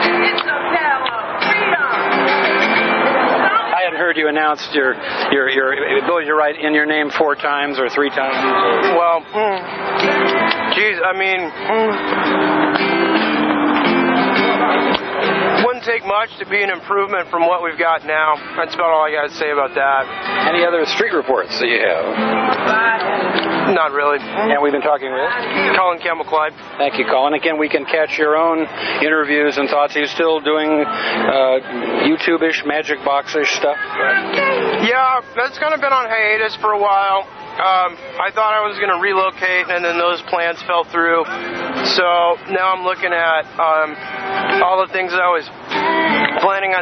I hadn't heard you announced your your your ability to write in your name four times or three times. Well, mm, geez, I mean. Mm, wouldn't take much to be an improvement from what we've got now. That's about all I got to say about that. Any other street reports that you have? Not really. And we've been talking with? Colin Campbell Clyde. Thank you, Colin. Again, we can catch your own interviews and thoughts. Are you still doing uh, YouTube-ish, magic box-ish stuff? Yeah, that's kind of been on hiatus for a while. Um, I thought I was going to relocate, and then those plans fell through. So now I'm looking at um, all the things that I was planning on